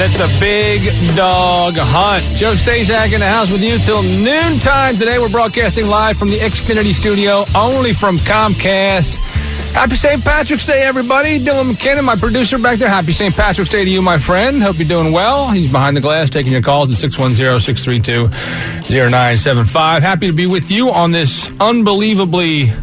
Let the big dog hunt. Joe Stazak in the house with you till noontime today. We're broadcasting live from the Xfinity studio, only from Comcast. Happy St. Patrick's Day, everybody. Dylan McKinnon, my producer back there. Happy St. Patrick's Day to you, my friend. Hope you're doing well. He's behind the glass taking your calls at 610-632-0975. Happy to be with you on this unbelievably...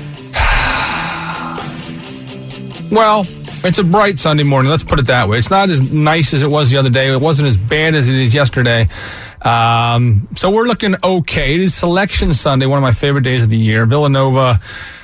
well... it's a bright Sunday morning. Let's put it that way. It's not as nice as it was the other day. It wasn't as bad as it is yesterday. So we're looking okay. It is Selection Sunday, one of my favorite days of the year. Villanova,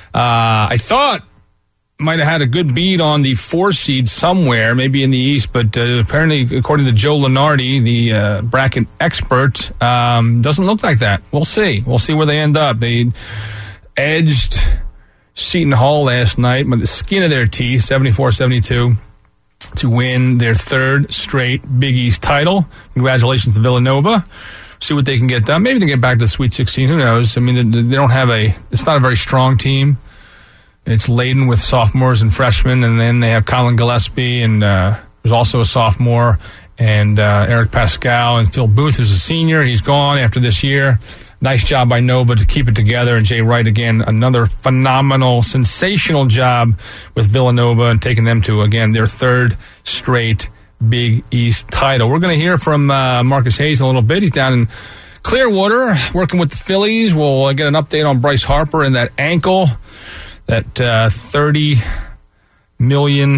I thought, might have had a good beat on the 4 seed somewhere, maybe in the East, but apparently, according to Joe Lunardi, the bracket expert, doesn't look like that. We'll see. We'll see where they end up. They edged Seton Hall last night by the skin of their teeth, 74-72, to win their 3rd straight Big East title. Congratulations to Villanova. See what they can get done. Maybe they get back to the Sweet 16. Who knows? I mean, they don't have it's not a very strong team. It's laden with sophomores and freshmen, and then they have Colin Gillespie, and who's also a sophomore, and Eric Pascal, and Phil Booth, who's a senior. He's gone after this year. Nice job by Nova to keep it together. And Jay Wright, again, another phenomenal, sensational job with Villanova and taking them to, again, their 3rd straight Big East title. We're going to hear from Marcus Hayes in a little bit. He's down in Clearwater working with the Phillies. We'll get an update on Bryce Harper and that ankle, that $30 million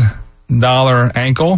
ankle.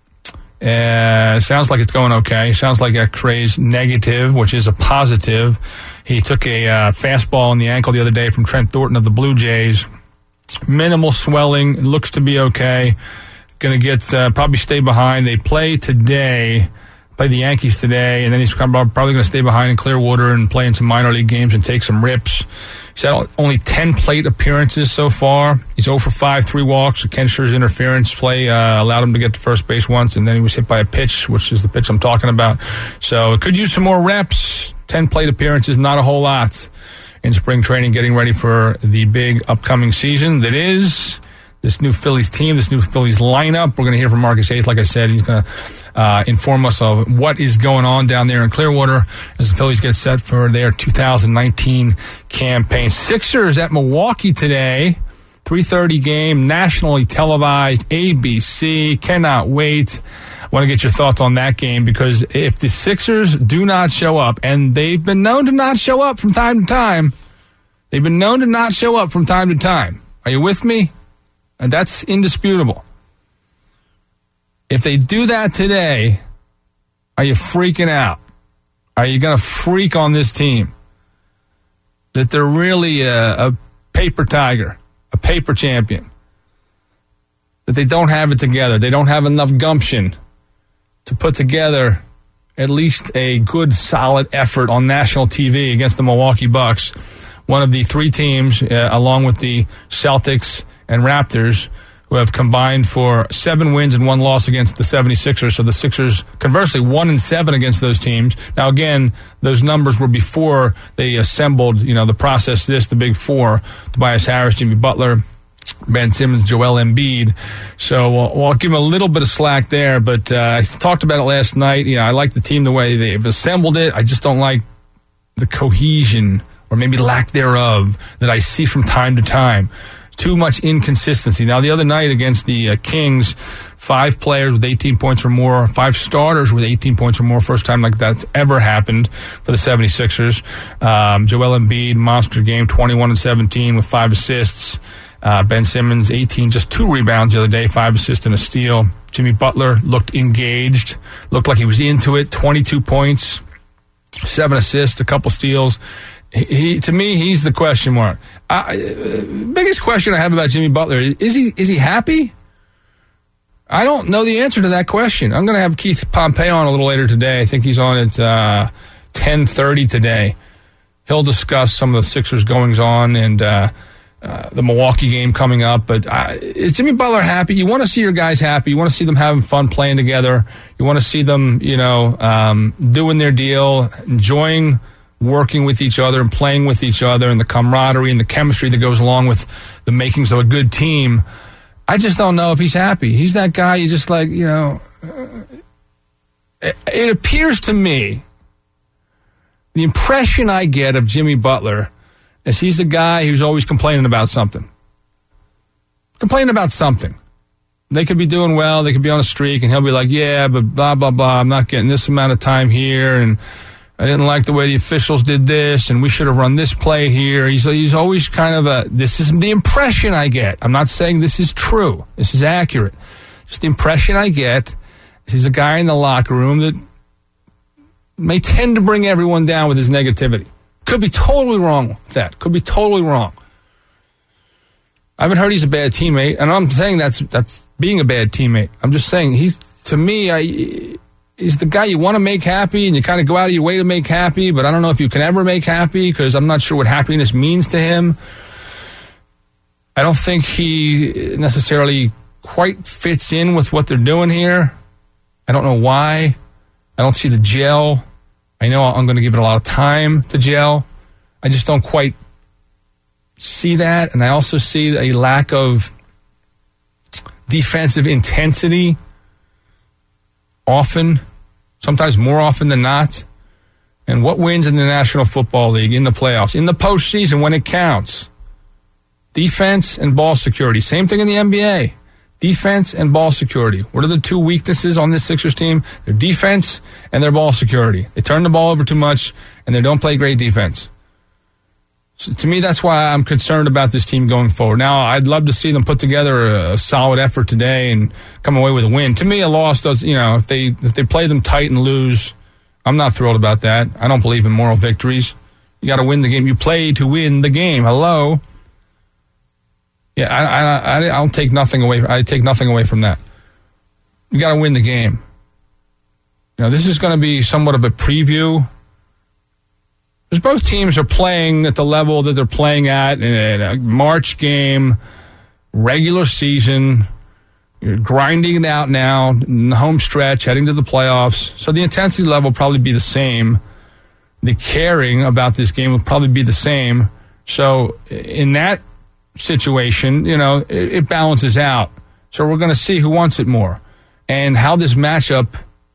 Sounds like it's going okay. Sounds like X-ray's negative, which is a positive. He took a fastball in the ankle the other day from Trent Thornton of the Blue Jays. Minimal swelling. Looks to be okay. Going to get probably stay behind. They play the Yankees today, and then he's probably going to stay behind in Clearwater and play in some minor league games and take some rips. He's had only 10 plate appearances so far. He's 0 for 5, 3 walks. Ken Scher's interference play allowed him to get to first base once, and then he was hit by a pitch, which is the pitch I'm talking about. So could use some more reps. 10 plate appearances, not a whole lot in spring training, getting ready for the big upcoming season that is this new Phillies team, this new Phillies lineup. We're going to hear from Marcus Hayes. Like I said, he's going to inform us of what is going on down there in Clearwater as the Phillies get set for their 2019 campaign. Sixers at Milwaukee today, 3:30 game, nationally televised, ABC. Cannot wait. I want to get your thoughts on that game, because if the Sixers do not show up, and they've been known to not show up from time to time, Are you with me? And that's indisputable. If they do that today, are you freaking out? Are you going to freak on this team? That they're really a paper tiger, a paper champion. That they don't have it together. They don't have enough gumption to put together at least a good, solid effort on national TV against the Milwaukee Bucks, one of the 3 teams, along with the Celtics and Raptors, who have combined for 7 wins and 1 loss against the 76ers. So the Sixers, conversely, 1-7 against those teams. Now, again, those numbers were before they assembled, the process, the Big Four: Tobias Harris, Jimmy Butler, Ben Simmons, Joel Embiid. So I'll give him a little bit of slack there, but I talked about it last night. I like the team the way they've assembled it. I just don't like the cohesion, or maybe lack thereof, that I see from time to time. Too much inconsistency. Now, the other night against the Kings, 5 players with 18 points or more, 5 starters with 18 points or more, first time like that's ever happened for the 76ers. Joel Embiid, monster game, 21-17 with 5 assists. Ben Simmons, 18, just 2 rebounds the other day, 5 assists and a steal. Jimmy Butler looked engaged, looked like he was into it, 22 points, 7 assists, a couple steals. To me, he's the question mark. Biggest question I have about Jimmy Butler, is he happy? I don't know the answer to that question. I'm going to have Keith Pompey on a little later today. I think he's on at 10:30 today. He'll discuss some of the Sixers goings-on and the Milwaukee game coming up. But is Jimmy Butler happy? You want to see your guys happy. You want to see them having fun playing together. You want to see them, doing their deal, enjoying working with each other and playing with each other, and the camaraderie and the chemistry that goes along with the makings of a good team. I just don't know if he's happy. He's that guy you just it appears to me, the impression I get of Jimmy Butler is he's the guy who's always complaining about something. Complaining about something. They could be doing well, they could be on a streak, and he'll be like, yeah, but blah, blah, blah, I'm not getting this amount of time here, and I didn't like the way the officials did this, and we should have run this play here. He's always kind of this is the impression I get. I'm not saying this is true. This is accurate. Just the impression I get is he's a guy in the locker room that may tend to bring everyone down with his negativity. Could be totally wrong with that. Could be totally wrong. I haven't heard he's a bad teammate, and I'm saying that's being a bad teammate. I'm just saying he's the guy you want to make happy, and you kind of go out of your way to make happy, but I don't know if you can ever make happy because I'm not sure what happiness means to him. I don't think he necessarily quite fits in with what they're doing here. I don't know why. I don't see the gel. I know I'm going to give it a lot of time to gel. I just don't quite see that. And I also see a lack of defensive intensity often, sometimes more often than not. And what wins in the National Football League, in the playoffs, in the postseason when it counts? Defense and ball security. Same thing in the NBA. Defense and ball security. What are the two weaknesses on this Sixers team? Their defense and their ball security. They turn the ball over too much, and they don't play great defense. So to me, that's why I'm concerned about this team going forward. Now, I'd love to see them put together a solid effort today and come away with a win. To me, a loss does, if they play them tight and lose, I'm not thrilled about that. I don't believe in moral victories. You got to win the game. You play to win the game. Hello? Yeah, I'll take nothing away. I take nothing away from that. You got to win the game. This is going to be somewhat of a preview. Because both teams are playing at the level that they're playing at in a March game, regular season. You're grinding it out now in the home stretch, heading to the playoffs. So the intensity level will probably be the same. The caring about this game will probably be the same. So in that situation, it balances out. So we're going to see who wants it more and how this matchup,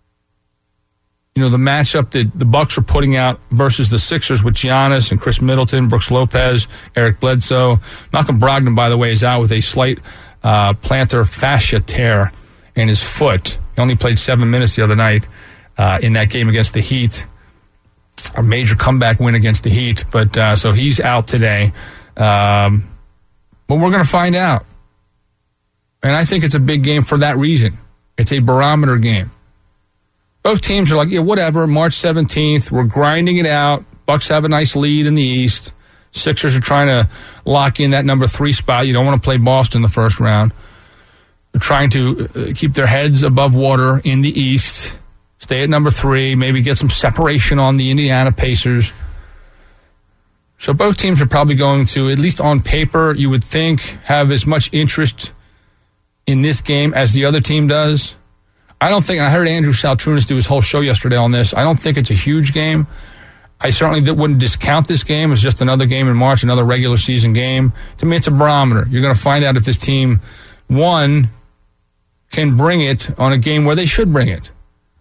the matchup that the Bucks are putting out versus the Sixers with Giannis and Chris Middleton, Brooks Lopez, Eric Bledsoe. Malcolm Brogdon, by the way, is out with a slight plantar fascia tear in his foot. He only played 7 minutes the other night in that game against the Heat. A major comeback win against the Heat, but so he's out today. But we're going to find out. And I think it's a big game for that reason. It's a barometer game. Both teams are like, yeah, whatever, March 17th, we're grinding it out. Bucks have a nice lead in the East. Sixers are trying to lock in that number 3 spot. You don't want to play Boston the first round. They're trying to keep their heads above water in the East, stay at number 3, maybe get some separation on the Indiana Pacers. So both teams are probably going to, at least on paper, you would think, have as much interest in this game as the other team does. I don't think, and I heard Andrew Saltrunas do his whole show yesterday on this, I don't think it's a huge game. I certainly wouldn't discount this game as just another game in March, another regular season game. To me, it's a barometer. You're going to find out if this team, one, can bring it on a game where they should bring it.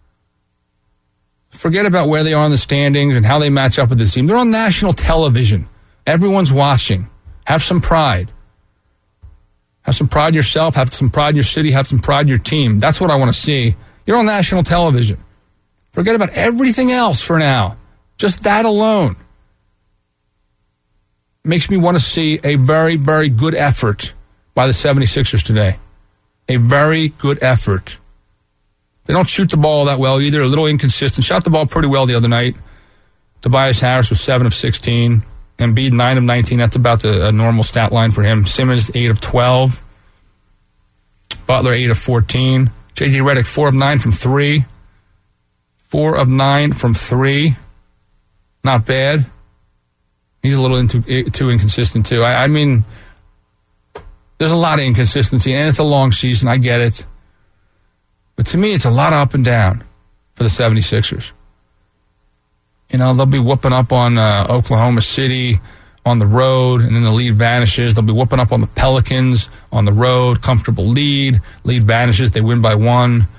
Forget about where they are in the standings and how they match up with this team. They're on national television. Everyone's watching. Have some pride. Have some pride in yourself. Have some pride in your city. Have some pride in your team. That's what I want to see. You're on national television. Forget about everything else for now. Just that alone makes me want to see a very, very good effort by the 76ers today. A very good effort. They don't shoot the ball that well either. A little inconsistent. Shot the ball pretty well the other night. Tobias Harris was 7 of 16. Embiid 9 of 19. That's about a normal stat line for him. Simmons 8 of 12. Butler 8 of 14. J.J. Redick 4 of 9 from 3. 4 of 9 from 3. Not bad. He's a little too inconsistent too. I mean, there's a lot of inconsistency, and it's a long season. I get it. But to me, it's a lot of up and down for the 76ers. They'll be whooping up on Oklahoma City on the road, and then the lead vanishes. They'll be whooping up on the Pelicans on the road. Comfortable lead. Lead vanishes. They win by 1.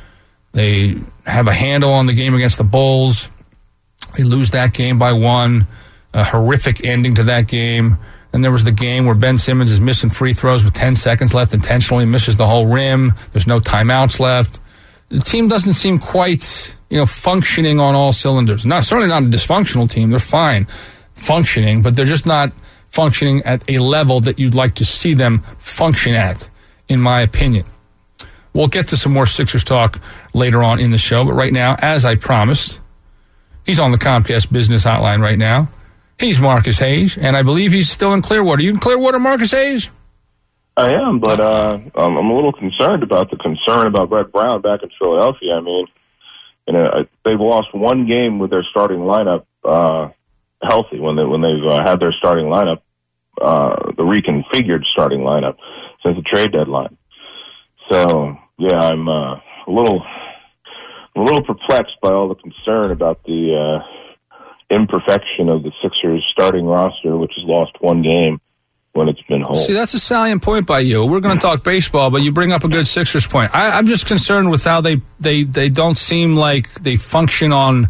They have a handle on the game against the Bulls. They lose that game by 1. A horrific ending to that game. And there was the game where Ben Simmons is missing free throws with 10 seconds left, intentionally misses the whole rim. There's no timeouts left. The team doesn't seem quite, functioning on all cylinders. Certainly not a dysfunctional team. They're fine functioning, but they're just not functioning at a level that you'd like to see them function at, in my opinion. We'll get to some more Sixers talk later on in the show, but right now, as I promised, he's on the Comcast Business Hotline right now. He's Marcus Hayes, and I believe he's still in Clearwater. You in Clearwater, Marcus Hayes? I am, but I'm a little concerned about Brett Brown back in Philadelphia. I mean, they've lost one game with their starting lineup healthy when they've had their starting lineup, the reconfigured starting lineup since the trade deadline. So yeah, I'm a little perplexed by all the concern about the imperfection of the Sixers starting roster, which has lost one game when it's been whole. See, that's a salient point by you. We're going to talk baseball, but you bring up a good Sixers point. I'm just concerned with how they don't seem like they function on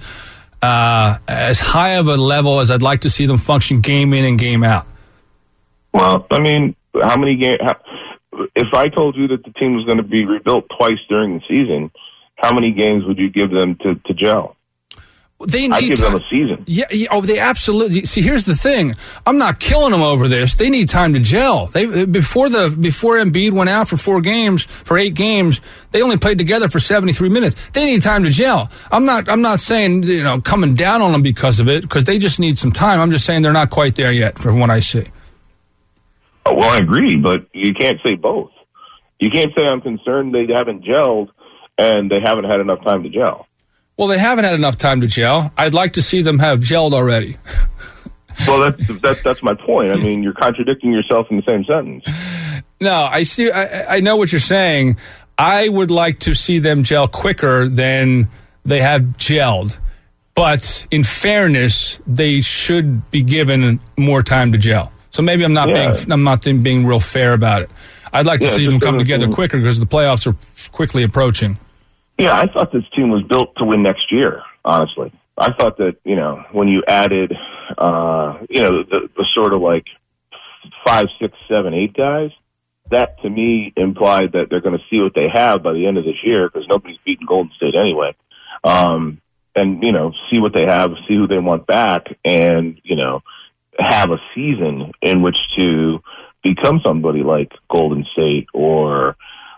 as high of a level as I'd like to see them function game in and game out. Well, I mean, how many games? If I told you that the team was going to be rebuilt twice during the season, how many games would you give them to gel? I'd give them a season. Yeah, they absolutely. See, here's the thing. I'm not killing them over this. They need time to gel. Before Embiid went out for 8 games, they only played together for 73 minutes. They need time to gel. I'm not saying coming down on them because of it, because they just need some time. I'm just saying they're not quite there yet from what I see. Oh, well, I agree, but you can't say both. You can't say I'm concerned they haven't gelled and they haven't had enough time to gel. Well, they haven't had enough time to gel. I'd like to see them have gelled already. Well, that's my point. I mean, you're contradicting yourself in the same sentence. No, I see. I know what you're saying. I would like to see them gel quicker than they have gelled. But in fairness, they should be given more time to gel. So maybe I'm not being real fair about it. I'd like to see them come together quicker because the playoffs are quickly approaching. Yeah, I thought this team was built to win next year, honestly. I thought that, when you added, the sort of like 5, 6, 7, 8 guys, that to me implied that they're going to see what they have by the end of this year because nobody's beaten Golden State anyway. And, see what they have, see who they want back, and, have a season in which to become somebody like Golden State or,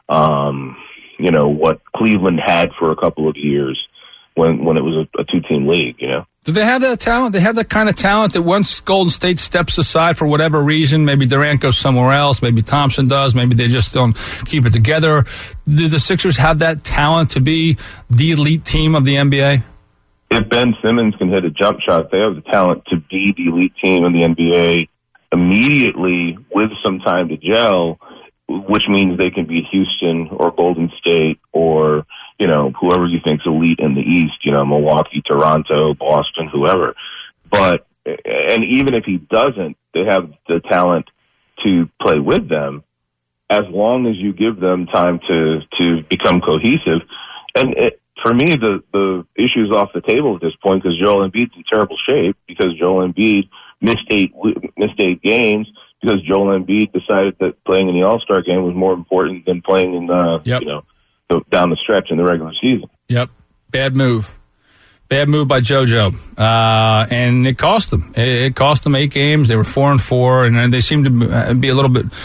what Cleveland had for a couple of years when it was a 2-team league, Do they have that talent? They have that kind of talent that once Golden State steps aside for whatever reason, maybe Durant goes somewhere else, maybe Thompson does, maybe they just don't keep it together. Do the Sixers have that talent to be the elite team of the NBA? If Ben Simmons can hit a jump shot, they have the talent to be the elite team in the NBA immediately with some time to gel, which means they can beat Houston or Golden State or, whoever you think's elite in the East, Milwaukee, Toronto, Boston, whoever. But, and even if he doesn't, they have the talent to play with them as long as you give them time to become cohesive. And for me, the issue is off the table at this point because Joel Embiid's in terrible shape because Joel Embiid missed 8 games because Joel Embiid decided that playing in the All-Star game was more important than playing in down the stretch in the regular season. Yep. Bad move by JoJo. And it cost them. It cost them 8 games. They were 4-4, and they seemed to be a little bit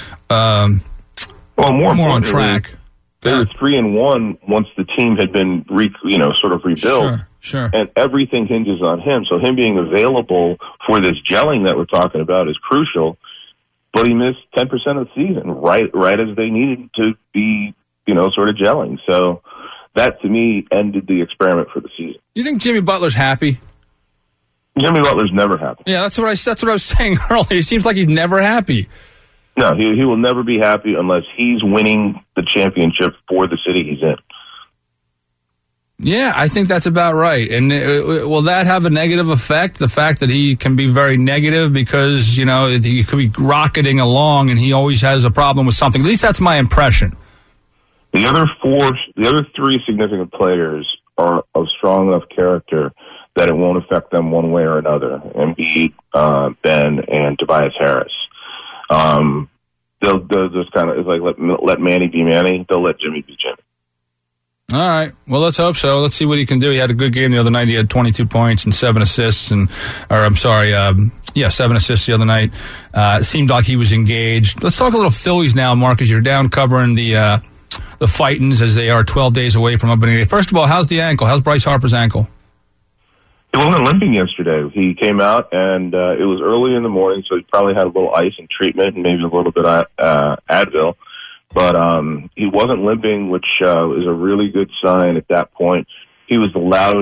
more on track. They were 3-1 once the team had been sort of rebuilt. Sure. And everything hinges on him. So him being available for this gelling that we're talking about is crucial. But he missed 10% of the season, right as they needed to be, sort of gelling. So that, to me, ended the experiment for the season. You think Jimmy Butler's happy? Jimmy Butler's never happy. Yeah, that's what I was saying earlier. It seems like he's never happy. No, he will never be happy unless he's winning the championship for the city he's in. Yeah, I think that's about right. And will that have a negative effect? The fact that he can be very negative because, he could be rocketing along and he always has a problem with something. At least that's my impression. The other three significant players are of strong enough character that it won't affect them one way or another. Embiid, Ben, and Tobias Harris. They'll just kind of, it's like let Manny be Manny. They'll let Jimmy be Jimmy. All right. Well, let's hope so. Let's see what he can do. He had a good game the other night. He had 22 points and 7 assists 7 assists the other night. It seemed like he was engaged. Let's talk a little Phillies now, Mark, as you're down covering the Fightins as they are 12 days away from opening day. First of all, how's the ankle? How's Bryce Harper's ankle? He wasn't limping yesterday. He came out, and it was early in the morning, so he probably had a little ice and treatment and maybe a little bit of Advil. But he wasn't limping, which is a really good sign at that point. He was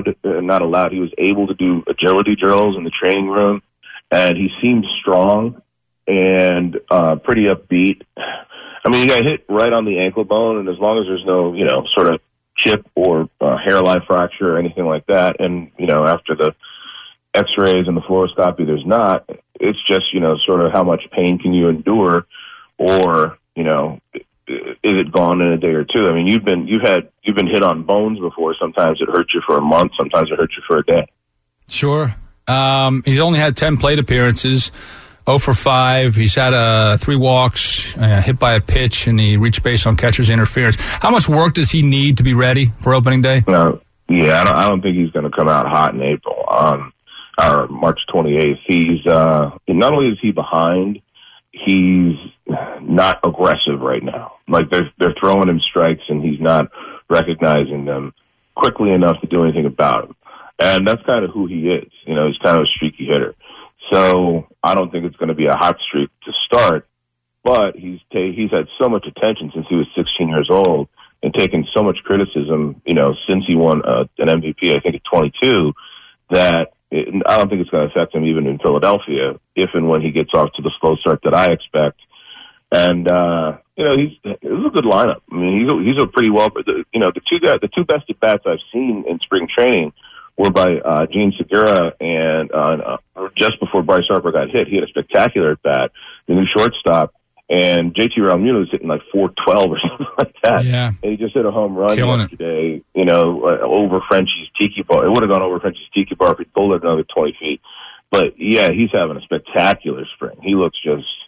he was able to do agility drills in the training room, and he seemed strong and pretty upbeat. I mean, he got hit right on the ankle bone, and as long as there's no, sort of chip or hairline fracture or anything like that, and, after the x-rays and the fluoroscopy, there's not, it's just, sort of how much pain can you endure, or, is it gone in a day or two? I mean, you've been hit on bones before. Sometimes it hurts you for a month. Sometimes it hurts you for a day. Sure. He's only had 10 plate appearances, 0 for 5. He's had 3 walks, hit by a pitch, and he reached base on catcher's interference. How much work does he need to be ready for opening day? No, I don't think he's going to come out hot in April. Or March 28th. He's not only is he behind, he's not aggressive right now. Like they're throwing him strikes and he's not recognizing them quickly enough to do anything about them. And that's kind of who he is. He's kind of a streaky hitter. So I don't think it's going to be a hot streak to start, but he's had so much attention since he was 16 years old and taken so much criticism, since he won an MVP, I think at 22, that I don't think it's going to affect him even in Philadelphia if and when he gets off to the slow start that I expect. And, this is a good lineup. I mean, he's a pretty well, the two best at bats I've seen in spring training were by Gene Segura and just before Bryce Harper got hit. He had a spectacular at bat, the new shortstop, and JT Realmuto was hitting like 412 or something like that. Yeah. And he just hit a home run Killing yesterday, over Frenchie's Tiki Bar. It would have gone over Frenchie's Tiki Bar if he pulled it another 20 feet. But yeah, he's having a spectacular spring. He looks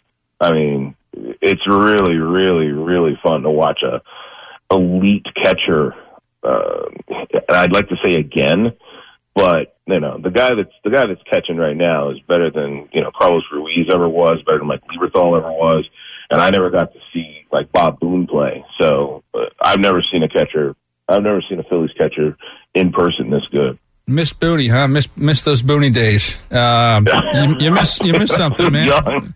it's really, really, really fun to watch a elite catcher. And I'd like to say again, but the guy that's catching right now is better than Carlos Ruiz ever was, better than Mike Lieberthal ever was, and I never got to see like Bob Boone play. So I've never seen a Phillies catcher in person this good. Miss Booney, huh? Miss those Booney days. You miss something, man.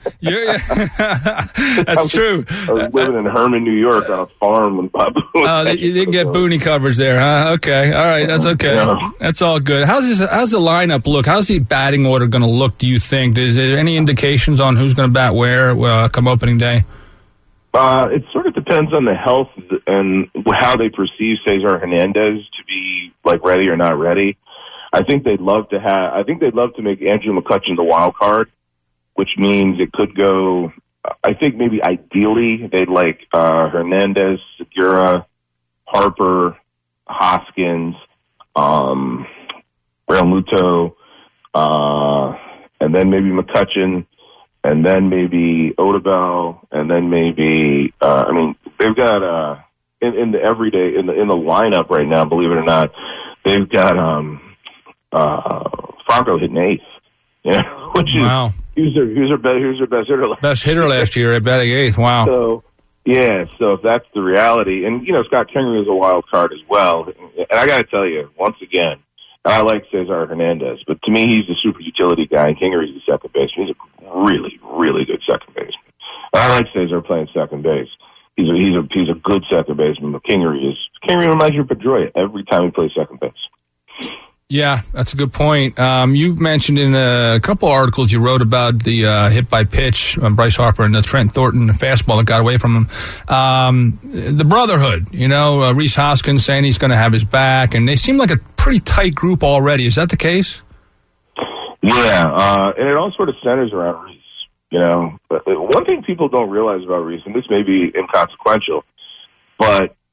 That's true. I was living in Herman, New York, on a farm when Bob Boone. You didn't get Booney coverage there, huh? Okay, all right, that's okay. No. That's all good. How's the lineup look? How's the batting order going to look? Do you think? Is there any indications on who's going to bat where come opening day? It sort of depends on the health and how they perceive Cesar Hernandez to be ready or not ready. I think they'd love to make Andrew McCutchen the wild card, which means it could go. I think maybe ideally they'd like Hernandez, Segura, Harper, Hoskins, Realmuto, and then maybe McCutchen, and then maybe Odubel, and then maybe they've got in the everyday in the lineup right now. Believe it or not, they've got Franco hitting 8th, which is wow. Who's their best hitter? Best hitter last year at batting 8th. Wow. So if that's the reality, and Scott Kingery is a wild card as well. And I got to tell you, once again, I like Cesar Hernandez, but to me, he's the super utility guy, and Kingery's the second baseman. He's a really, really good second baseman. And I like Cesar playing second base. He's a good second baseman, but Kingery reminds you of Pedroia every time he plays second base. Yeah, that's a good point. You mentioned in a couple articles you wrote about the hit by pitch, Bryce Harper and the Trent Thornton fastball that got away from him. The brotherhood, Rhys Hoskins saying he's going to have his back, and they seem like a pretty tight group already. Is that the case? Yeah, and it all sort of centers around Rhys. One thing people don't realize about Rhys, and this may be inconsequential, but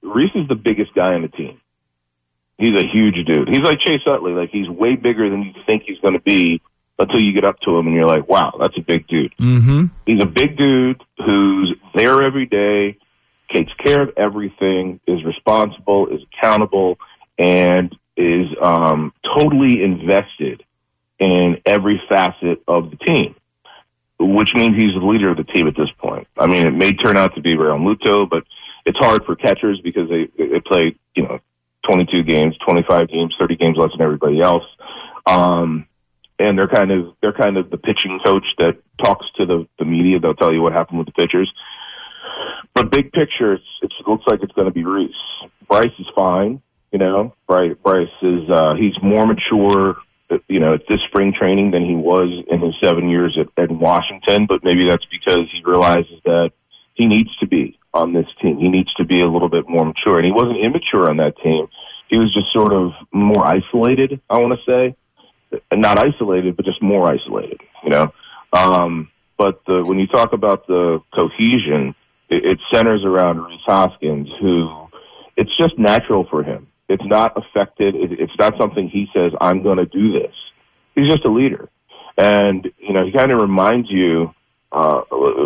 Reese is the biggest guy on the team. He's a huge dude. He's like Chase Utley. Like, he's way bigger than you think he's going to be until you get up to him and you're like, wow, that's a big dude. Mm-hmm. He's a big dude who's there every day, takes care of everything, is responsible, is accountable, and is totally invested in every facet of the team, which means he's the leader of the team at this point. I mean, it may turn out to be Real Muto, but it's hard for catchers because they play, 22 games, 25 games, 30 games less than everybody else. And they're kind of the pitching coach that talks to the media. They'll tell you what happened with the pitchers. But big picture, it looks like it's going to be Reese. Bryce is fine. Bryce is, he's more mature, at this spring training than he was in his 7 years at Washington. But maybe that's because he realizes that he needs to be on this team. He needs to be a little bit more mature. And he wasn't immature on that team. He was just sort of more isolated, I want to say. Not isolated, but just more isolated, But when you talk about the cohesion, it centers around Reese Hoskins, who it's just natural for him. It's not affected. It's not something he says, I'm going to do this. He's just a leader. And, he kind of reminds you of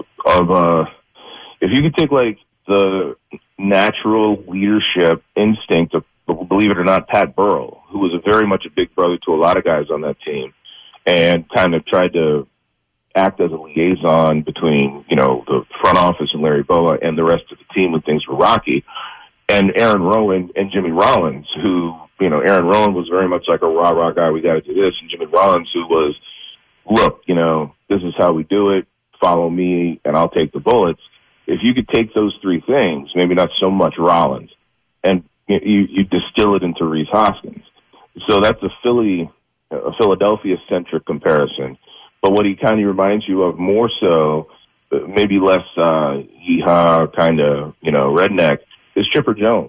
if you could take, like, the natural leadership instinct of, believe it or not, Pat Burrell, who was very much a big brother to a lot of guys on that team, and kind of tried to act as a liaison between, the front office and Larry Bowa and the rest of the team when things were rocky, and Aaron Rowan and Jimmy Rollins, who, Aaron Rowan was very much like a rah-rah guy, we got to do this, and Jimmy Rollins, who was, look, this is how we do it, follow me, and I'll take the bullets. If you could take those three things, maybe not so much Rollins, and you distill it into Reese Hoskins. So that's a Philadelphia-centric comparison. But what he kind of reminds you of more so, maybe less hee-haw kind of, redneck, is Chipper Jones,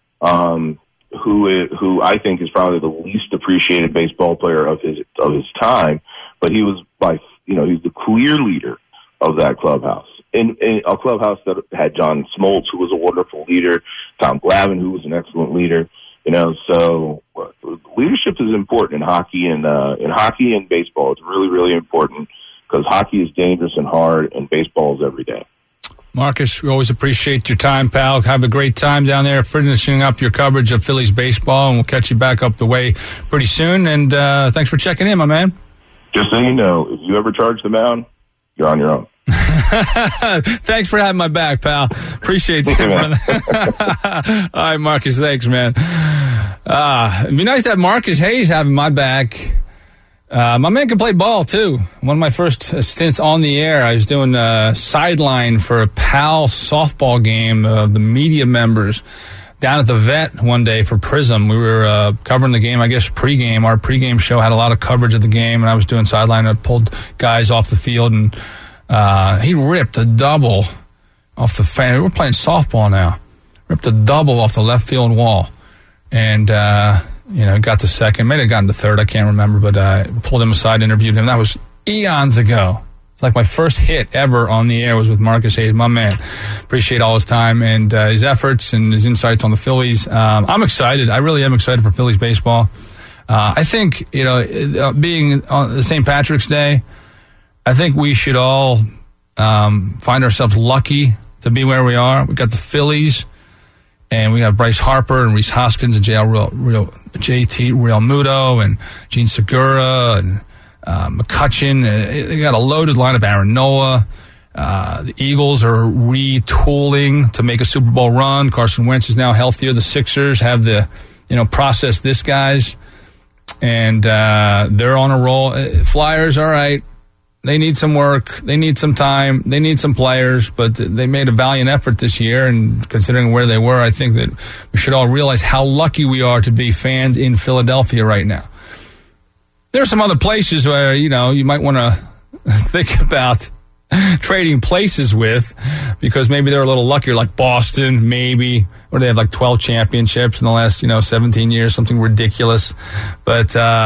who I think is probably the least appreciated baseball player of his time. But he was he's the clear leader of that clubhouse. In a clubhouse that had John Smoltz, who was a wonderful leader, Tom Glavine, who was an excellent leader. So leadership is important in hockey and baseball. It's really, really important because hockey is dangerous and hard, and baseball is every day. Marcus, we always appreciate your time, pal. Have a great time down there finishing up your coverage of Phillies baseball, and we'll catch you back up the way pretty soon. And thanks for checking in, my man. Just so you know, if you ever charge the mound, you're on your own. Thanks for having my back, pal. Appreciate that, brother. All right, Marcus, thanks, man. It'd be nice to have Marcus Hayes having my back. My man can play ball, too. One of my first stints on the air, I was doing a sideline for a PAL softball game of the media members down at the Vet one day for Prism. We were covering the game, I guess pregame. Our pregame show had a lot of coverage of the game, and I was doing sideline. I pulled guys off the field, and he ripped a double off the fan. We're playing softball now. Ripped a double off the left field wall. And, got to second. May have gotten to third. I can't remember. But I pulled him aside, interviewed him. That was eons ago. It's like my first hit ever on the air was with Marcus Hayes, my man. Appreciate all his time and his efforts and his insights on the Phillies. I'm excited. I really am excited for Phillies baseball. I think, being on the St. Patrick's Day, I think we should all find ourselves lucky to be where we are. We got the Phillies, and we got Bryce Harper and Reese Hoskins and JT Realmuto and Gene Segura and McCutchen. They got a loaded lineup. Aaron Nola. The Eagles are retooling to make a Super Bowl run. Carson Wentz is now healthier. The Sixers have the, process this guys, and they're on a roll. Flyers, all right. They need some work. They need some time. They need some players, but they made a valiant effort this year, and considering where they were, I think that we should all realize how lucky we are to be fans in Philadelphia right now. There are some other places where, you might want to think about trading places with, because maybe they're a little luckier, like Boston, maybe, or they have like 12 championships in the last, 17 years, something ridiculous. But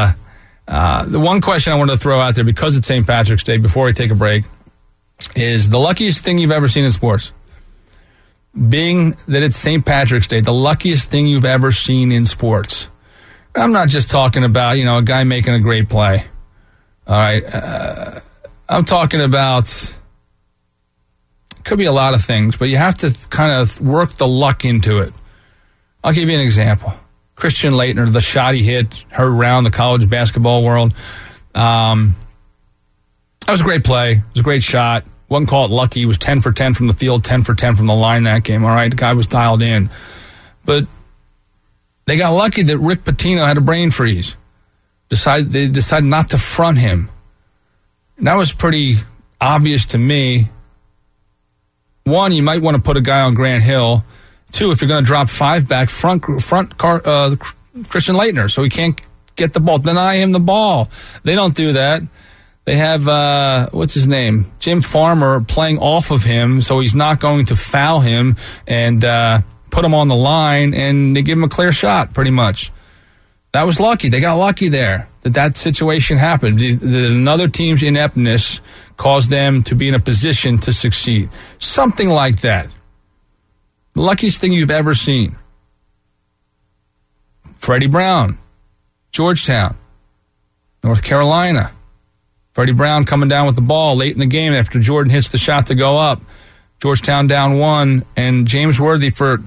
the one question I wanted to throw out there, because it's St. Patrick's Day, before we take a break, is the luckiest thing you've ever seen in sports. being that it's St. Patrick's Day, the luckiest thing you've ever seen in sports. I'm not just talking about, a guy making a great play. All right. I'm talking about, could be a lot of things, but you have to kind of work the luck into it. I'll give you an example. Christian Laettner, the shot he hit, heard around the college basketball world. That was a great play. It was a great shot. Wouldn't call it lucky. He was 10 for 10 from the field, 10 for 10 from the line that game. All right, the guy was dialed in. But they got lucky that Rick Pitino had a brain freeze. They decided not to front him. And that was pretty obvious to me. One, you might want to put a guy on Grant Hill. Two, if you're going to drop 5 back, front Christian Laettner, so he can't get the ball. Deny him the ball. They don't do that. They have, what's his name? Jim Farmer playing off of him, so he's not going to foul him and put him on the line, and they give him a clear shot, pretty much. That was lucky. They got lucky there that situation happened. That another team's ineptness caused them to be in a position to succeed. Something like that. The luckiest thing you've ever seen. Freddie Brown, Georgetown, North Carolina. Freddie Brown coming down with the ball late in the game after Jordan hits the shot to go up. Georgetown down 1, and James Worthy, for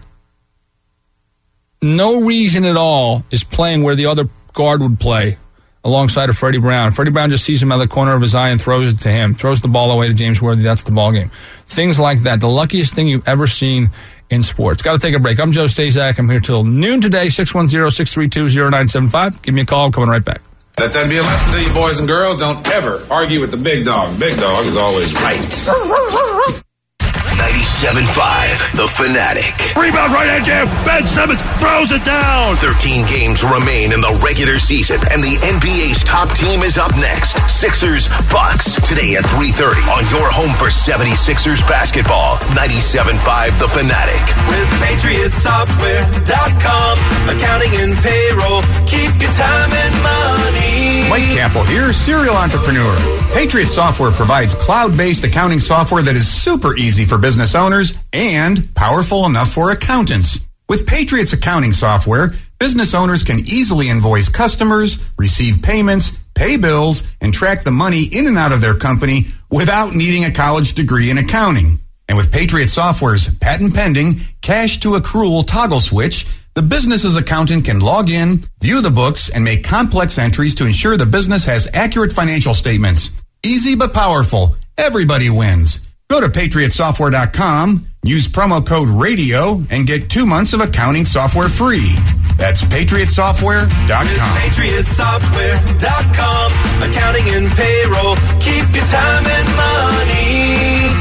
no reason at all, is playing where the other guard would play alongside of Freddie Brown. Freddie Brown just sees him out of the corner of his eye and throws it to him. Throws the ball away to James Worthy. That's the ball game. Things like that. The luckiest thing you've ever seen in sports. Got to take a break. I'm Joe Stazak. I'm here till noon today, 610-632-0975. Give me a call. I'm coming right back. Let that be a lesson to you boys and girls. Don't ever argue with the big dog. Big dog is always right. 97.5, The Fanatic. Rebound right at Jam. Ben Simmons throws it down. 13 games remain in the regular season, and the NBA's top team is up next. Sixers, Bucks, today at 3:30 on your home for 76ers basketball. 97.5, The Fanatic. With PatriotSoftware.com, accounting and payroll, keep your time and money. Mike Campbell here, serial entrepreneur. Patriot Software provides cloud-based accounting software that is super easy for business owners and powerful enough for accountants. With Patriot's accounting software, business owners can easily invoice customers, receive payments, pay bills, and track the money in and out of their company without needing a college degree in accounting. And with Patriot Software's patent-pending cash-to-accrual toggle switch, the business's accountant can log in, view the books, and make complex entries to ensure the business has accurate financial statements. Easy but powerful. Everybody wins. Go to PatriotSoftware.com, use promo code RADIO, and get 2 months of accounting software free. That's PatriotSoftware.com. With PatriotSoftware.com, accounting and payroll, keep your time and money.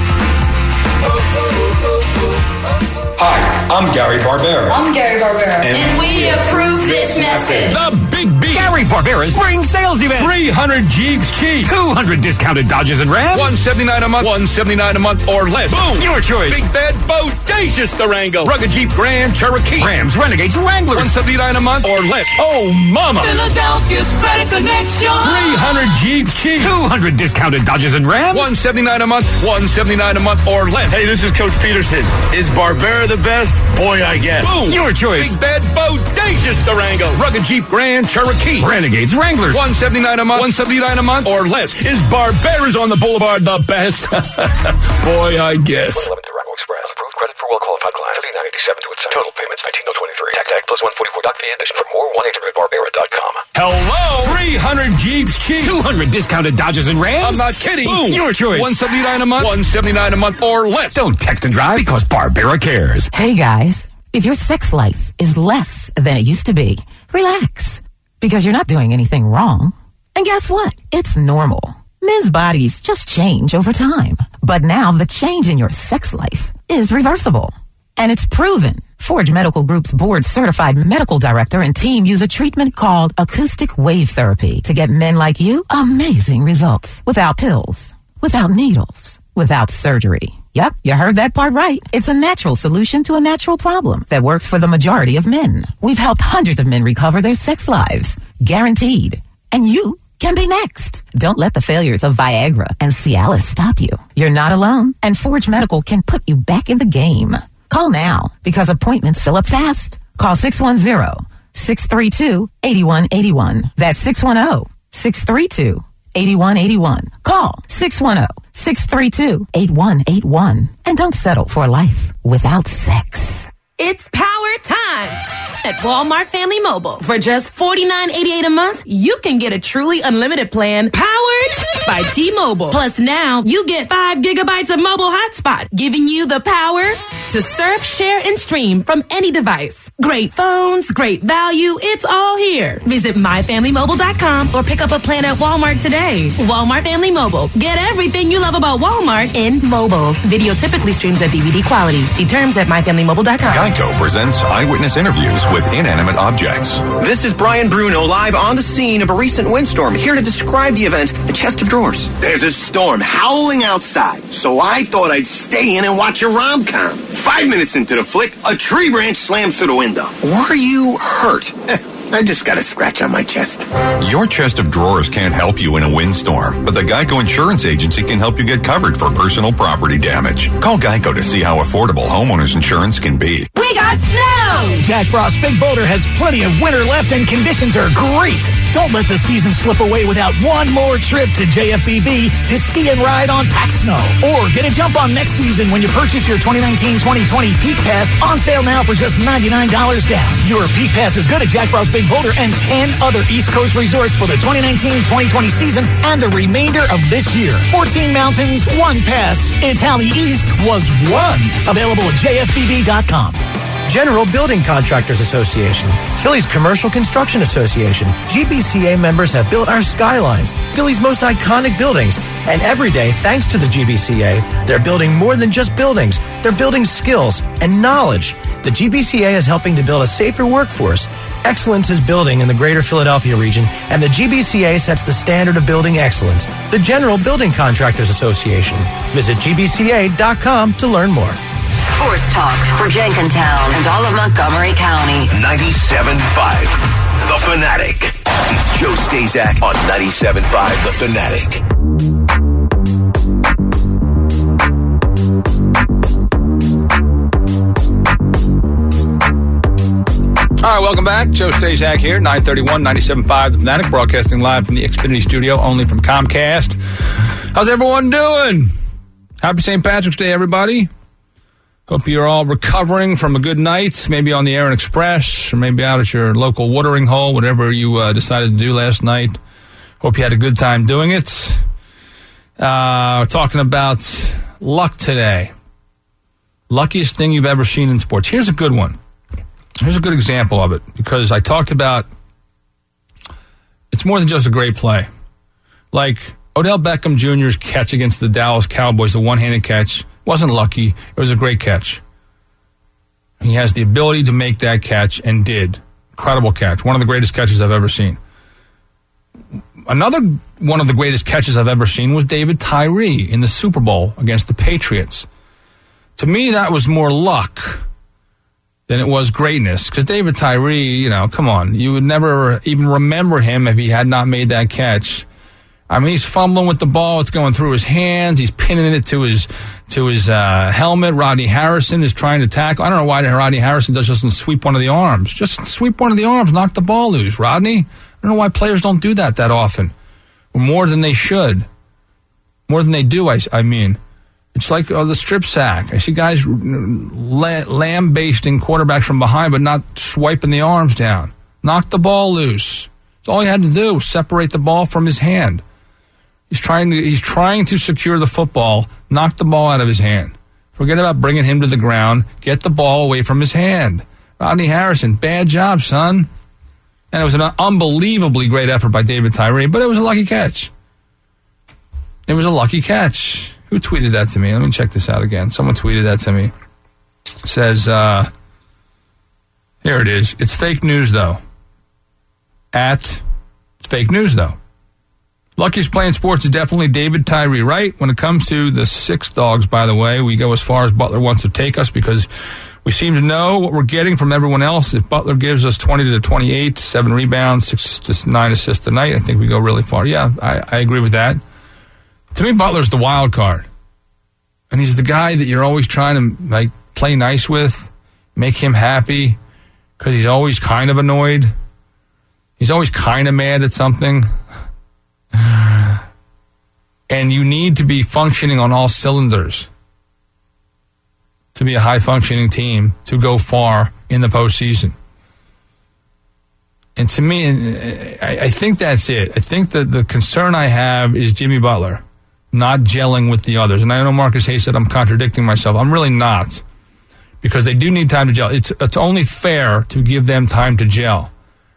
Hi, I'm Gary Barbera. I'm Gary Barbera. And we approve this message. The Big B. Gary Barbera's spring sales event. 300 Jeeps cheap. 200 discounted Dodges and Rams. $179 a month. $179 a month or less. Boom. Your choice. Big bad bodacious Durango. Rugged Jeep Grand Cherokee. Rams, Renegades, Wranglers. $179 a month or less. Oh, mama. Philadelphia's credit connection. 300 Jeeps cheap. 200 discounted Dodges and Rams. $179 a month. $179 a month or less. Hey, this is Coach Peterson. Is Barbera the best? Boy, I guess. Boom. Your choice. Big bad bodacious Durango. Rugged Jeep Grand Cherokee. Renegades, Wranglers. $179 a month. $179 a month or less. Is Barbera's on the Boulevard the best? Boy, I guess. 11 Durango Express. Approved credit for well-qualified clients. 3987 to its total payments 19,023. Tax plus 144 doc fee addition. For more, 1-800-Barbera.com. Hello. 300 Jeeps cheap. 200 discounted Dodges and Rams. I'm not kidding. Boom. Your choice. $179 a month. $179 a month or less. Don't text and drive because Barbera cares. Hey guys, if your sex life is less than it used to be, relax. Because you're not doing anything wrong. And guess what? It's normal. Men's bodies just change over time. But now the change in your sex life is reversible. And it's proven. Forge Medical Group's board-certified medical director and team use a treatment called acoustic wave therapy to get men like you amazing results. Without pills, without needles, without surgery. Yep, you heard that part right. It's a natural solution to a natural problem that works for the majority of men. We've helped hundreds of men recover their sex lives. Guaranteed. And you can be next. Don't let the failures of Viagra and Cialis stop you. You're not alone, and Forge Medical can put you back in the game. Call now because appointments fill up fast. Call 610-632-8181. That's 610-632-8181. Call 610-632-8181. And don't settle for a life without sex. It's power time at Walmart Family Mobile. For just $49.88 a month, you can get a truly unlimited plan powered by T-Mobile. Plus now, you get 5 gigabytes of mobile hotspot, giving you the power to surf, share, and stream from any device. Great phones, great value, it's all here. Visit myfamilymobile.com or pick up a plan at Walmart today. Walmart Family Mobile. Get everything you love about Walmart in mobile. Video typically streams at DVD quality. See terms at myfamilymobile.com. Geico presents eyewitness interviews with inanimate objects. This is Brian Bruno live on the scene of a recent windstorm, here to describe the event, The Chest of Drawers. There's a storm howling outside, so I thought I'd stay in and watch a rom-com. 5 minutes into the flick, a tree branch slams through the window. Were you hurt? I just got a scratch on my chest. Your chest of drawers can't help you in a windstorm, but the Geico Insurance Agency can help you get covered for personal property damage. Call Geico to see how affordable homeowners insurance can be. We got snow! Jack Frost Big Boulder has plenty of winter left and conditions are great. Don't let the season slip away without one more trip to JFBB to ski and ride on packed snow. Or get a jump on next season when you purchase your 2019-2020 Peak Pass, on sale now for just $99 down. Your Peak Pass is good at Jack Frost Big Boulder and 10 other East Coast resorts for the 2019-2020 season and the remainder of this year. 14 mountains, 1 pass. It's how the East was won. Available at JFBB.com. General Building Contractors Association, Philly's Commercial Construction Association. GBCA members have built our skylines, Philly's most iconic buildings. And every day, thanks to the GBCA, they're building more than just buildings. They're building skills and knowledge. The GBCA is helping to build a safer workforce. Excellence is building in the greater Philadelphia region, and the GBCA sets the standard of building excellence. The General Building Contractors Association. Visit gbca.com to learn more. Sports talk for Jenkintown and all of Montgomery County. 97.5, The Fanatic. It's Joe Stazak on 97.5, The Fanatic. All right, welcome back. Joe Stazak here, 931, 97.5, The Fanatic, broadcasting live from the Xfinity studio, only from Comcast. How's everyone doing? Happy St. Patrick's Day, everybody. Hope you're all recovering from a good night, maybe on the Aaron Express, or maybe out at your local watering hole, whatever you decided to do last night. Hope you had a good time doing it. We're talking about luck today. Luckiest thing you've ever seen in sports. Here's a good one. Here's a good example of it, because I talked about it's more than just a great play. Like Odell Beckham Jr.'s catch against the Dallas Cowboys, the one-handed catch, wasn't lucky. It was a great catch. He has the ability to make that catch and did. Incredible catch. One of the greatest catches I've ever seen. Another one of the greatest catches I've ever seen was David Tyree in the Super Bowl against the Patriots. To me, that was more luck than it was greatness. Because David Tyree, come on. You would never even remember him if he had not made that catch. I mean, he's fumbling with the ball. It's going through his hands. He's pinning it to his helmet. Rodney Harrison is trying to tackle. I don't know why Rodney Harrison doesn't sweep one of the arms. Just sweep one of the arms. Knock the ball loose, Rodney. I don't know why players don't do that often. Or more than they should. More than they do, I mean. It's like the strip sack. I see guys lambasting quarterbacks from behind, but not swiping the arms down. Knock the ball loose. That's all he had to do, separate the ball from his hand. He's trying to secure the football, knock the ball out of his hand. Forget about bringing him to the ground. Get the ball away from his hand. Rodney Harrison, bad job, son. And it was an unbelievably great effort by David Tyree, but it was a lucky catch. It was a lucky catch. Who tweeted that to me? Let me check this out again. Someone tweeted that to me. It says, here it is. It's fake news, though. It's fake news, though. Luckiest play in sports is definitely David Tyree, right? When it comes to the Six Dogs, by the way, we go as far as Butler wants to take us because we seem to know what we're getting from everyone else. If Butler gives us 20 to 28, 7 rebounds, 6 to 9 assists a night, I think we go really far. Yeah, I agree with that. To me, Butler's the wild card. And he's the guy that you're always trying to play nice with, make him happy, because he's always kind of annoyed. He's always kind of mad at something. And you need to be functioning on all cylinders to be a high-functioning team to go far in the postseason. And to me, I think that's it. I think that the concern I have is Jimmy Butler not gelling with the others. And I know Marcus Hayes said I'm contradicting myself. I'm really not, because they do need time to gel. It's only fair to give them time to gel.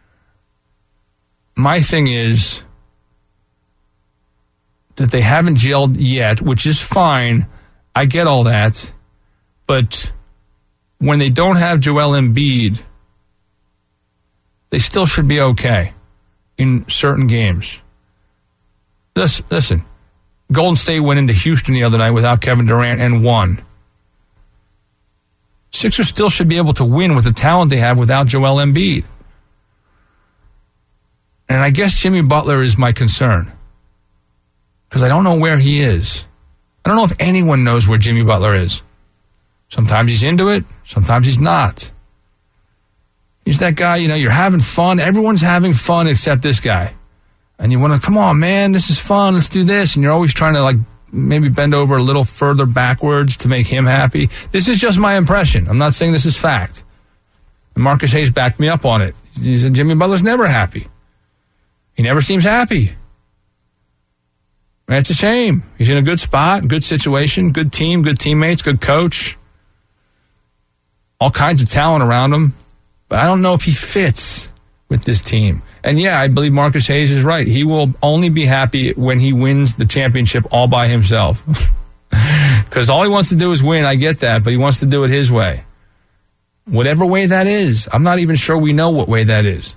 My thing is that they haven't gelled yet, which is fine. I get all that. But when they don't have Joel Embiid, they still should be okay in certain games. Listen, Golden State went into Houston the other night without Kevin Durant and won. Sixers still should be able to win with the talent they have without Joel Embiid. And I guess Jimmy Butler is my concern, because I don't know where he is. I don't know if anyone knows where Jimmy Butler is. Sometimes he's into it. Sometimes he's not. He's that guy, you're having fun. Everyone's having fun except this guy. And you want to, come on, man, this is fun. Let's do this. And you're always trying to, maybe bend over a little further backwards to make him happy. This is just my impression. I'm not saying this is fact. And Marcus Hayes backed me up on it. He said Jimmy Butler's never happy. He never seems happy. And it's a shame. He's in a good spot, good situation, good team, good teammates, good coach. All kinds of talent around him. But I don't know if he fits with this team. And yeah, I believe Marcus Hayes is right. He will only be happy when he wins the championship all by himself. Because all he wants to do is win. I get that, but he wants to do it his way. Whatever way that is. I'm not even sure we know what way that is.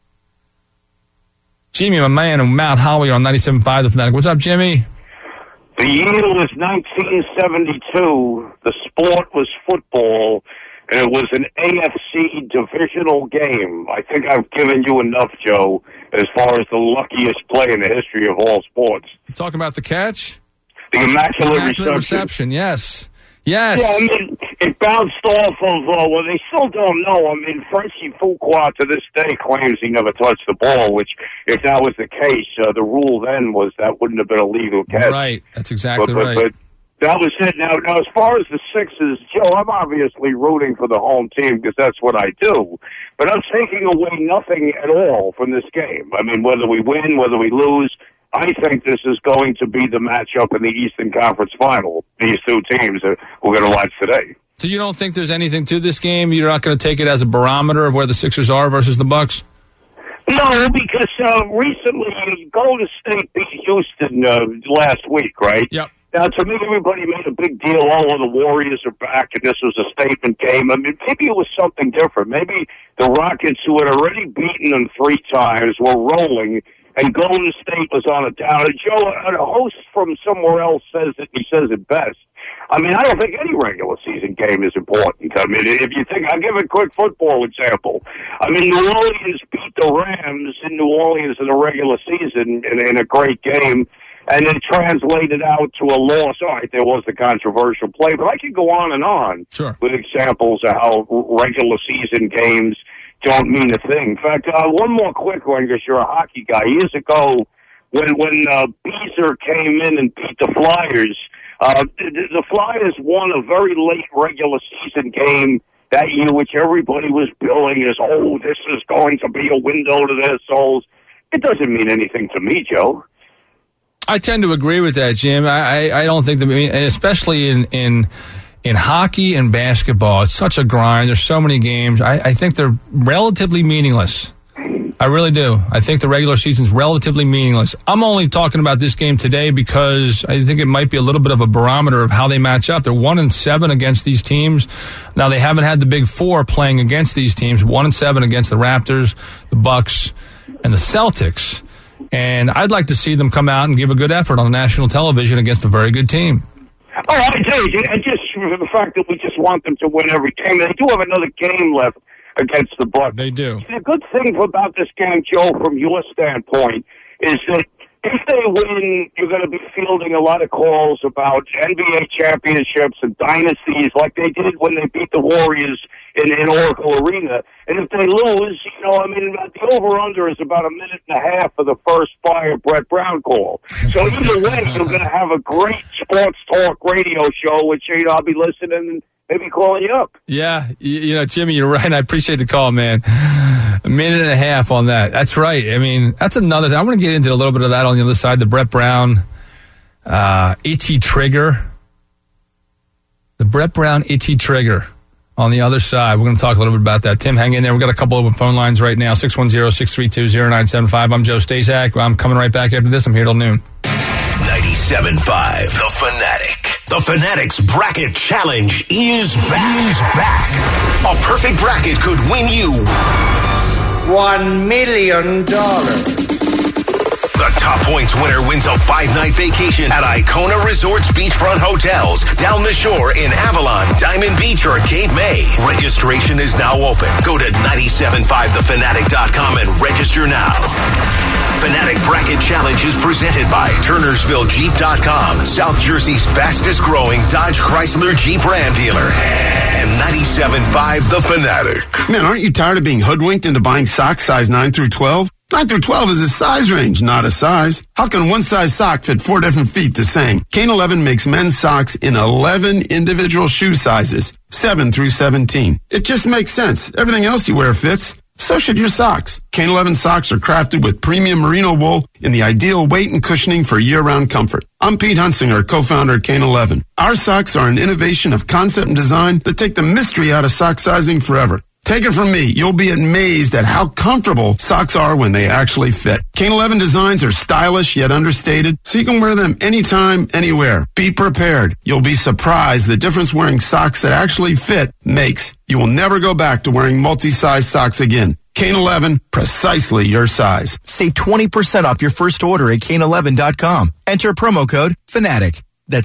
Jimmy, my man, in Mount Holly on 97.5 The Fanatic. What's up, Jimmy? The year was 1972. The sport was football, and it was an AFC divisional game. I think I've given you enough, Joe, as far as the luckiest play in the history of all sports. You talking about the catch? The Immaculate Reception. Yes. Yes. Yeah, I mean, it bounced off of, well, they still don't know. I mean, Frenchie Fuqua to this day claims he never touched the ball, which, if that was the case, the rule then was that wouldn't have been a legal catch. Right. That's exactly right. But that was it. Now, as far as the Sixers, Joe, I'm obviously rooting for the home team because that's what I do. But I'm taking away nothing at all from this game. I mean, whether we win, whether we lose, I think this is going to be the matchup in the Eastern Conference Final, these two teams that we're going to watch today. So you don't think there's anything to this game? You're not going to take it as a barometer of where the Sixers are versus the Bucks? No, because recently Golden State beat Houston last week, right? Yep. Now, to me, everybody made a big deal. Oh, the Warriors are back, and this was a statement game. I mean, maybe it was something different. Maybe the Rockets, who had already beaten them 3 times, were rolling, and Golden State was on a down. And Joe, a host from somewhere else says it. He says it best. I mean, I don't think any regular season game is important. I mean, if you think, I'll give a quick football example. I mean, New Orleans beat the Rams in New Orleans in the regular season in a great game, and then translated out to a loss. All right, there was the controversial play, but I could go on and on with examples of how regular season games don't mean a thing. In fact, one more quick one, because you're a hockey guy. Years ago, when Beezer came in and beat the Flyers, the Flyers won a very late regular season game that year, which everybody was billing as, oh, this is going to be a window to their souls. It doesn't mean anything to me, Joe. I tend to agree with that, Jim. I don't think that, and especially in hockey and basketball, it's such a grind. There's so many games. I think they're relatively meaningless. I really do. I think the regular season's relatively meaningless. I'm only talking about this game today because I think it might be a little bit of a barometer of how they match up. They're 1-7 against these teams. Now, they haven't had the Big Four playing against these teams. 1-7 against the Raptors, the Bucks, and the Celtics. And I'd like to see them come out and give a good effort on national television against a very good team. Oh, I do. And just for the fact that we just want them to win every game. They do have another game left against the Bucks. They do. The good thing about this game, Joe, from your standpoint, is that if they win, you're going to be fielding a lot of calls about NBA championships and dynasties like they did when they beat the Warriors in Oracle Arena. And if they lose, the over-under is about 1.5 minutes for the first fire Brett Brown call. So either way, you're going to have a great sports talk radio show, which I'll be listening and maybe calling you up. Yeah, Jimmy, you're right. I appreciate the call, man. 1.5 minutes on that. That's right. I mean, that's another thing. I want to get into a little bit of that on the other side. The Brett Brown itchy trigger. The Brett Brown itchy trigger on the other side. We're going to talk a little bit about that. Tim, hang in there. We've got a couple open phone lines right now. 610-632-0975. I'm Joe Staszak. I'm coming right back after this. I'm here till noon. 97.5, The Fanatic. The Fanatic's Bracket Challenge is back. A perfect bracket could win you $1 million. The top points winner wins a 5-night vacation at Icona Resorts Beachfront Hotels down the shore in Avalon, Diamond Beach, or Cape May. Registration is now open. Go to 975thefanatic.com and register now. Fanatic Bracket Challenge is presented by TurnersvilleJeep.com, South Jersey's fastest growing Dodge Chrysler Jeep Ram dealer. And 97.5 The Fanatic. Man, aren't you tired of being hoodwinked into buying socks size 9 through 12? 9 through 12 is a size range, not a size. How can one size sock fit 4 different feet the same? Kane 11 makes men's socks in 11 individual shoe sizes, 7 through 17. It just makes sense. Everything else you wear fits. So should your socks. Kane 11 socks are crafted with premium merino wool in the ideal weight and cushioning for year-round comfort. I'm Pete Hunsinger, co-founder of Kane 11. Our socks are an innovation of concept and design that take the mystery out of sock sizing forever. Take it from me, you'll be amazed at how comfortable socks are when they actually fit. Kane 11 designs are stylish yet understated, so you can wear them anytime, anywhere. Be prepared. You'll be surprised the difference wearing socks that actually fit makes. You will never go back to wearing multi-size socks again. Kane 11, precisely your size. Save 20% off your first order at Kane11.com. Enter promo code FANATIC. That's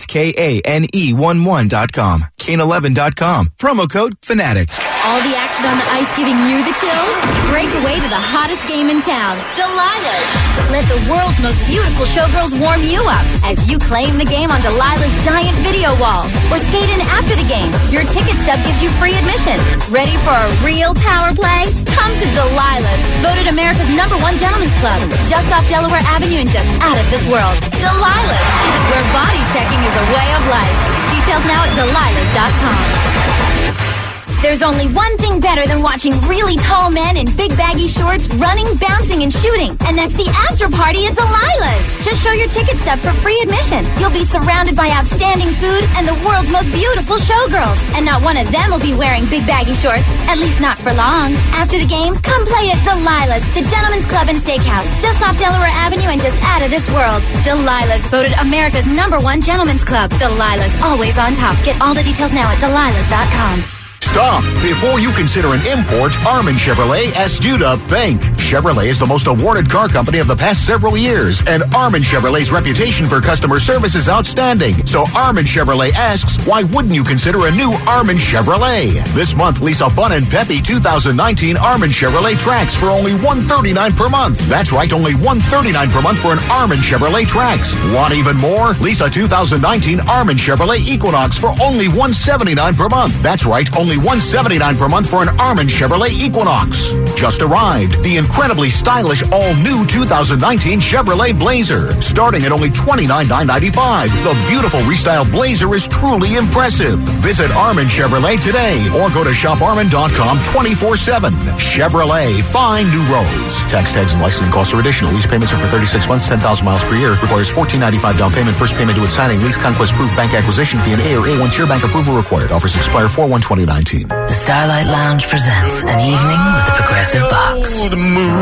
KANE11.com. Kane11.com. Promo code FANATIC. All the action on the ice giving you the chills? Break away to the hottest game in town, Delilah's. Let the world's most beautiful showgirls warm you up as you claim the game on Delilah's giant video walls or skate in after the game. Your ticket stub gives you free admission. Ready for a real power play? Come to Delilah's, voted America's #1 gentleman's club, just off Delaware Avenue and just out of this world. Delilah's, where body checking is a way of life. Details now at Delilah's.com. There's only one thing better than watching really tall men in big baggy shorts running, bouncing, and shooting, and that's the after party at Delilah's. Just show your ticket stub for free admission. You'll be surrounded by outstanding food and the world's most beautiful showgirls, and not one of them will be wearing big baggy shorts, at least not for long. After the game, come play at Delilah's, the Gentleman's Club and Steakhouse, just off Delaware Avenue and just out of this world. Delilah's, voted America's #1 gentleman's club. Delilah's, always on top. Get all the details now at Delilah's.com. Stop! Before you consider an import, Armin Chevrolet asks you to think. Chevrolet is the most awarded car company of the past several years, and Armin Chevrolet's reputation for customer service is outstanding. So Armin Chevrolet asks, why wouldn't you consider a new Armin Chevrolet? This month, lease a fun and peppy 2019 Armin Chevrolet Trax for only $139 per month. That's right, only $139 per month for an Armin Chevrolet Trax. Want even more? Lease a 2019 Armin Chevrolet Equinox for only $179 per month. That's right, only $179 per month for an Armin Chevrolet Equinox. Just arrived, the incredibly stylish all-new 2019 Chevrolet Blazer, starting at only $29,995. The beautiful restyled Blazer is truly impressive. Visit Armin Chevrolet today or go to shoparmin.com 24/7. Chevrolet, find new roads. Tax, tags, and licensing costs are additional. Lease payments are for 36 months, 10,000 miles per year. Requires $1,495 down payment. First payment due at signing. Lease conquest proof bank acquisition fee and A or A1 tier bank approval required. Offers expire 4/1/2019. The Starlight Lounge presents an evening with the Progressive Box. Old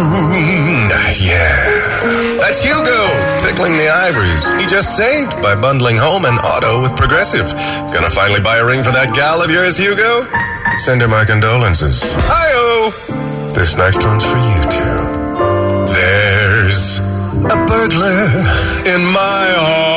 moon, yeah. That's Hugo, tickling the ivories. He just saved by bundling home and auto with Progressive. Gonna finally buy a ring for that gal of yours, Hugo? Send her my condolences. Hi-oh! This next one's for you, too. There's a burglar in my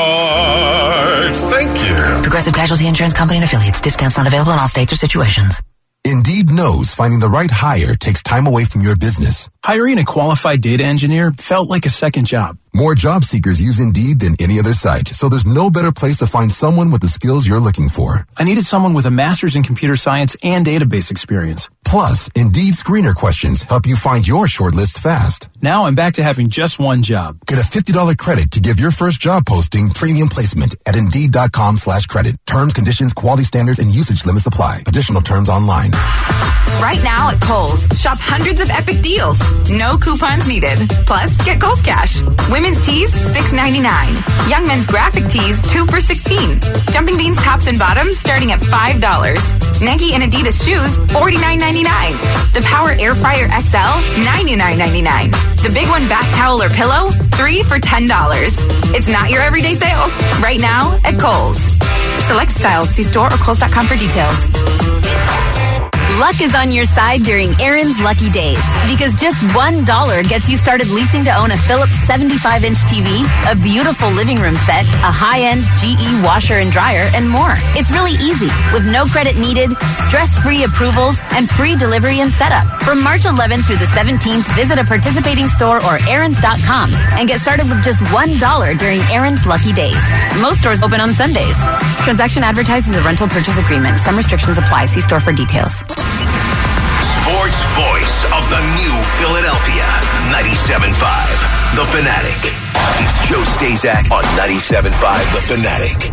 heart. Thank you. Progressive Casualty Insurance Company and Affiliates. Discounts not available in all states or situations. Indeed knows finding the right hire takes time away from your business. Hiring a qualified data engineer felt like a second job. More job seekers use Indeed than any other site, so there's no better place to find someone with the skills you're looking for. I needed someone with a master's in computer science and database experience. Plus, Indeed screener questions help you find your shortlist fast. Now I'm back to having just one job. Get a $50 credit to give your first job posting premium placement at Indeed.com/credit. Terms, conditions, quality standards, and usage limits apply. Additional terms online. Right now at Kohl's, shop hundreds of epic deals. No coupons needed. Plus, get Kohl's Cash. Women's tees, $6.99. Young men's graphic tees, 2 for $16. Jumping Beans tops and bottoms starting at $5. Nike and Adidas shoes, $49.99. The Power Air Fryer XL, $99.99. The Big One bath towel or pillow, 3 for $10. It's not your everyday sale. Right now at Kohl's. Select styles. See store or Kohl's.com for details. Luck is on your side during Aaron's Lucky Days because just $1 gets you started leasing to own a Philips 75-inch TV, a beautiful living room set, a high-end GE washer and dryer, and more. It's really easy with no credit needed, stress-free approvals, and free delivery and setup. From March 11th through the 17th, visit a participating store or Aaron's.com and get started with just $1 during Aaron's Lucky Days. Most stores open on Sundays. Transaction advertised as a rental purchase agreement. Some restrictions apply. See store for details. Sports voice of the new Philadelphia, 97.5, The Fanatic. It's Joe Stazak on 97.5, The Fanatic.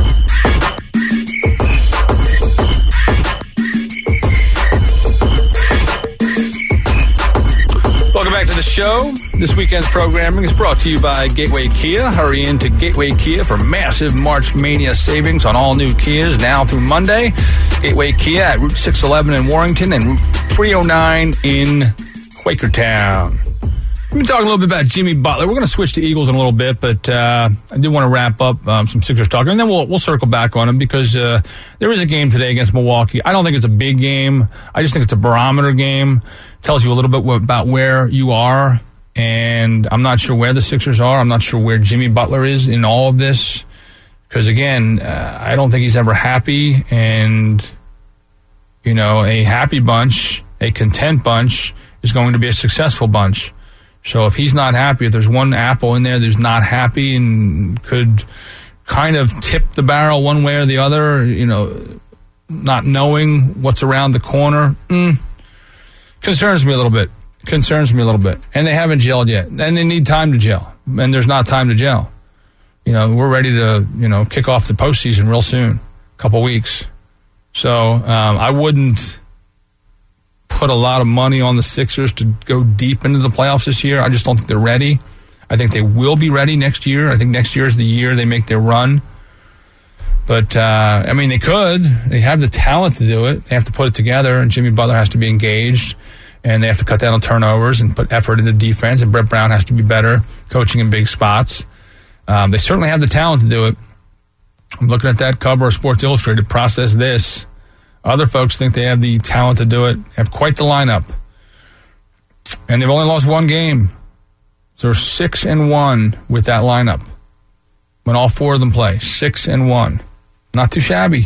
Welcome back to the show. This weekend's programming is brought to you by Gateway Kia. Hurry into Gateway Kia for massive March Mania savings on all new Kias now through Monday. Gateway Kia at Route 611 in Warrington and Route 309 in Quakertown. We've been talking a little bit about Jimmy Butler. We're going to switch to Eagles in a little bit, but I do want to wrap up some Sixers talk, and then we'll circle back on them because there is a game today against Milwaukee. I don't think it's a big game. I just think it's a barometer game. Tells you a little bit about where you are, and I'm not sure where the Sixers are. I'm not sure where Jimmy Butler is in all of this because, again, I don't think he's ever happy, and, you know, a happy bunch, a content bunch is going to be a successful bunch. So if he's not happy, if there's one apple in there that's not happy and could kind of tip the barrel one way or the other, you know, not knowing what's around the corner, concerns me a little bit. And they haven't gelled yet. And they need time to gel. And there's not time to gel. You know, we're ready to, you know, kick off the postseason real soon. A couple weeks. So I wouldn't put a lot of money on the Sixers to go deep into the playoffs this year. I just don't think they're ready. I think they will be ready next year. I think next year is the year they make their run. But, I mean, they could. They have the talent to do it. They have to put it together, and Jimmy Butler has to be engaged, and they have to cut down on turnovers and put effort into defense, and Brett Brown has to be better coaching in big spots. They certainly have the talent to do it. I'm looking at that cover of Sports Illustrated, process this. Other folks think they have the talent to do it, have quite the lineup. And they've only lost one game. So they're 6-1 with that lineup. When all four of them play, 6-1. Not too shabby.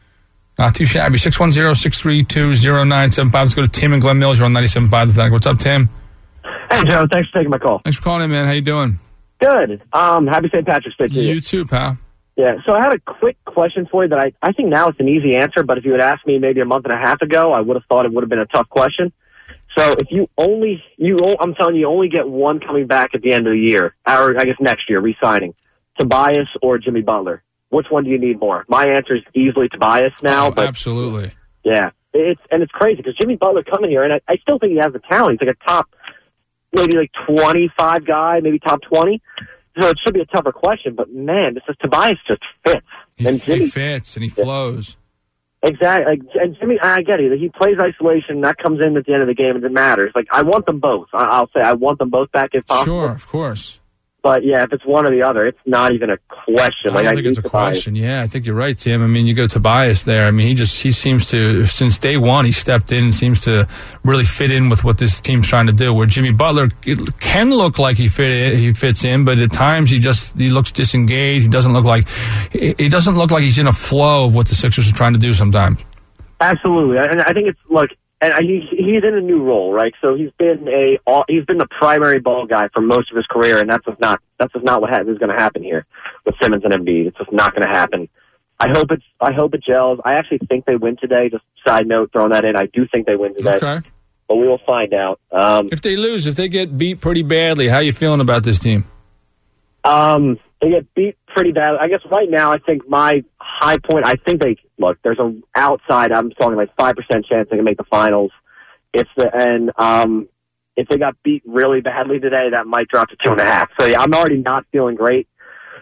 610-632-0975. Let's go to Tim and Glen Mills. You're on 97.5 The Fanatic. What's up, Tim? Hey, Joe. Thanks for taking my call. Thanks for calling in, man. How you doing? Good. Happy St. Patrick's Day to you. You too, pal. Yeah, so I had a quick question for you that I think now it's an easy answer, but if you had asked me maybe a month and a half ago, I would have thought it would have been a tough question. So if I'm telling you, only get one coming back at the end of the year, or I guess next year, re-signing, Tobias or Jimmy Butler. Which one do you need more? My answer is easily Tobias now. But absolutely. Yeah, it's crazy because Jimmy Butler coming here, and I still think he has the talent. He's like a top, maybe like 25 guy, maybe top 20. So it should be a tougher question, but man, this is Tobias just fits. He fits and he flows. Exactly. And Jimmy, I get it. He plays isolation. That comes in at the end of the game, and it matters. Like, I want them both. I'll say I want them both back if possible. Sure, of course. But, yeah, if it's one or the other, it's not even a question. I don't think it's a question. Yeah, I think you're right, Tim. I mean, you go to Tobias there. I mean, he seems to, since day one, he stepped in and seems to really fit in with what this team's trying to do. Where Jimmy Butler can look like he fits in, but at times he looks disengaged. He doesn't look like he's in a flow of what the Sixers are trying to do sometimes. Absolutely. And I think it's, look, and he's in a new role, right? So he's been the primary ball guy for most of his career, and that's just not what is going to happen here with Simmons and Embiid. It's just not going to happen. I hope it gels. I actually think they win today. Just side note, throwing that in. I do think they win today. Okay. But we will find out. If they lose, if they get beat pretty badly, how are you feeling about this team? They get beat pretty bad. I guess right now, I think my high point, there's an outside, I'm talking like 5% chance they can make the finals. If they got beat really badly today, that might drop to 2.5. So yeah, I'm already not feeling great.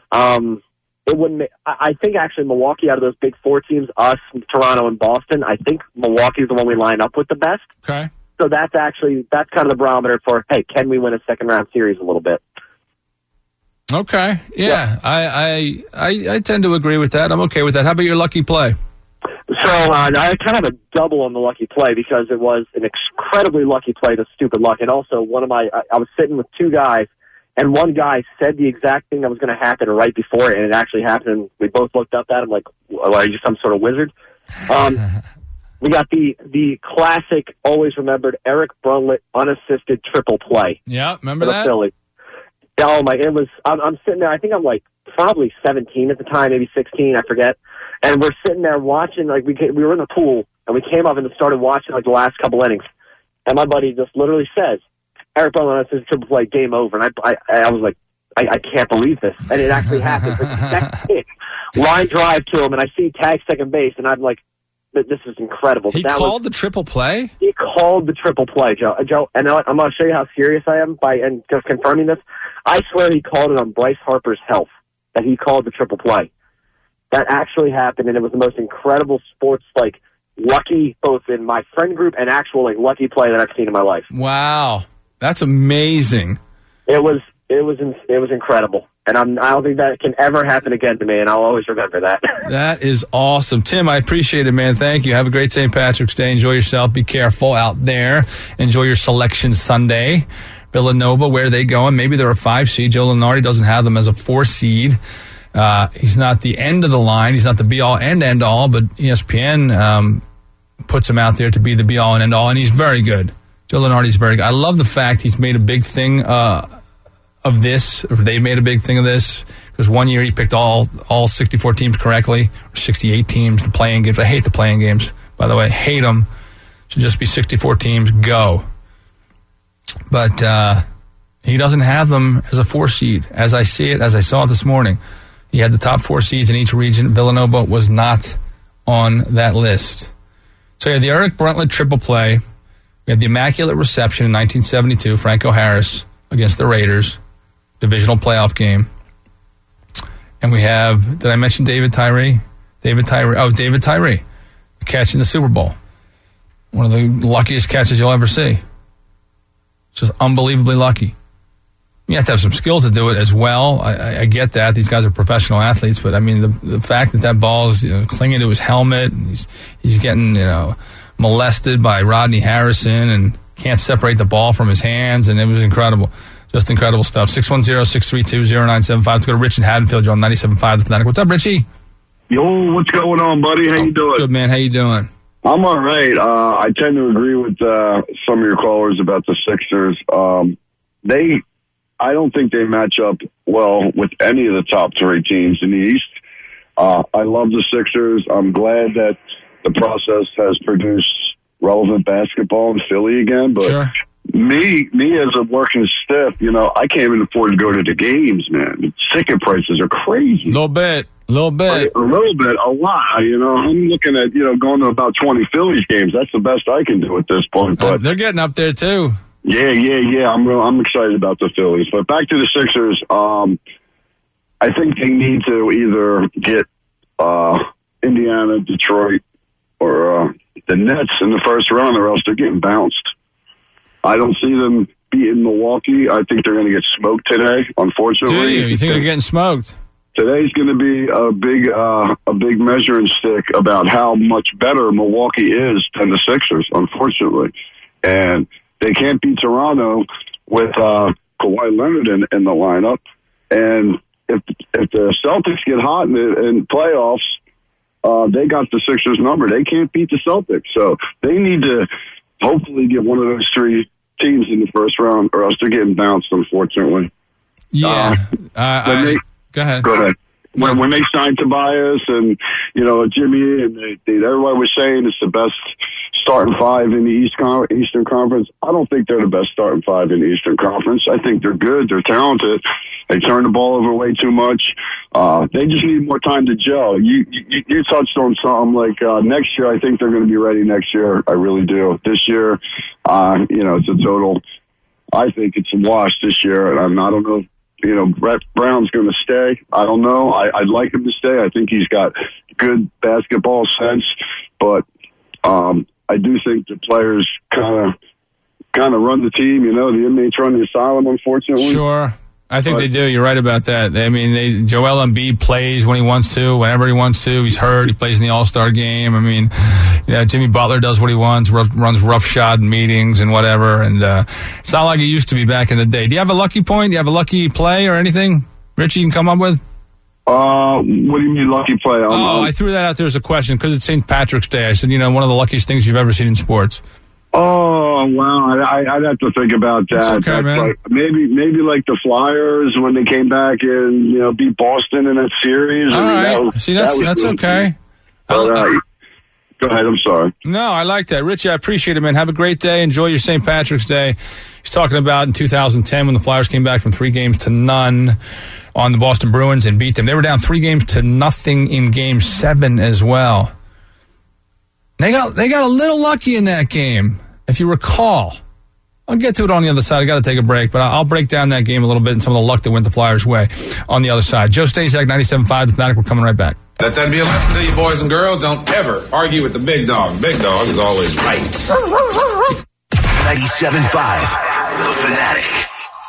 I think actually Milwaukee, out of those big four teams, us, Toronto, and Boston, I think Milwaukee's the one we line up with the best. Okay. So that's kind of the barometer for, hey, can we win a second round series a little bit? Okay. Yeah. I tend to agree with that. I'm okay with that. How about your lucky play? So I kind of have a double on the lucky play because it was an incredibly lucky play to stupid luck. And also I was sitting with two guys, and one guy said the exact thing that was going to happen right before it, and it actually happened. And we both looked up at him like, are you some sort of wizard? We got the classic, always remembered, Eric Brunlett unassisted triple play. Yeah, remember for that? the Phillies. Oh my! It was. I'm sitting there. I think I'm like probably 17 at the time, maybe 16. I forget. And we're sitting there watching. Like we were in the pool, and we came up and started watching like the last couple innings. And my buddy just literally says, "Eric Brunlett says triple play, game over." And I was like, I can't believe this, and it actually happened. But the next pitch, line drive to him, and I see tag second base, and I'm like, this is incredible. He called the triple play? He called the triple play, Joe. And I'm going to show you how serious I am and just confirming this. I swear he called it on Bryce Harper's health, that he called the triple play. That actually happened, and it was the most incredible sports, lucky, both in my friend group and actual, lucky play that I've seen in my life. Wow. That's amazing. It was incredible. And I don't think that can ever happen again to me, and I'll always remember that. That is awesome. Tim, I appreciate it, man. Thank you. Have a great St. Patrick's Day. Enjoy yourself. Be careful out there. Enjoy your selection Sunday. Villanova, where are they going? Maybe they're a 5 seed. Joe Lunardi doesn't have them as a 4 seed. He's not the end of the line. He's not the be-all and end-all, but ESPN puts him out there to be the be-all and end-all, and he's very good. Joe Lunardi's very good. I love the fact he's made a big thing of this, or they made a big thing of this, because one year he picked all 64 teams correctly, or 68 teams, the playing games. I hate the playing games, by the way. Hate them. Should just be 64 teams, go. But he doesn't have them as a 4 seed. As I see it, as I saw it this morning, he had the top 4 seeds in each region. Villanova was not on that list. So you had the Eric Bruntlett triple play. We had the Immaculate Reception in 1972, Franco Harris against the Raiders, divisional playoff game. And we have, did I mention David Tyree? David Tyree, catch in the Super Bowl. One of the luckiest catches you'll ever see. Just unbelievably lucky. You have to have some skill to do it as well. I get that. These guys are professional athletes, but I mean, the fact that ball is clinging to his helmet, and he's getting molested by Rodney Harrison and can't separate the ball from his hands, and it was incredible. Just incredible stuff. 610-632-0975. Let's go to Rich in Haddonfield. You're on 97.5 The Fanatic. What's up, Richie? Yo, what's going on, buddy? How you doing? Good, man. How you doing? I'm all right. I tend to agree with some of your callers about the Sixers. I don't think they match up well with any of the top 3 teams in the East. I love the Sixers. I'm glad that the process has produced relevant basketball in Philly again. But sure. Me as a working stiff, I can't even afford to go to the games, man. Ticket prices are crazy. A little bit, a lot. I'm looking at, going to about 20 Phillies games. That's the best I can do at this point. But they're getting up there too. Yeah. I'm excited about the Phillies. But back to the Sixers. I think they need to either get Indiana, Detroit, or the Nets in the first round, or else they're getting bounced. I don't see them beating Milwaukee. I think they're going to get smoked today, unfortunately. Do you? You think they're getting smoked? Today's going to be a big measuring stick about how much better Milwaukee is than the Sixers, unfortunately. And they can't beat Toronto with Kawhi Leonard in the lineup. And if the Celtics get hot in playoffs, they got the Sixers number. They can't beat the Celtics. So they need to hopefully get one of those 3 teams in the first round, or else they're getting bounced, unfortunately. Yeah. Go ahead. When they signed Tobias and, Jimmy, and everybody was saying it's the best starting 5 in the Eastern Conference. I don't think they're the best starting 5 in the Eastern Conference. I think they're good. They're talented. They turn the ball over way too much. They just need more time to gel. You touched on something like next year. I think they're going to be ready next year. I really do. This year, it's a total. I think it's a wash this year. And I don't know. Brett Brown's going to stay. I don't know. I'd like him to stay. I think he's got good basketball sense, but I do think the players kind of run the team. The inmates run the asylum, unfortunately. Sure. I think they do. You're right about that. Joel Embiid plays when he wants to, whenever he wants to. He's hurt. He plays in the All-Star game. Jimmy Butler does what he wants, runs roughshod meetings and whatever. And it's not like it used to be back in the day. Do you have a lucky point? Do you have a lucky play or anything, Richie, you can come up with? What do you mean lucky play? I threw that out there as a question because it's St. Patrick's Day. I said, one of the luckiest things you've ever seen in sports. Oh, wow. I'd have to think about that. That's okay, man. Maybe like the Flyers when they came back and, beat Boston in that series. All right. That's okay. Go ahead. I'm sorry. No, I like that. Richie, I appreciate it, man. Have a great day. Enjoy your St. Patrick's Day. He's talking about in 2010 when the Flyers came back from 3 games to none on the Boston Bruins and beat them. They were down 3 games to nothing in Game 7 as well. They got a little lucky in that game, if you recall. I'll get to it on the other side. I got to take a break, but I'll break down that game a little bit and some of the luck that went the Flyers' way on the other side. Joe Staszak, 97.5, The Fanatic. We're coming right back. Let that be a lesson to you, boys and girls. Don't ever argue with the big dog. Big dog is always right. 97.5, The Fanatic.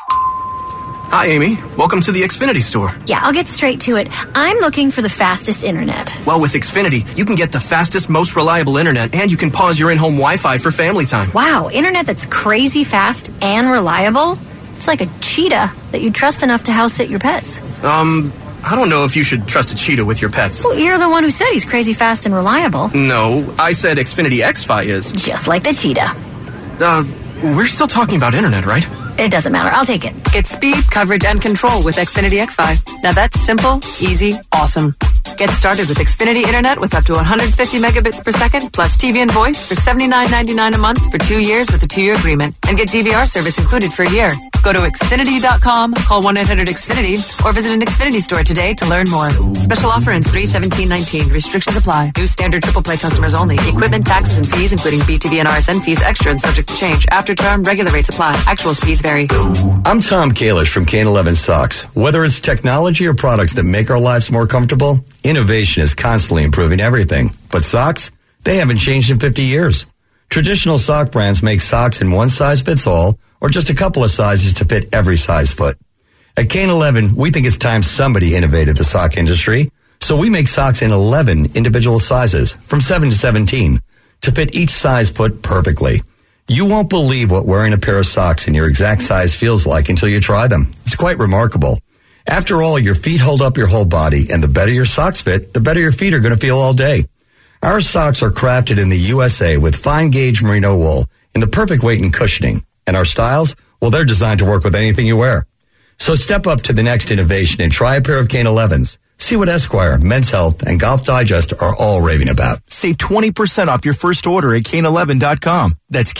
Hi, Amy. Welcome to the Xfinity store. Yeah, I'll get straight to it. I'm looking for the fastest internet. Well, with Xfinity, you can get the fastest, most reliable internet, and you can pause your in-home Wi-Fi for family time. Wow, internet that's crazy fast and reliable? It's like a cheetah that you trust enough to house sit your pets. I don't know if you should trust a cheetah with your pets. Well, you're the one who said he's crazy fast and reliable. No, I said Xfinity X-Fi is. Just like the cheetah. We're still talking about internet, right? It doesn't matter. I'll take it. Get speed, coverage, and control with Xfinity X5. Now that's simple, easy, awesome. Get started with Xfinity Internet with up to 150 megabits per second plus TV and voice for $79.99 a month for 2 years with a 2-year agreement. And get DVR service included for a year. Go to Xfinity.com, call 1-800-XFINITY, or visit an Xfinity store today to learn more. Special offer ends 3/17/19. Restrictions apply. New standard triple play customers only. Equipment, taxes, and fees, including BTV and RSN fees, extra and subject to change. After term, regular rates apply. Actual speeds vary. I'm Tom Kalish from Kane 11 Socks. Whether it's technology or products that make our lives more comfortable, innovation is constantly improving everything. But socks, they haven't changed in 50 years. Traditional sock brands make socks in one size fits all, or just a couple of sizes to fit every size foot. At Kane 11, we think it's time somebody innovated the sock industry, so we make socks in 11 individual sizes, from 7 to 17, to fit each size foot perfectly. You won't believe what wearing a pair of socks in your exact size feels like until you try them. It's quite remarkable. After all, your feet hold up your whole body, and the better your socks fit, the better your feet are going to feel all day. Our socks are crafted in the USA with fine-gauge merino wool in the perfect weight and cushioning. And our styles, well, they're designed to work with anything you wear. So step up to the next innovation and try a pair of Kane 11s. See what Esquire, Men's Health, and Golf Digest are all raving about. Save 20% off your first order at Kane11.com. That's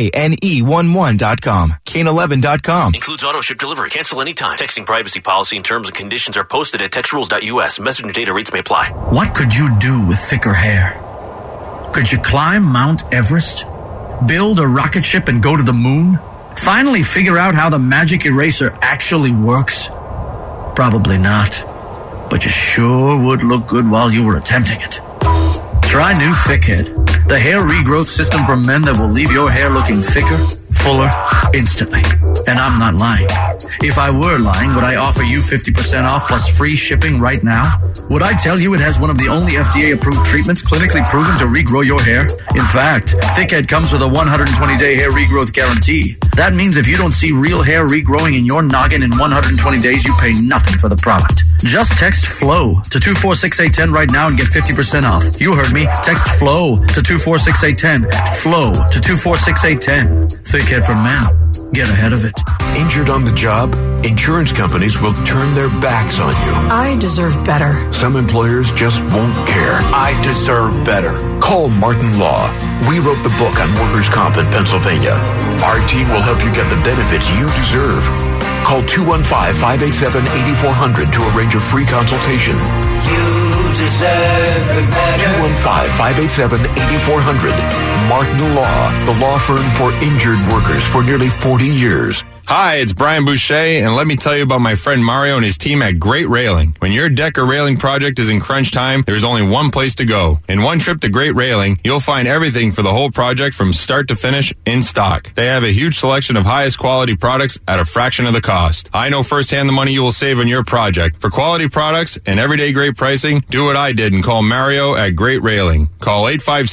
KANE11.com. Kane11.com. Includes auto ship delivery. Cancel anytime. Texting privacy policy and terms and conditions are posted at textrules.us. Messenger data rates may apply. What could you do with thicker hair? Could you climb Mount Everest? Build a rocket ship and go to the moon? Finally figure out how the magic eraser actually works? Probably not. But you sure would look good while you were attempting it. Try new Thickhead, the hair regrowth system for men that will leave your hair looking thicker, fuller, instantly. And I'm not lying. If I were lying, would I offer you 50% off plus free shipping right now? Would I tell you it has one of the only FDA-approved treatments clinically proven to regrow your hair? In fact, Thickhead comes with a 120-day hair regrowth guarantee. That means if you don't see real hair regrowing in your noggin in 120 days, you pay nothing for the product. Just text FLOW to 246810 right now and get 50% off. You heard me. Text FLOW to 246810. FLOW to 246810. Thick head for men. Get ahead of it. Injured on the job? Insurance companies will turn their backs on you. I deserve better. Some employers just won't care. I deserve better. Call Martin Law. We wrote the book on workers' comp in Pennsylvania. Our team will help you get the benefits you deserve. Call 215-587-8400 to arrange a free consultation. You deserve better. 215-587-8400. Martin Law, the law firm for injured workers for nearly 40 years. Hi, it's Brian Boucher, and let me tell you about my friend Mario and his team at Great Railing. When your deck or railing project is in crunch time, there's only one place to go. In one trip to Great Railing, you'll find everything for the whole project from start to finish in stock. They have a huge selection of highest quality products at a fraction of the cost. I know firsthand the money you will save on your project. For quality products and everyday great pricing, do what I did and call Mario at Great Railing. Call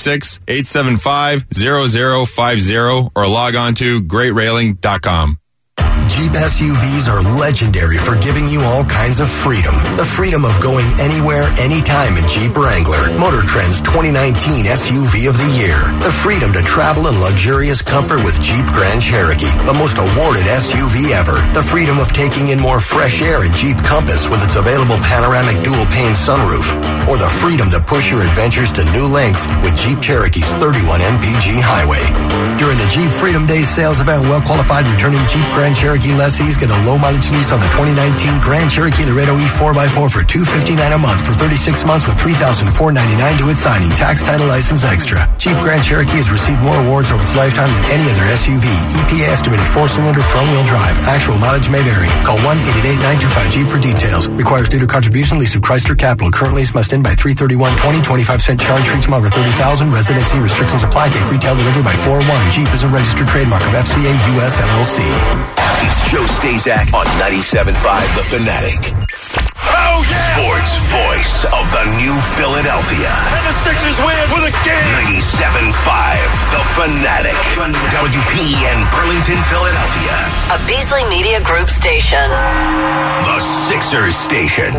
856-875-0050 or log on to greatrailing.com. Jeep SUVs are legendary for giving you all kinds of freedom. The freedom of going anywhere, anytime in Jeep Wrangler. Motor Trend's 2019 SUV of the Year. The freedom to travel in luxurious comfort with Jeep Grand Cherokee, the most awarded SUV ever. The freedom of taking in more fresh air in Jeep Compass with its available panoramic dual-pane sunroof. Or the freedom to push your adventures to new lengths with Jeep Cherokee's 31 mpg highway. During the Jeep Freedom Days sales event, well-qualified returning Jeep Grand Cherokee lessees get a low-mileage lease on the 2019 Grand Cherokee Laredo E 4x4 for $259 a month for 36 months with $3,499 to its signing. Tax, title, license extra. Jeep Grand Cherokee has received more awards over its lifetime than any other SUV. EPA estimated 4-cylinder front-wheel drive. Actual mileage may vary. Call 1-888-925-JEEP for details. Requires due to contribution lease of Chrysler Capital. Current lease must end by 3/31/20. 25-cent charge for each over 30,000. Residency restrictions apply. Get retail delivery by 4/1. Jeep is a registered trademark of FCA US LLC. It's Joe Stazak on 97.5 The Fanatic. Oh, yeah! Sports voice of the new Philadelphia. And the Sixers win with a game. 97.5 The Fanatic. WPEN Burlington, Philadelphia. A Beasley Media Group station. The Sixers station.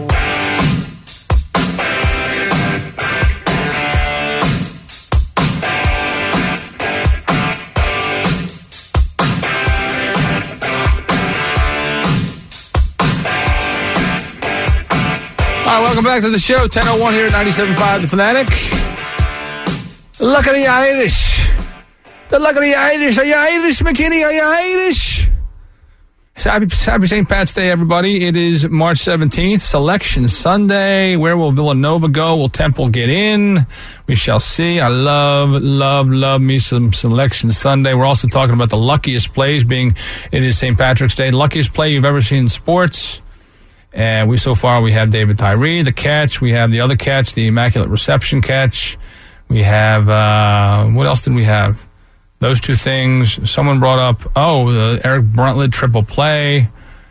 All right, welcome back to the show. 10:01 here at 97.5 The Fanatic. Look at the Irish. The luck of the Irish. Are you Irish, McKinney? Are you Irish? Happy St. Pat's Day, everybody. It is March 17th, Selection Sunday. Where will Villanova go? Will Temple get in? We shall see. I love me some Selection Sunday. We're also talking about the luckiest plays, being it is St. Patrick's Day. Luckiest play you've ever seen in sports. And we have David Tyree, the catch. We have the other catch, the Immaculate Reception catch. We have, what else did we have? Those two things. Someone brought up, the Eric Bruntlett triple play.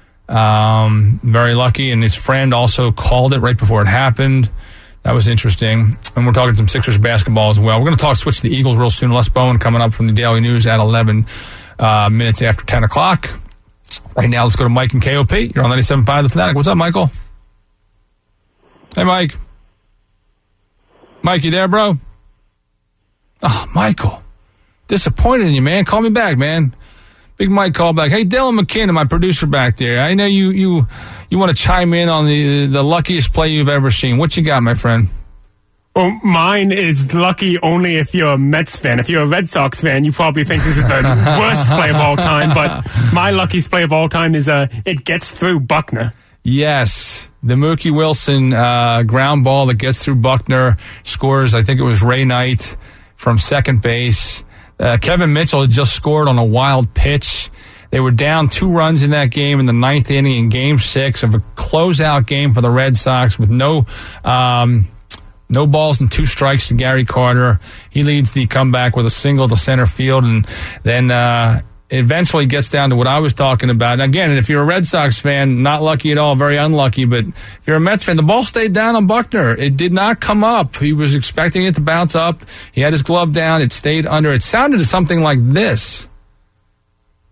Very lucky. And his friend also called it right before it happened. That was interesting. And we're talking some Sixers basketball as well. We're going to switch to the Eagles real soon. Les Bowen coming up from the Daily News at 11 minutes after 10 o'clock. Right now, let's go to Mike and KOP. You're on 97.5 The Fanatic. What's up, Michael? Hey, Mike. Mike, you there, bro? Oh, Michael. Disappointed in you, man. Call me back, man. Big Mike called back. Hey, Dylan McKinnon, my producer back there. I know you want to chime in on the luckiest play you've ever seen. What you got, my friend? Well, mine is lucky only if you're a Mets fan. If you're a Red Sox fan, you probably think this is the worst play of all time. But my luckiest play of all time is it gets through Buckner. Yes, the Mookie Wilson ground ball that gets through Buckner, scores, I think it was Ray Knight from second base. Kevin Mitchell had just scored on a wild pitch. They were down 2 runs in that game in the 9th inning in Game 6 of a closeout game for the Red Sox with no balls and 2 strikes to Gary Carter. He leads the comeback with a single to center field, and then eventually gets down to what I was talking about. And again, if you're a Red Sox fan, not lucky at all, very unlucky. But if you're a Mets fan, the ball stayed down on Buckner. It did not come up. He was expecting it to bounce up. He had his glove down. It stayed under. It sounded something like this.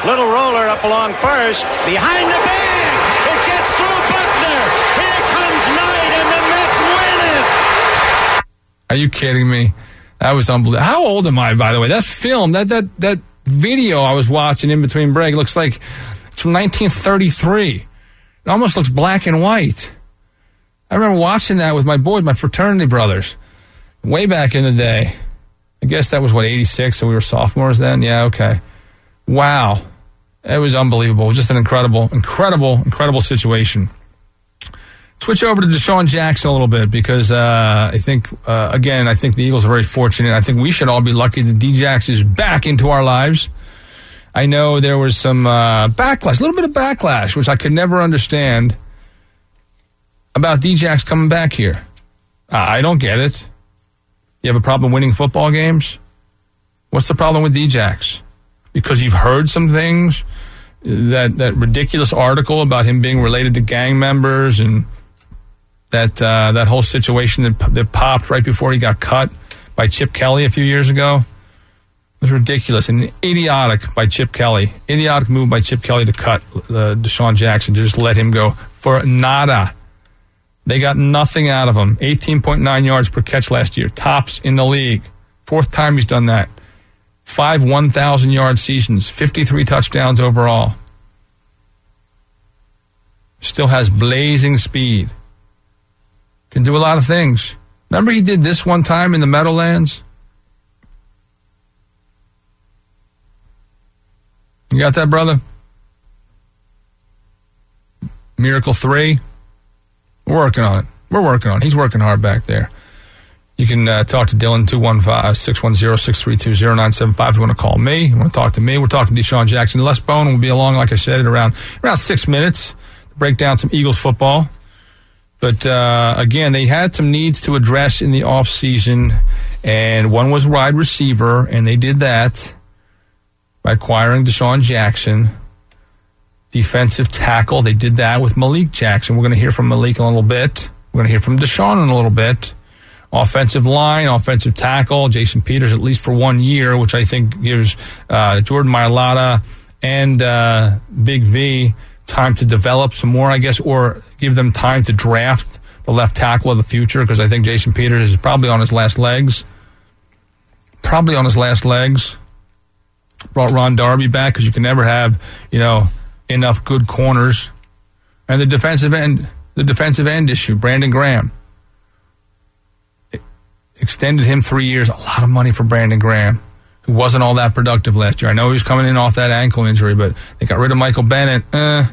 Little roller up along first. Behind the bag. It gets through Buckner. Here comes Knight, and the Mets win it. Are you kidding me? That was unbelievable. How old am I, by the way? That film, that video I was watching in between break looks like it's from 1933. It almost looks black and white. I remember watching that with my boys, my fraternity brothers, way back in the day. I guess that was, 86, so we were sophomores then? Yeah, okay. Wow. It was unbelievable. Just an incredible situation. Switch over to Deshaun Jackson a little bit because I think the Eagles are very fortunate. I think we should all be lucky that D-Jax is back into our lives. I know there was some backlash, a little bit of backlash, which I could never understand about D-Jax coming back here. I don't get it. You have a problem winning football games? What's the problem with D-Jax? Because you've heard some things, that ridiculous article about him being related to gang members and that whole situation that popped right before he got cut by Chip Kelly a few years ago. It was ridiculous and idiotic by Chip Kelly. Idiotic move by Chip Kelly to cut Deshaun Jackson, to just let him go for nada. They got nothing out of him. 18.9 yards per catch last year. Tops in the league. Fourth time he's done that. 5 1,000-yard seasons. 53 touchdowns overall. Still has blazing speed. Can do a lot of things. Remember he did this one time in the Meadowlands? You got that, brother? Miracle 3. We're working on it. He's working hard back there. You can talk to Dylan, 215-610-632-0975 if you want to call me. You want to talk to me. We're talking to Deshaun Jackson. Les Bone will be along, like I said, at around 6 minutes to break down some Eagles football. But, again, they had some needs to address in the offseason, and one was wide receiver, and they did that by acquiring Deshaun Jackson. Defensive tackle, they did that with Malik Jackson. We're going to hear from Malik in a little bit. We're going to hear from Deshaun in a little bit. Offensive line, offensive tackle, Jason Peters at least for 1 year, which I think gives Jordan Mailata and Big V time to develop some more, I guess, or give them time to draft the left tackle of the future, because I think Jason Peters is probably on his last legs. Brought Ron Darby back because you can never have, enough good corners. And the defensive end issue, Brandon Graham. Extended him 3 years, a lot of money for Brandon Graham, who wasn't all that productive last year. I know he was coming in off that ankle injury, but they got rid of Michael Bennett.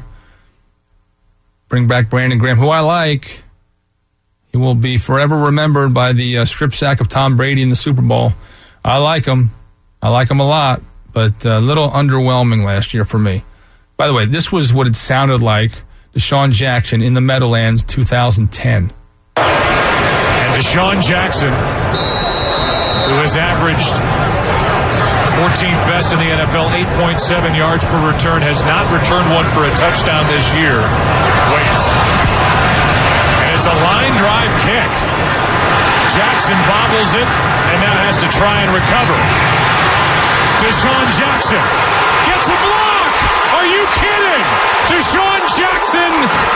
Bring back Brandon Graham, who I like. He will be forever remembered by the strip sack of Tom Brady in the Super Bowl. I like him. I like him a lot, but a little underwhelming last year for me. By the way, this was what it sounded like, Deshaun Jackson in the Meadowlands 2010. And Deshaun Jackson, who has averaged 14th best in the NFL, 8.7 yards per return, has not returned one for a touchdown this year. Waits. And it's a line drive kick. Jackson bobbles it and now has to try and recover. Deshaun Jackson gets a block! Are you kidding? Deshaun Jackson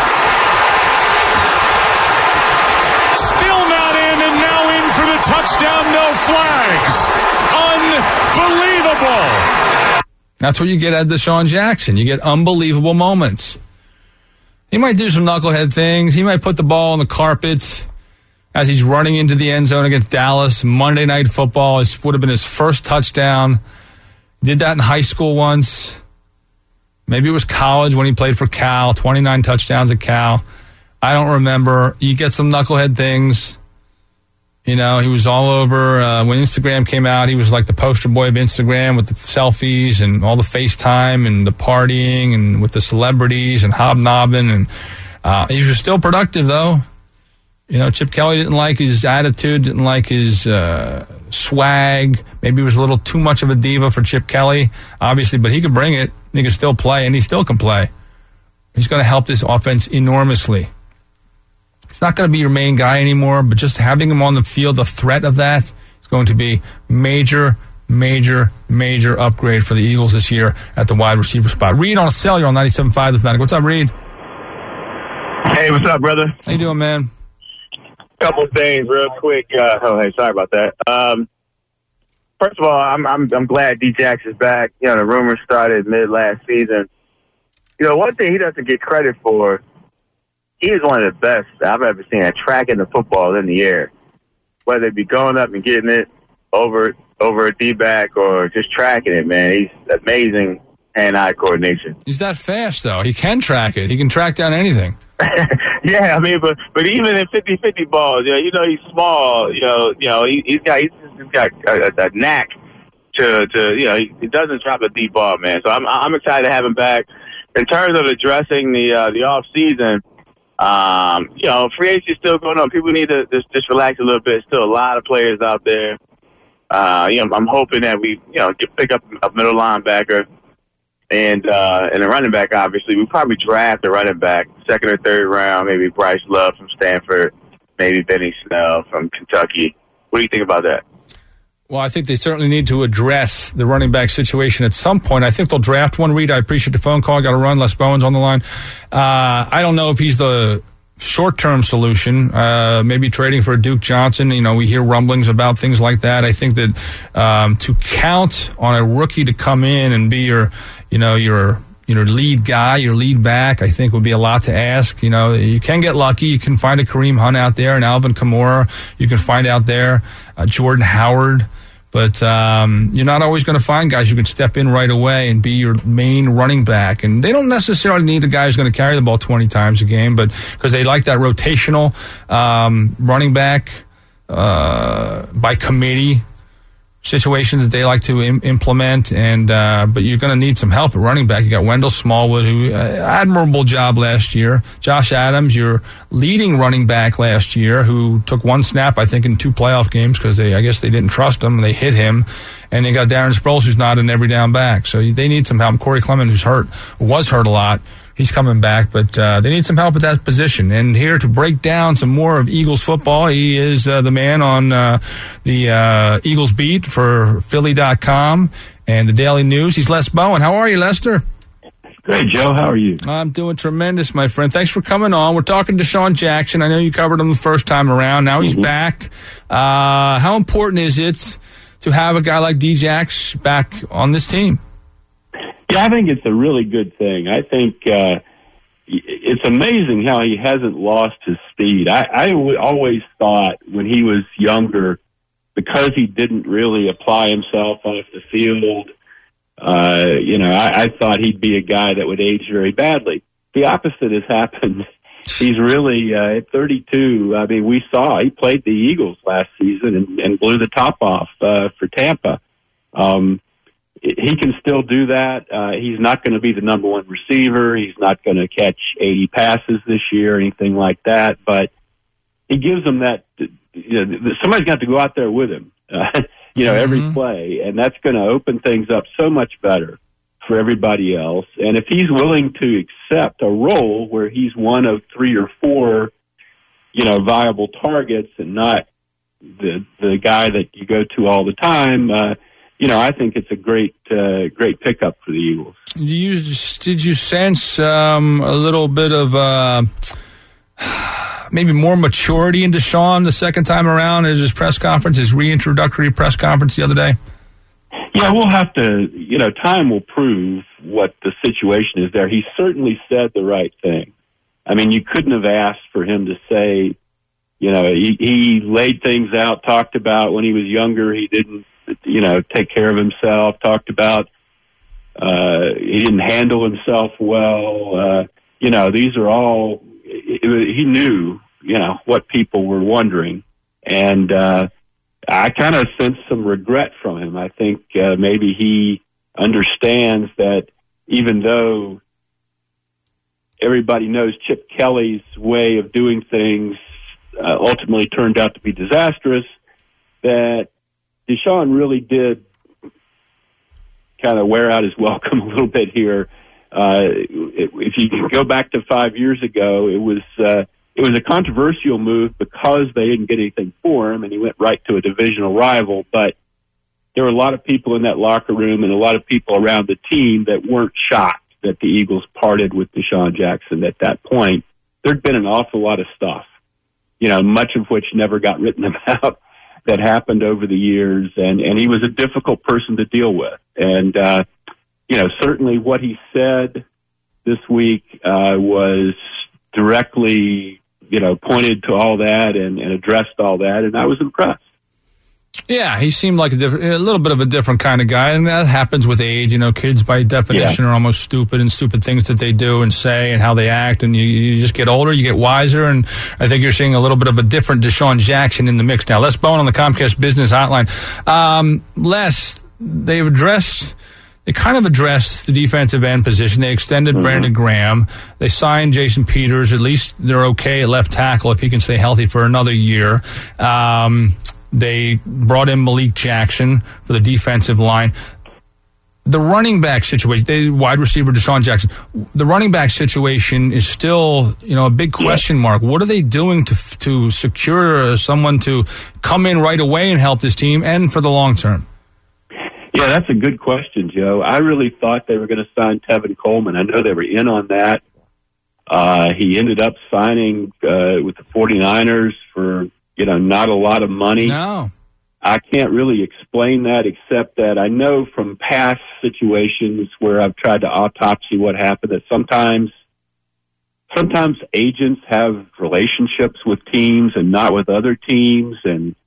still not in, and now in for the touchdown, no flags. Unbelievable. That's what you get at Deshaun Jackson. You get unbelievable moments. He might do some knucklehead things. He might put the ball on the carpet as he's running into the end zone against Dallas. Monday Night Football would have been his first touchdown. Did that in high school once. Maybe it was college when he played for Cal. 29 touchdowns at Cal. I don't remember. You get some knucklehead things. He was all over. When Instagram came out, he was like the poster boy of Instagram with the selfies and all the FaceTime and the partying and with the celebrities and hobnobbing. And he was still productive, though. Chip Kelly didn't like his attitude, didn't like his swag. Maybe he was a little too much of a diva for Chip Kelly, obviously, but he could bring it. He could still play, and he still can play. He's going to help this offense enormously. He's not going to be your main guy anymore, but just having him on the field, the threat of that is going to be major, major upgrade for the Eagles this year at the wide receiver spot. Reed on a cell, you're on 97.5 The Fanatic. What's up, Reed? Hey, what's up, brother? How you doing, man? Couple of things real quick. Hey, sorry about that. First of all, I'm glad D-Jax is back. You know, the rumors started mid last season. You know, one thing he doesn't get credit for, he is one of the best I've ever seen at tracking the football in the air. Whether it be going up and getting it over a D-back or just tracking it, man. He's amazing hand-eye coordination. He's that fast, though. He can track it. He can track down anything. Yeah, I mean, but even in 50-50 balls, you know, he's small. He's got a knack to he doesn't drop a deep ball, man. So I'm excited to have him back. In terms of addressing the off season, free agency is still going on. People need to just relax a little bit. Still a lot of players out there. I'm hoping that we pick up a middle linebacker. And a running back, obviously. We probably draft a running back, second or third round, maybe Bryce Love from Stanford, maybe Benny Snell from Kentucky. What do you think about that? Well, I think they certainly need to address the running back situation at some point. I think they'll draft one. Reed, I appreciate the phone call. Got to run. Les Bowen's on the line. I don't know if he's the short-term solution, maybe trading for Duke Johnson. You know, we hear rumblings about things like that. I think that to count on a rookie to come in and be your lead guy, your lead back, I think would be a lot to ask. You know, you can get lucky. You can find a Kareem Hunt out there and Alvin Kamara. You can find out there Jordan Howard. But you're not always going to find guys who can step in right away and be your main running back. And they don't necessarily need a guy who's going to carry the ball 20 times a game, but because they like that rotational running back by committee situation that they like to implement. And but you're going to need some help at running back. You got Wendell Smallwood, who admirable job last year. Josh Adams, your leading running back last year, who took one snap, I think, in 2 playoff games because I guess they didn't trust him. They hit him. And they got Darren Sproles, who's not an every down back. So they need some help. Corey Clement, who's was hurt a lot. He's coming back, but they need some help at that position. And here to break down some more of Eagles football, he is the man on the Eagles beat for Philly.com and the Daily News. He's Les Bowen. How are you, Lester? Great, Joe. How are you? I'm doing tremendous, my friend. Thanks for coming on. We're talking to DeSean Jackson. I know you covered him the first time around. Now he's back. How important is it to have a guy like D-Jax back on this team? Yeah, I think it's a really good thing. I think it's amazing how he hasn't lost his speed. I always thought when he was younger, because he didn't really apply himself off the field, I thought he'd be a guy that would age very badly. The opposite has happened. He's really, at 32, I mean, we saw he played the Eagles last season and blew the top off for Tampa. He can still do that. He's not going to be the number one receiver. He's not going to catch 80 passes this year or anything like that. But he gives them that. Somebody's got to go out there with him, every play, and that's going to open things up so much better for everybody else. And if he's willing to accept a role where he's one of 3 or 4, viable targets and not the guy that you go to all the time. I think it's a great pickup for the Eagles. Did you sense a little bit of maybe more maturity in DeSean the second time around at his press conference, his reintroductory press conference the other day? Yeah, we'll have to, time will prove what the situation is there. He certainly said the right thing. I mean, you couldn't have asked for him to say, he laid things out, talked about when he was younger, he didn't, take care of himself, talked about he didn't handle himself well. These are all, he knew, what people were wondering. And I kind of sense some regret from him. I think maybe he understands that even though everybody knows Chip Kelly's way of doing things ultimately turned out to be disastrous, that DeSean really did kind of wear out his welcome a little bit here. If you go back to 5 years ago, it was a controversial move because they didn't get anything for him, and he went right to a divisional rival. But there were a lot of people in that locker room and a lot of people around the team that weren't shocked that the Eagles parted with Deshaun Jackson at that point. There'd been an awful lot of stuff, much of which never got written about, that happened over the years, and he was a difficult person to deal with. And, certainly what he said this week was directly, pointed to all that and addressed all that, and I was impressed. Yeah, he seemed like a little bit of a different kind of guy, and that happens with age. Kids by definition are almost stupid, and stupid things that they do and say and how they act, and you just get older, you get wiser, and I think you're seeing a little bit of a different Deshaun Jackson in the mix now. Les Bowen on the Comcast Business Hotline. Les, they kind of addressed the defensive end position. They extended Brandon Graham. They signed Jason Peters. At least they're okay at left tackle if he can stay healthy for another year. They brought in Malik Jackson for the defensive line. The running back situation, wide receiver Deshaun Jackson, the running back situation is still, a big question mark. What are they doing to secure someone to come in right away and help this team and for the long term? Yeah, that's a good question, Joe. I really thought they were going to sign Tevin Coleman. I know they were in on that. He ended up signing with the 49ers for not a lot of money. No. I can't really explain that except that I know from past situations where I've tried to autopsy what happened that sometimes agents have relationships with teams and not with other teams. And,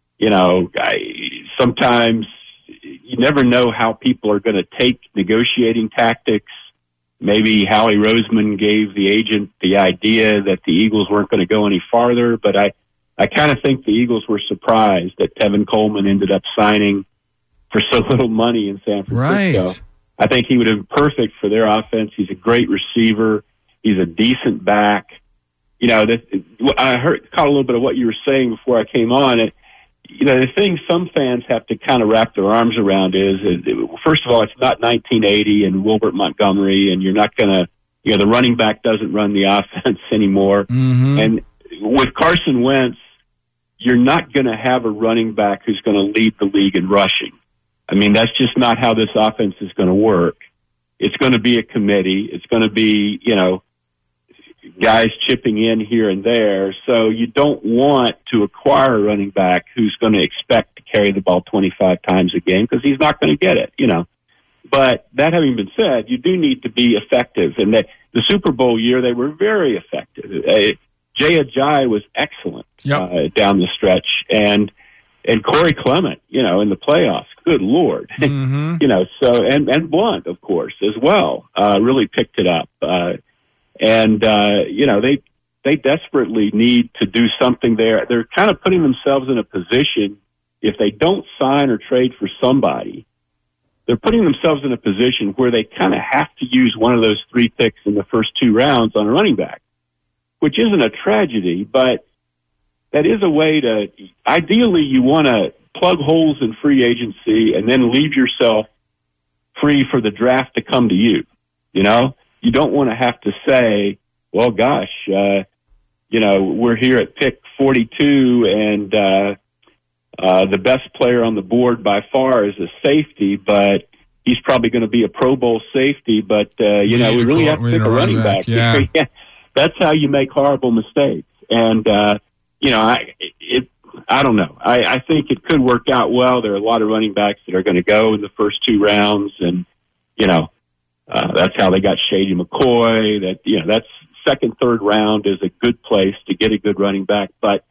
sometimes you never know how people are going to take negotiating tactics. Maybe Howie Roseman gave the agent the idea that the Eagles weren't going to go any farther, but I kind of think the Eagles were surprised that Tevin Coleman ended up signing for so little money in San Francisco. Right. I think he would have been perfect for their offense. He's a great receiver. He's a decent back. I caught a little bit of what you were saying before I came on. The thing some fans have to kind of wrap their arms around is, first of all, it's not 1980 and Wilbert Montgomery, and you're not going to, the running back doesn't run the offense anymore. Mm-hmm. And with Carson Wentz, you're not going to have a running back who's going to lead the league in rushing. I mean, that's just not how this offense is going to work. It's going to be a committee. It's going to be, guys chipping in here and there. So you don't want to acquire a running back who's going to expect to carry the ball 25 times a game because he's not going to get it, But that having been said, you do need to be effective. And the Super Bowl year, they were very effective. Jay Ajayi was excellent down the stretch, and Corey Clement, in the playoffs. Good Lord, mm-hmm. So and Blunt, of course, as well, really picked it up. They desperately need to do something there. They're kind of putting themselves in a position if they don't sign or trade for somebody. They're putting themselves in a position where they kind of have to use one of those 3 picks in the first 2 rounds on a running back, which isn't a tragedy, but that is a way to, ideally you want to plug holes in free agency and then leave yourself free for the draft to come to you. You don't want to have to say, well, gosh, we're here at pick 42 and the best player on the board by far is a safety, but he's probably going to be a Pro Bowl safety, but, we really have to pick a running back. Yeah. That's how you make horrible mistakes. And, I don't know. I think it could work out well. There are a lot of running backs that are going to go in the first 2 rounds. And, that's how they got Shady McCoy. That's second, third round is a good place to get a good running back. But,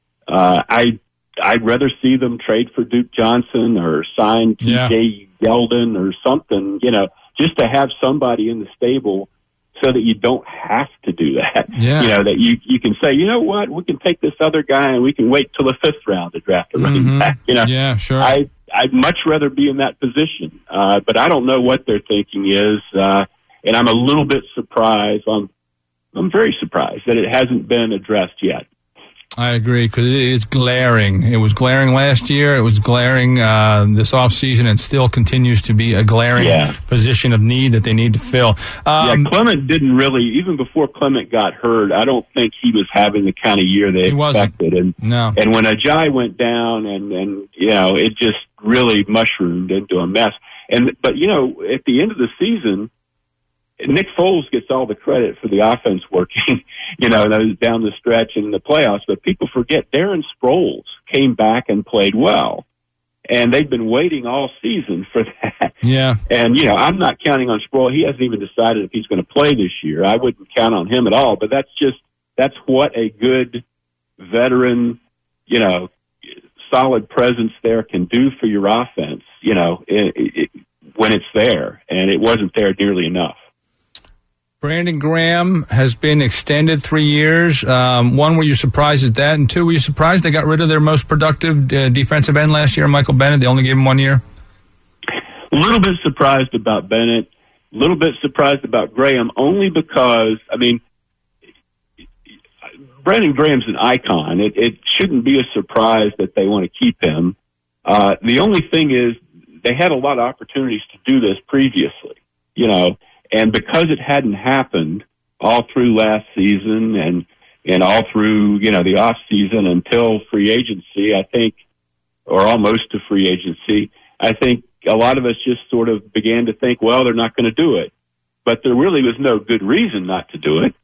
I'd rather see them trade for Duke Johnson or sign T.J. Yeldon or something, just to have somebody in the stable so that you don't have to do that. Yeah. That you can say, you know what, we can take this other guy and we can wait till the 5th round to draft a running back. Yeah, sure. I'd much rather be in that position. But I don't know what their thinking is. And I'm a little bit surprised. I'm very surprised that it hasn't been addressed yet. I agree, because it is glaring. It was glaring last year. It was glaring this offseason, and still continues to be a glaring position of need that they need to fill. Clement didn't really, even before Clement got hurt, I don't think he was having the kind of year they expected. And when Ajayi went down, and it just really mushroomed into a mess. But at the end of the season, Nick Foles gets all the credit for the offense working, down the stretch in the playoffs. But people forget Darren Sproles came back and played well. And they've been waiting all season for that. Yeah. And, I'm not counting on Sproles. He hasn't even decided if he's going to play this year. I wouldn't count on him at all. But that's what a good veteran, solid presence there can do for your offense, when it's there. And it wasn't there nearly enough. Brandon Graham has been extended 3 years. One, were you surprised at that? And two, were you surprised they got rid of their most productive defensive end last year, Michael Bennett? They only gave him 1 year? A little bit surprised about Bennett. A little bit surprised about Graham, only because, Brandon Graham's an icon. It shouldn't be a surprise that they want to keep him. The only thing is they had a lot of opportunities to do this previously, and because it hadn't happened all through last season and all through, the off season until free agency, I think, or almost to free agency, I think a lot of us just sort of began to think, well, they're not going to do it. But there really was no good reason not to do it.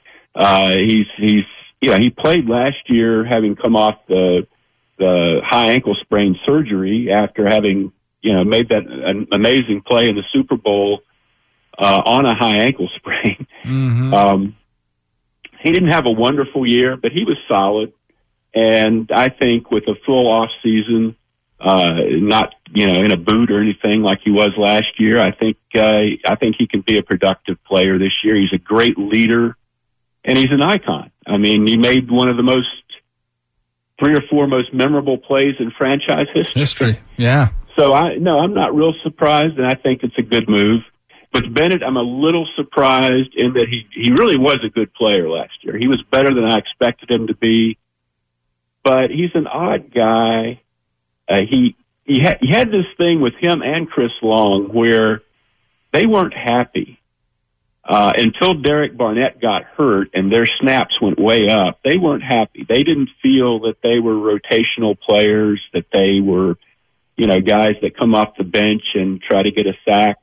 He played last year having come off the high ankle sprain surgery after having, made that an amazing play in the Super Bowl on a high ankle sprain. Mm-hmm. He didn't have a wonderful year, but he was solid. And I think with a full off season, not, in a boot or anything like he was last year, I think he can be a productive player this year. He's a great leader and he's an icon. He made one of the 3 or 4 most memorable plays in franchise history. Yeah. So I'm not real surprised, and I think it's a good move. With Bennett, I'm a little surprised in that he really was a good player last year. He was better than I expected him to be, but he's an odd guy. He had this thing with him and Chris Long where they weren't happy until Derek Barnett got hurt and their snaps went way up. They weren't happy. They didn't feel that they were rotational players, that they were, guys that come off the bench and try to get a sack.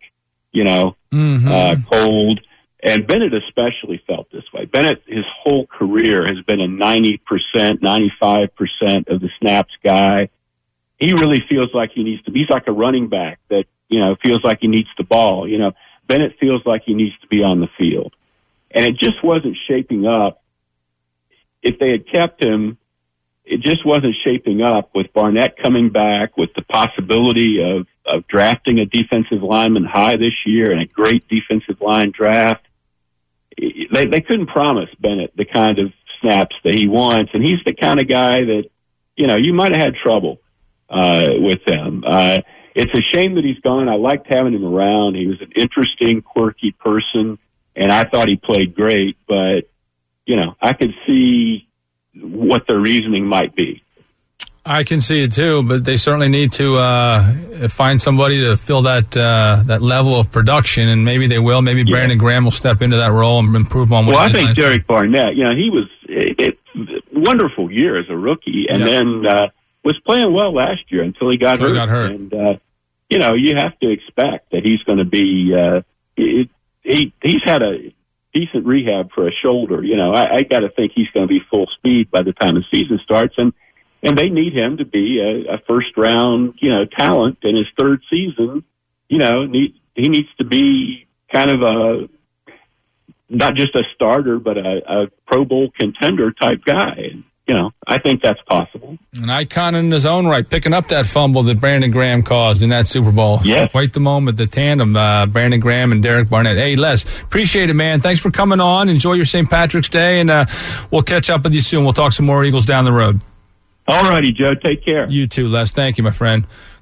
Cold. And Bennett especially felt this way. Bennett, his whole career, has been a 90%, 95% of the snaps guy. He really feels like he's like a running back that, feels like he needs the ball. Bennett feels like he needs to be on the field. And it just wasn't shaping up. If they had kept him, it just wasn't shaping up with Barnett coming back, with the possibility of drafting a defensive lineman high this year and a great defensive line draft. They couldn't promise Bennett the kind of snaps that he wants, and he's the kind of guy that, you might have had trouble with him. It's a shame that he's gone. I liked having him around. He was an interesting, quirky person, and I thought he played great, but, I could see what their reasoning might be. I can see it too, but they certainly need to find somebody to fill that level of production, and maybe they will. Maybe Brandon Graham will step into that role and improve on what he did. Well, I think Derek Barnett, he was a wonderful year as a rookie, and then was playing well last year until he got hurt. And you have to expect that he's going to be. He's had a decent rehab for a shoulder. I got to think he's going to be full speed by the time the season starts, and they need him to be a first round, talent in his third season. He needs to be kind of not just a starter, but a Pro Bowl contender type guy. And, I think that's possible. An icon in his own right, picking up that fumble that Brandon Graham caused in that Super Bowl. Yeah. Quite the moment, the tandem, Brandon Graham and Derek Barnett. Hey, Les, appreciate it, man. Thanks for coming on. Enjoy your St. Patrick's Day, and we'll catch up with you soon. We'll talk some more Eagles down the road. All righty, Joe. Take care. You too, Les. Thank you, my friend.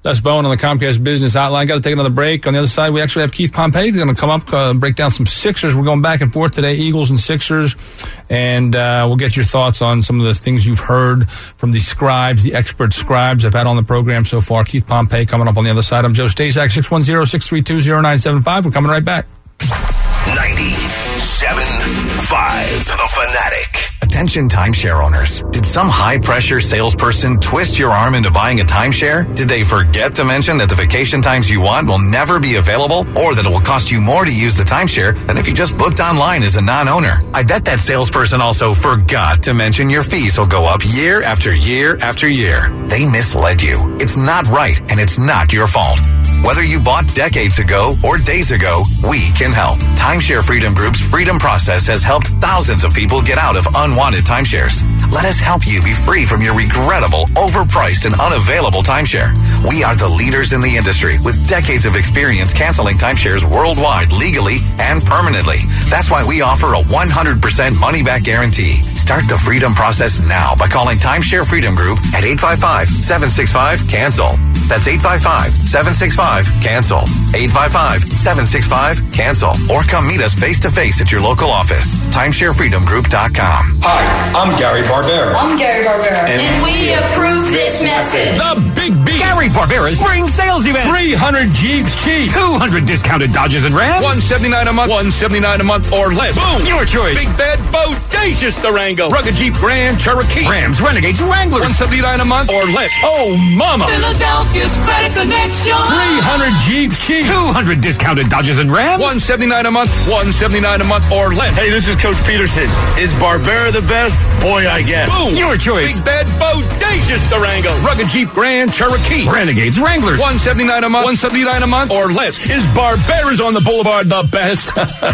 Les Bowen on the Comcast Business Hotline. Got to take another break. On the other side, we actually have Keith Pompey going to come up, break down some Sixers. We're going back and forth today, Eagles and Sixers, and we'll get your thoughts on some of the things you've heard from the scribes, the expert scribes I've had on the program so far. Keith Pompey coming up on the other side. I'm Joe Stazak, 610-632-0975. We're coming right back. 97.5 The Fanatic. Attention timeshare owners. Did some high-pressure salesperson twist your arm into buying a timeshare? Did they forget to mention that the vacation times you want will never be available, or that it will cost you more to use the timeshare than if you just booked online as a non-owner? I bet that salesperson also forgot to mention your fees will go up year after year after year. They misled you. It's not right, and it's not your fault. Whether you bought decades ago or days ago, we can help. Timeshare Freedom Group's Freedom Process has helped thousands of people get out of unwanted timeshares. Let us help you be free from your regrettable, overpriced, and unavailable timeshare. We are the leaders in the industry with decades of experience canceling timeshares worldwide, legally and permanently. That's why we offer a 100% money-back guarantee. Start the Freedom Process now by calling Timeshare Freedom Group at 855-765-CANCEL. That's 855-765-CANCEL. 855-765-CANCEL. Or come meet us face-to-face at your local office. TimeshareFreedomGroup.com. Hi, I'm Gary Barbera. I'm Gary Barbera. And we approve this message. The Big B. Gary Barbera's Spring Sales Event. 300 Jeeps cheap. 200 discounted Dodges and Rams. $179 a month. $179 a month or less. Boom. Your choice. Big Bed Bodacious Durango. Rugged Jeep Grand Cherokee. Rams, Renegades, Wranglers. $179 a month or less. Oh, mama. Philadelphia's Credit Connection. 300 Jeeps cheap. 200 discounted Dodges and Rams. $179 a month. $179 a month or less. Hey, this is Coach Peterson. Is Barbera the best? Boy, I guess. Boom. Your choice. Big Bed Bodacious Durango. Rugged Jeep Grand Cherokee. Renegades, Wranglers. $179 a month. $179 a month or less. Is Barbera's on the Boulevard the best?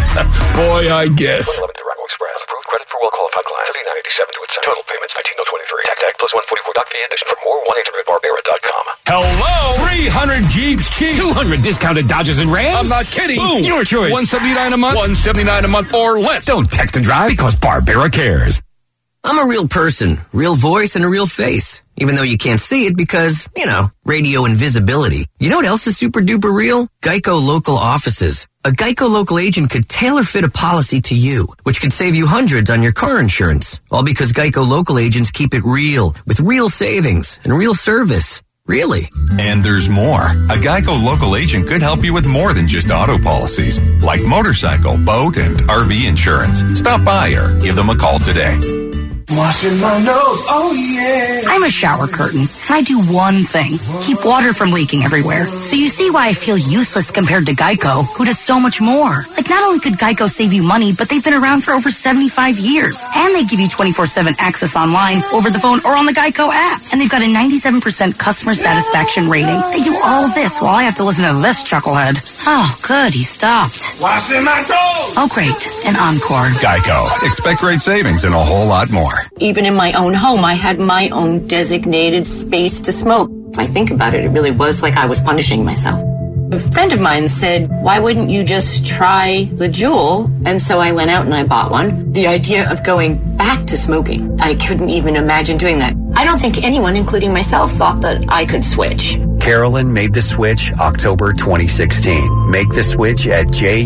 Boy, I guess. 11 Durango Express. Approved credit for well-qualified clients. 3987 to its total payments. 19,023. Tax plus 144 doc fee addition. For more, 1-800-Barbera.com. Hello? 300 Jeeps cheap. 200 discounted Dodges and Rams. I'm not kidding. Boom. Your choice. $179 a month. $179 a month or less. Don't text and drive because Barbera cares. I'm a real person, real voice, and a real face. Even though you can't see it because, radio invisibility. You know what else is super duper real? Geico Local Offices. A Geico local agent could tailor fit a policy to you, which could save you hundreds on your car insurance. All because Geico local agents keep it real, with real savings and real service. Really? And there's more. A Geico local agent could help you with more than just auto policies, like motorcycle, boat, and RV insurance. Stop by or give them a call today. Washing my nose, oh yeah. I'm a shower curtain, and I do one thing, keep water from leaking everywhere. So you see why I feel useless compared to Geico, who does so much more. Like, not only could Geico save you money, but they've been around for over 75 years. And they give you 24/7 access online, over the phone, or on the Geico app. And they've got a 97% customer satisfaction rating. They do all this while I have to listen to this chucklehead. Oh, good, he stopped. Washing my toes. Oh, great, an encore. Geico. Expect great savings and a whole lot more. Even in my own home, I had my own designated space to smoke. If I think about it, it really was like I was punishing myself. A friend of mine said, why wouldn't you just try the Juul? And so I went out and I bought one. The idea of going back to smoking, I couldn't even imagine doing that. I don't think anyone, including myself, thought that I could switch. Carolyn made the switch October 2016. Make the switch at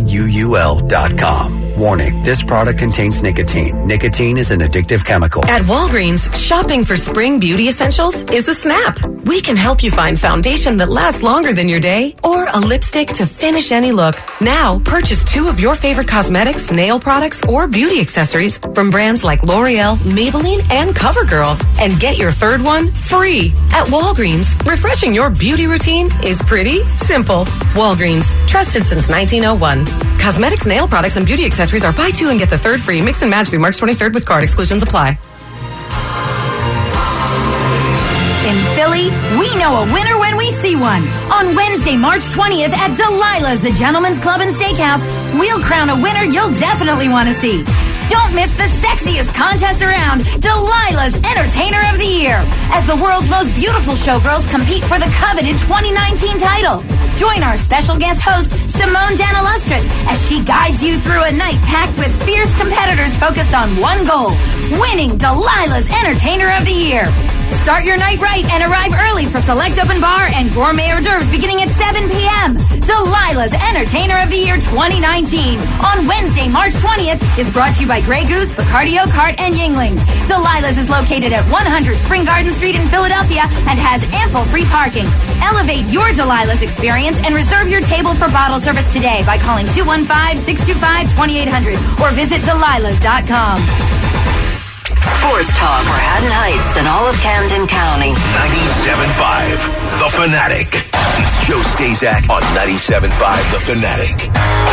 JUUL.com. Warning, this product contains nicotine. Nicotine is an addictive chemical. At Walgreens, shopping for spring beauty essentials is a snap. We can help you find foundation that lasts longer than your day or a lipstick to finish any look. Now, purchase 2 of your favorite cosmetics, nail products, or beauty accessories from brands like L'Oreal, Maybelline, and CoverGirl and get your 3rd one free. At Walgreens, refreshing your beauty routine is pretty simple. Walgreens, trusted since 1901. Cosmetics, nail products, and beauty accessories are buy 2 and get the 3rd free. Mix and match through March 23rd with card. Exclusions apply. In Philly, we know a winner when we see one. On Wednesday, March 20th at Delilah's, the Gentleman's Club and Steakhouse, we'll crown a winner you'll definitely want to see. Don't miss the sexiest contest around, Delilah's Entertainer of the Year, as the world's most beautiful showgirls compete for the coveted 2019 title. Join our special guest host, Simone Danilustris, as she guides you through a night packed with fierce competitors focused on one goal, winning Delilah's Entertainer of the Year. Start your night right and arrive early for select open bar and gourmet hors d'oeuvres beginning at 7 p.m. Delilah's Entertainer of the Year 2019 on Wednesday, March 20th is brought to you by Grey Goose, Bacardi Cart, and Yingling. Delilah's is located at 100 Spring Garden Street in Philadelphia and has ample free parking. Elevate your Delilah's experience and reserve your table for bottle service today by calling 215-625-2800 or visit Delilahs.com. Sports talk for Haddon Heights and all of Camden County. 97.5 The Fanatic. It's Joe Stazak on 97.5 The Fanatic.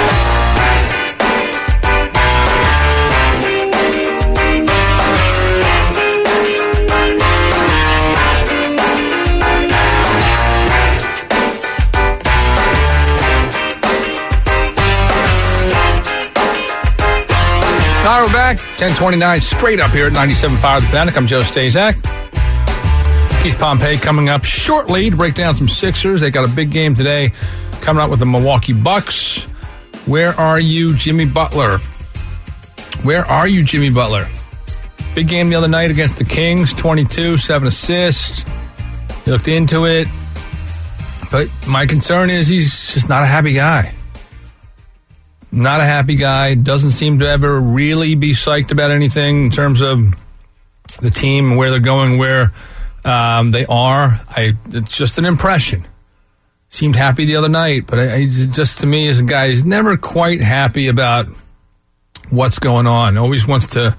All right, we're back. 10:29 straight up here at 97.5 The Fanatic. I'm Joe Stazak. Keith Pompey coming up shortly to break down some Sixers. They got a big game today coming up with the Milwaukee Bucks. Where are you, Jimmy Butler? Where are you, Jimmy Butler? Big game the other night against the Kings, 22, 7 assists. He looked into it. But my concern is he's just not a happy guy. Not a happy guy. Doesn't seem to ever really be psyched about anything in terms of the team, where they're going, where they are. It's just an impression. Seemed happy the other night, but just to me as a guy, he's never quite happy about what's going on. Always wants to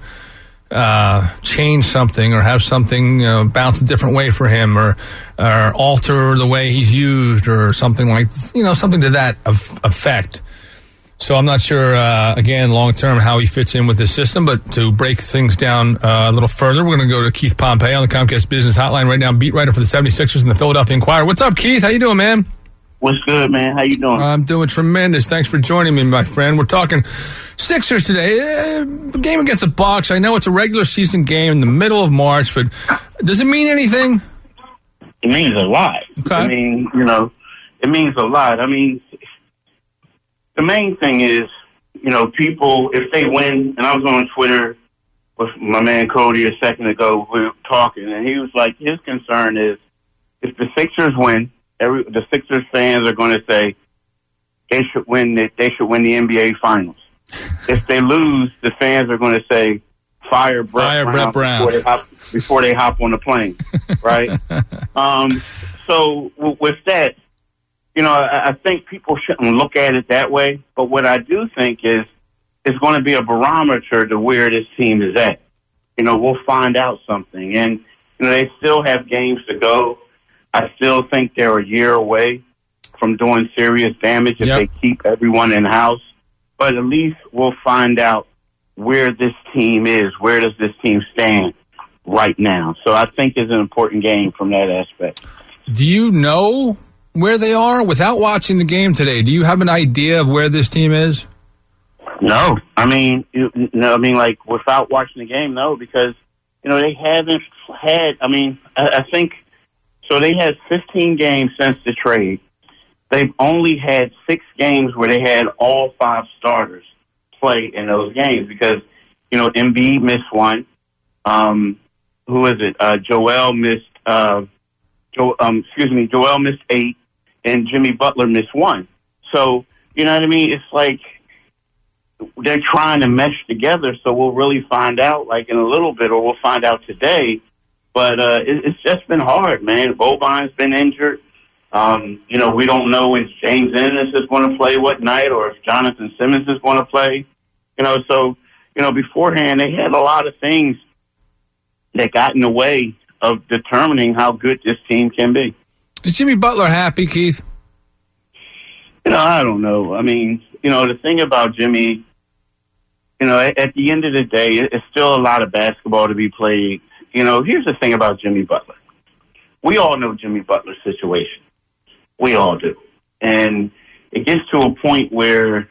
change something or have something bounce a different way for him, or alter the way he's used, or something like something to that effect. So I'm not sure, again, long-term how he fits in with this system, but to break things down a little further, we're going to go to Keith Pompey on the Comcast Business Hotline right now, beat writer for the 76ers and the Philadelphia Inquirer. What's up, Keith? How you doing, man? What's good, man? How you doing? I'm doing tremendous. Thanks for joining me, my friend. We're talking Sixers today. Game against the Bucks. I know it's a regular season game in the middle of March, but does it mean anything? It means a lot. Okay. I mean, it means a lot. I mean, the main thing is, people, if they win, and I was on Twitter with my man Cody a second ago, we were talking, and he was like, his concern is if the Sixers win, the Sixers fans are going to say they should win the NBA Finals. If they lose, the fans are going to say fire Brett Brown. Before they hop on the plane, right? So with that, I think people shouldn't look at it that way. But what I do think is it's going to be a barometer to where this team is at. We'll find out something. And, they still have games to go. I still think they're a year away from doing serious damage if they keep everyone in-house. But at least we'll find out where this team is. Where does this team stand right now? So I think it's an important game from that aspect. Do you know where they are without watching the game today? Do you have an idea of where this team is? No. I mean, without watching the game, no, because, they haven't had, I think, so they had 15 games since the trade. They've only had 6 games where they had all 5 starters play in those games because, Embiid missed one. Who is it? Joel missed, Joel missed 8. And Jimmy Butler missed 1. So, you know what I mean? It's like they're trying to mesh together, so we'll really find out, in a little bit, or we'll find out today. But it's just been hard, man. Boban's been injured. We don't know when James Ennis is going to play what night, or if Jonathan Simmons is going to play. Beforehand, they had a lot of things that got in the way of determining how good this team can be. Is Jimmy Butler happy, Keith? I don't know. I mean, the thing about Jimmy, at the end of the day, it's still a lot of basketball to be played. Here's the thing about Jimmy Butler. We all know Jimmy Butler's situation. We all do. And it gets to a point where,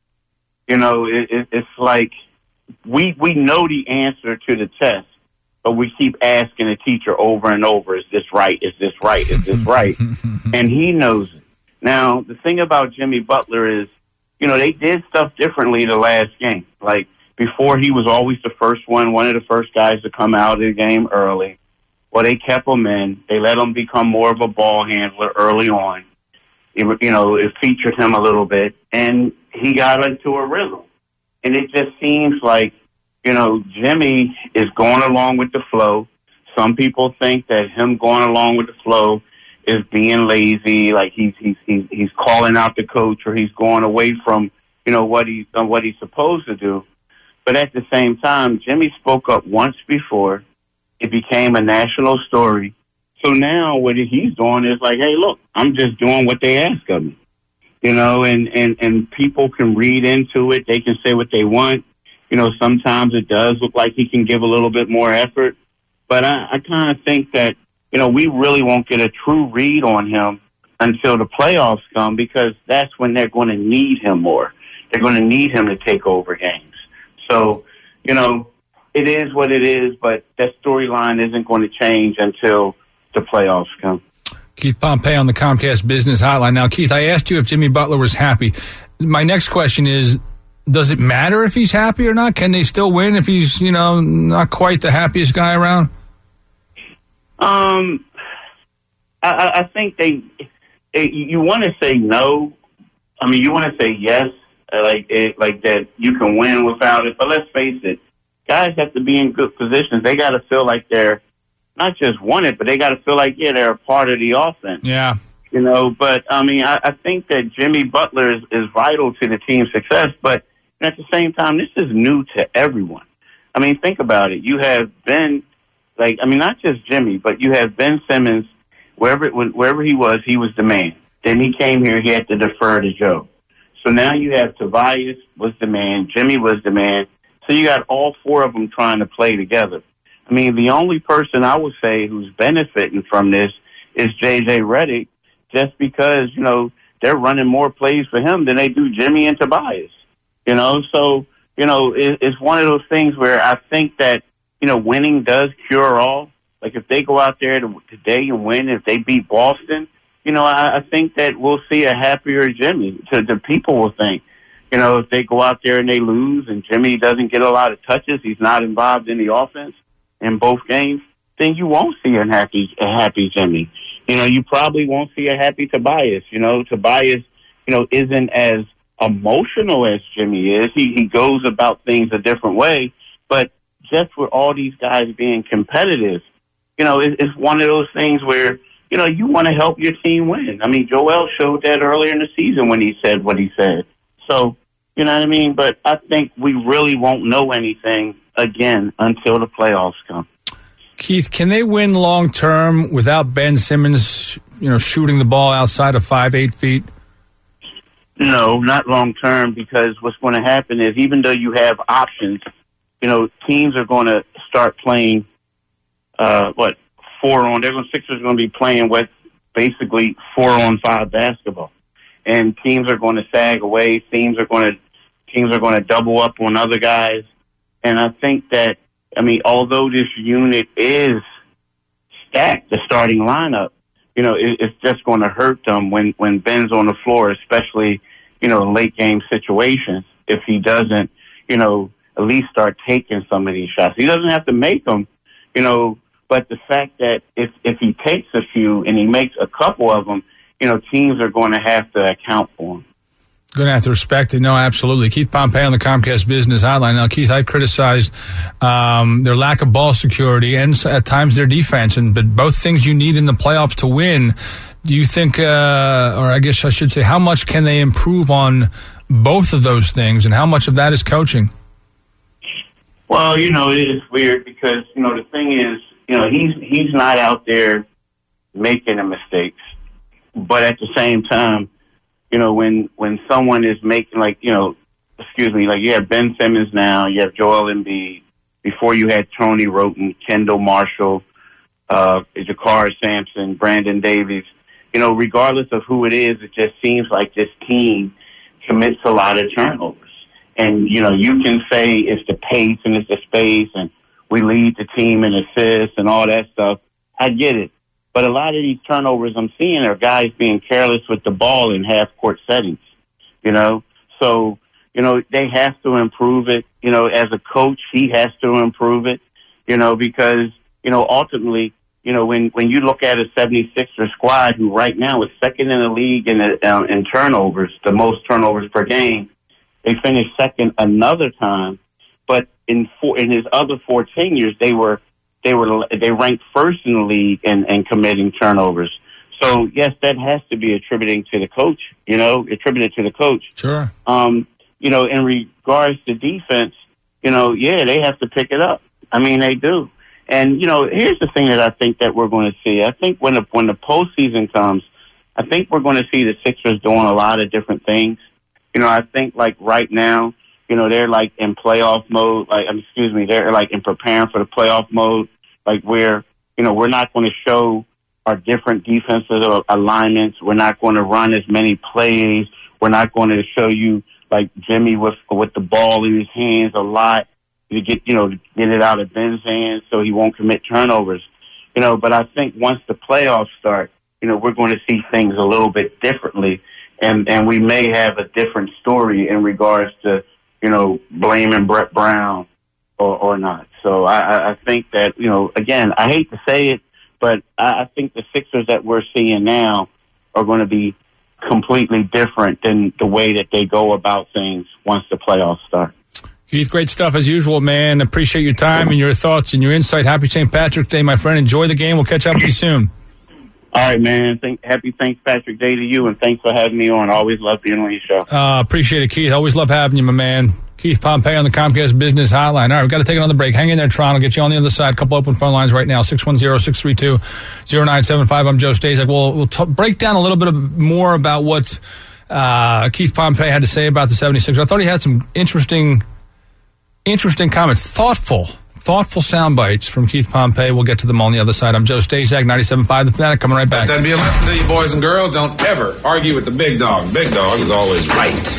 it's like we know the answer to the test, but we keep asking the teacher over and over, is this right? Is this right? Is this right? And he knows it. Now, the thing about Jimmy Butler is, they did stuff differently the last game. Like, before, he was always the first one of the first guys to come out of the game early. Well, they kept him in. They let him become more of a ball handler early on. It featured him a little bit, and he got into a rhythm. And it just seems like, Jimmy is going along with the flow. Some people think that him going along with the flow is being lazy, like he's calling out the coach, or he's going away from, what he's supposed to do. But at the same time, Jimmy spoke up once before. It became a national story. So now what he's doing is like, hey, look, I'm just doing what they ask of me. And people can read into it. They can say what they want. Sometimes it does look like he can give a little bit more effort. But I kind of think that, we really won't get a true read on him until the playoffs come, because that's when they're going to need him more. They're going to need him to take over games. So, it is what it is, but that storyline isn't going to change until the playoffs come. Keith Pompey on the Comcast Business Hotline. Now, Keith, I asked you if Jimmy Butler was happy. My next question is, does it matter if he's happy or not? Can they still win if he's, not quite the happiest guy around? I think you want to say no. I mean, you want to say yes, like that you can win without it. But let's face it, guys have to be in good positions. They got to feel like they're not just wanted, but they got to feel like, they're a part of the offense. Yeah. But I mean, I think that Jimmy Butler is vital to the team's success. But at the same time, this is new to everyone. I mean, think about it. You have Ben, not just Jimmy, but you have Ben Simmons. Wherever he was the man. Then he came here, he had to defer to Joe. So now you have Tobias was the man, Jimmy was the man. So you got all four of them trying to play together. I mean, the only person I would say who's benefiting from this is J.J. Redick, just because, they're running more plays for him than they do Jimmy and Tobias. So, it's one of those things where I think that, winning does cure all. Like, if they go out there today and win, if they beat Boston, I think that we'll see a happier Jimmy. The people will think, if they go out there and they lose and Jimmy doesn't get a lot of touches, he's not involved in the offense in both games, then you won't see a happy Jimmy. You probably won't see a happy Tobias. Tobias, isn't as emotional as Jimmy is. He goes about things a different way, but just with all these guys being competitive, it's one of those things where, you want to help your team win. I mean, Joel showed that earlier in the season when he said what he said. So, you know what I mean? But I think we really won't know anything again until the playoffs come. Keith, can they win long term without Ben Simmons, shooting the ball outside of 5-8 feet? No, not long term, because what's going to happen is, even though you have options, teams are going to start playing 4-on. Sixers are going to be playing with basically 4-on-5 basketball, and teams are going to sag away. Teams are going to double up on other guys, and I think that, although this unit is stacked, the starting lineup, it's just going to hurt them when Ben's on the floor, especially in late game situations. If he doesn't, at least start taking some of these shots, he doesn't have to make them, But the fact that if he takes a few and he makes a couple of them, teams are going to have to account for him. Going to have to respect it. No, absolutely. Keith Pompey on the Comcast Business Hotline. Now, Keith, I've criticized their lack of ball security and at times their defense, but both things you need in the playoffs to win. Do you think, or I guess I should say, how much can they improve on both of those things, and how much of that is coaching? Well, it is weird because, the thing is, he's not out there making the mistakes. But at the same time, when someone is making, you have Ben Simmons now, you have Joel Embiid. Before you had Tony Roten, Kendall Marshall, Jakar Sampson, Brandon Davies. Regardless of who it is, it just seems like this team commits a lot of turnovers. And, you can say it's the pace and it's the space and we lead the team in assists and all that stuff. I get it. But a lot of these turnovers I'm seeing are guys being careless with the ball in half-court settings, So, they have to improve it. As a coach, he has to improve it, because, ultimately, you know, when you look at a 76er squad who right now is second in the league in turnovers, the most turnovers per game, they finished second another time. But in his other 4 tenures, they ranked first in the league in committing turnovers. So yes, that has to be attributed to the coach. Sure. You know, in regards to defense, you know, yeah, they have to pick it up. I mean, they do. And you know, here's the thing that I think that we're going to see. I think when the postseason comes, I think we're going to see the Sixers doing a lot of different things. You know, I think like right now, you know, they're like in playoff mode. They're like in preparing for the playoff mode. Like where, you know, we're not going to show our different defensive alignments. We're not going to run as many plays. We're not going to show you like Jimmy with the ball in his hands a lot to get it out of Ben's hands so he won't commit turnovers. You know, but I think once the playoffs start, you know, we're going to see things a little bit differently, and we may have a different story in regards to, you know, blaming Brett Brown or not. So I think that, you know, again, I hate to say it, but I think the Sixers that we're seeing now are going to be completely different than the way that they go about things once the playoffs start. Keith, great stuff as usual, man. Appreciate your time and your thoughts and your insight. Happy St. Patrick's Day, my friend. Enjoy the game. We'll catch up with you soon. All right, man. Happy St. Patrick's Day to you, and thanks for having me on. Always love being on your show. Appreciate it, Keith. Always love having you, my man. Keith Pompey on the Comcast Business Hotline. All right, we've got to take another break. Hang in there, Tron. I'll get you on the other side. A couple open phone lines right now, 610-632-0975. I'm Joe Stazek. We'll break down a little bit more about what Keith Pompey had to say about the 76ers. I thought he had some interesting comments, thoughtful sound bites from Keith Pompey. We'll get to them on the other side. I'm Joe Stazek, 97.5 The Fanatic, coming right back. That'd be a lesson to you boys and girls. Don't ever argue with the big dog. Big dog is always right.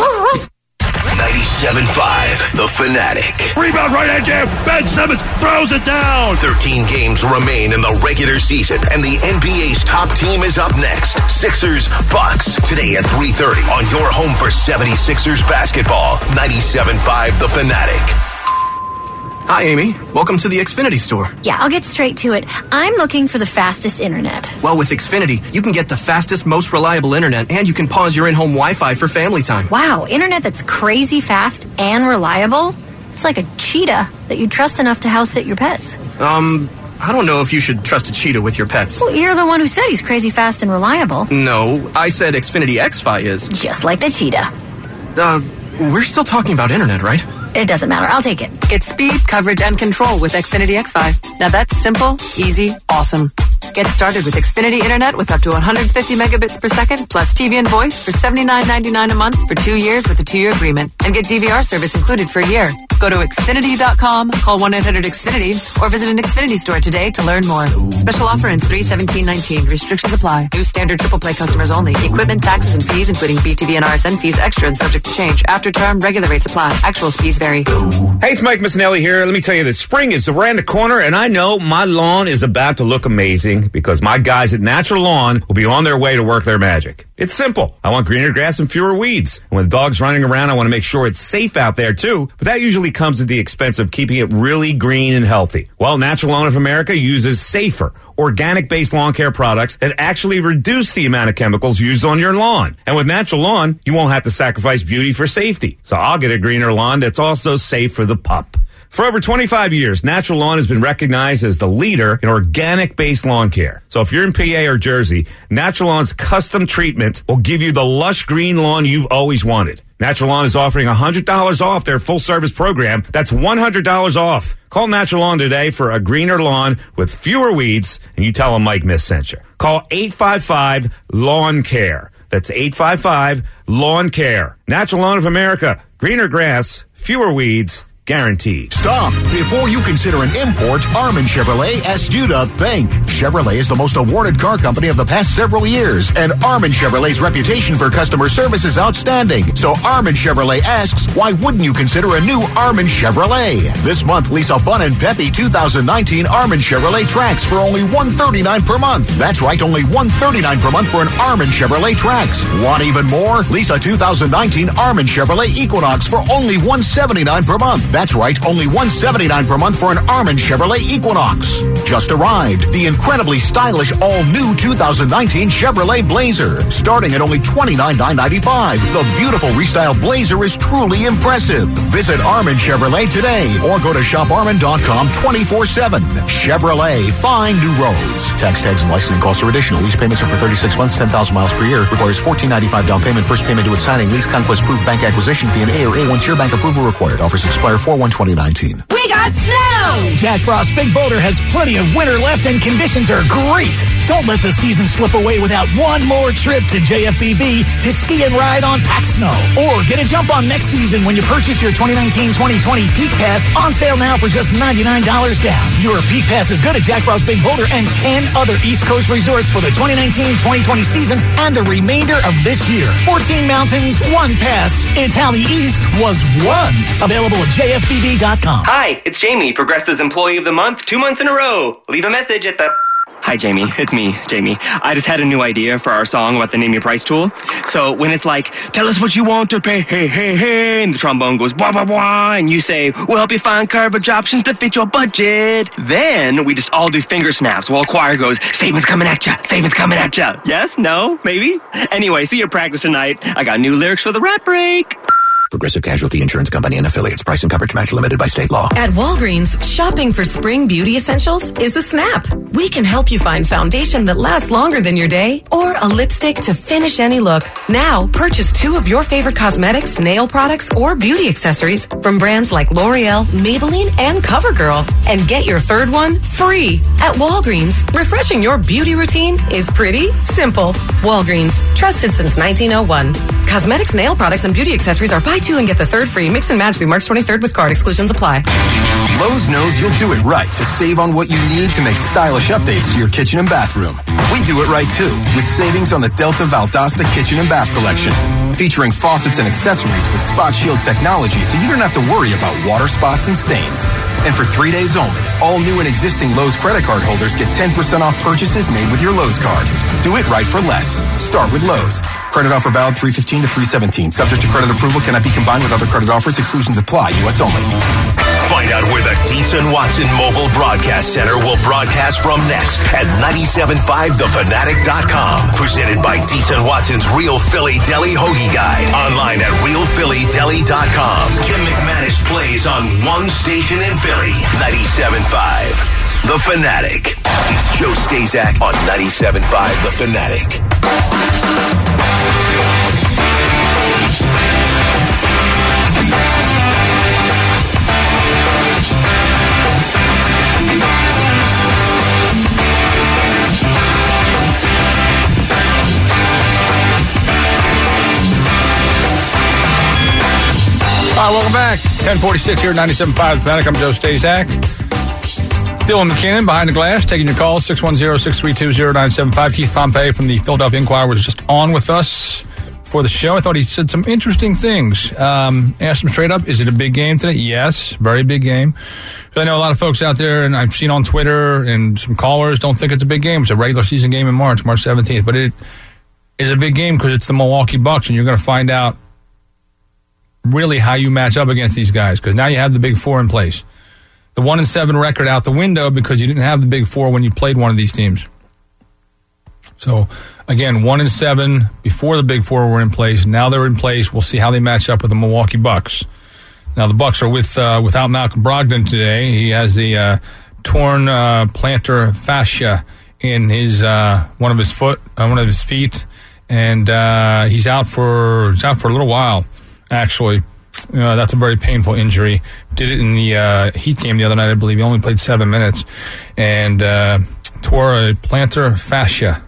97.5 The Fanatic. Rebound right at jam. Ben Simmons throws it down. 13 games remain in the regular season, and the NBA's top team is up next. Sixers, Bucks, today at 3:30 on your home for 76ers basketball. 97.5 The Fanatic. Hi, Amy. Welcome to the Xfinity store. Yeah, I'll get straight to it. I'm looking for the fastest internet. Well, with Xfinity, you can get the fastest, most reliable internet, and you can pause your in-home Wi-Fi for family time. Wow, internet that's crazy fast and reliable? It's like a cheetah that you trust enough to house sit your pets. I don't know if you should trust a cheetah with your pets. Well, you're the one who said he's crazy fast and reliable. No, I said Xfinity X-Fi is. Just like the cheetah. We're still talking about internet, right? It doesn't matter. I'll take it. Get speed, coverage, and control with Xfinity X5. Now that's simple, easy, awesome. Get started with Xfinity Internet with up to 150 megabits per second, plus TV and voice for $79.99 a month for 2 years with a 2-year agreement. And get DVR service included for a year. Go to Xfinity.com, call 1-800-XFINITY, or visit an Xfinity store today to learn more. Special offer ends 3/17/19. Restrictions apply. New standard triple play customers only. Equipment, taxes, and fees, including BTV and RSN fees, extra and subject to change. After term, regular rates apply. Actual fees vary. Hey, it's Mike Missinelli here. Let me tell you that spring is around the corner, and I know my lawn is about to look amazing because my guys at Natural Lawn will be on their way to work their magic. It's simple. I want greener grass and fewer weeds. And when the dog's running around, I want to make sure it's safe out there, too. But that usually comes at the expense of keeping it really green and healthy. Well, Natural Lawn of America uses safer, organic-based lawn care products that actually reduce the amount of chemicals used on your lawn. And with Natural Lawn, you won't have to sacrifice beauty for safety. So I'll get a greener lawn that's also safe for the pup. For over 25 years, Natural Lawn has been recognized as the leader in organic-based lawn care. So if you're in PA or Jersey, Natural Lawn's custom treatment will give you the lush green lawn you've always wanted. Natural Lawn is offering $100 off their full-service program. That's $100 off. Call Natural Lawn today for a greener lawn with fewer weeds, and you tell them Mike Miss sent you. Call 855-LAWN-CARE. That's 855-LAWN-CARE. Natural Lawn of America. Greener grass, fewer weeds, guaranteed. Stop. Before you consider an import, Armin Chevrolet asks you to think. Chevrolet is the most awarded car company of the past several years, and Armin Chevrolet's reputation for customer service is outstanding. So Armin Chevrolet asks, why wouldn't you consider a new Armin Chevrolet? This month, lease a fun and peppy 2019 Armin Chevrolet Trax for only $139 per month. That's right, only $139 per month for an Armin Chevrolet Trax. Want even more? Lease a 2019 Armin Chevrolet Equinox for only $179 per month. That's right, only $179 per month for an Armin Chevrolet Equinox. Just arrived, the incredibly stylish all-new 2019 Chevrolet Blazer, starting at only $29,995. The beautiful restyled Blazer is truly impressive. Visit Armin Chevrolet today or go to shoparmin.com 24/7. Chevrolet, find new roads. Tax, tags, and licensing costs are additional. Lease payments are for 36 months, 10,000 miles per year. Requires $1,495 down payment. First payment due at signing. Lease conquest proof bank acquisition fee and A or A1 tier bank approval required. Offers expire 4/1/2019. We got snow! Jack Frost Big Boulder has plenty of winter left and conditions are great. Don't let the season slip away without one more trip to JFBB to ski and ride on packed snow. Or get a jump on next season when you purchase your 2019-2020 Peak Pass, on sale now for just $99 down. Your Peak Pass is good at Jack Frost Big Boulder and 10 other East Coast resorts for the 2019-2020 season and the remainder of this year. 14 mountains, one pass. It's how the East was won. Available at JFBB.com. Hi, it's Jamie, Progressive's Employee of the Month, 2 months in a row. Leave a message at the... Hi, Jamie. It's me, Jamie. I just had a new idea for our song about the Name Your Price tool. So when it's like, tell us what you want to pay, hey, hey, hey, and the trombone goes, wah, wah, wah, and you say, we'll help you find coverage options to fit your budget. Then we just all do finger snaps while choir goes, savings coming at ya, savings coming at ya. Yes? No? Maybe? Anyway, see your practice tonight. I got new lyrics for the rap break. Progressive Casualty Insurance Company and Affiliates. Price and coverage match limited by state law. At Walgreens, shopping for spring beauty essentials is a snap. We can help you find foundation that lasts longer than your day or a lipstick to finish any look. Now, purchase 2 of your favorite cosmetics, nail products, or beauty accessories from brands like L'Oreal, Maybelline, and CoverGirl and get your 3rd one free. At Walgreens, refreshing your beauty routine is pretty simple. Walgreens, trusted since 1901. Cosmetics, nail products, and beauty accessories are buy 2 and get the 3rd free. Mix and match through March 23rd with card. Exclusions apply. Lowe's knows you'll do it right to save on what you need to make stylish updates to your kitchen and bathroom. We do it right too, with savings on the Delta Valdosta Kitchen and Bath Collection, featuring faucets and accessories with Spot Shield technology so you don't have to worry about water spots and stains. And for 3 days only, all new and existing Lowe's credit card holders get 10% off purchases made with your Lowe's card. Do it right for less. Start with Lowe's. Credit offer valid 3/15 to 3/17. Subject to credit approval, cannot be combined with other credit offers. Exclusions apply. U.S. only. Find out where the Dietz and Watson Mobile Broadcast Center will broadcast from next at 975thefanatic.com. Presented by Dietz and Watson's Real Philly Deli Hoagie Guide. Online at realphillydeli.com. Kim McManus plays on one station in Philly, 97.5 The Fanatic. It's Joe Stazak on 97.5 The Fanatic. Welcome back. 1046 here at 97.5 The Fanatic. I'm Joe Stazak. Dylan McKinnon behind the glass, taking your calls, 610-632-0975. Keith Pompey from the Philadelphia Inquirer was just on with us for the show. I thought he said some interesting things. Asked him straight up, is it a big game today? Yes, very big game. I know a lot of folks out there, and I've seen on Twitter and some callers don't think it's a big game. It's a regular season game in March 17th. But it is a big game because it's the Milwaukee Bucks, and you're going to find out really how you match up against these guys, because now you have the Big Four in place. The 1-7 record out the window because you didn't have the Big Four when you played one of these teams. So again, 1-7 before the Big Four were in place. Now they're in place. We'll see how they match up with the Milwaukee Bucks. Now the Bucks are without Malcolm Brogdon today. He has the torn plantar fascia in his one of his feet, and he's out for a little while. Actually, that's a very painful injury. Did it in the Heat game the other night, I believe. He only played 7 minutes and tore a plantar fascia.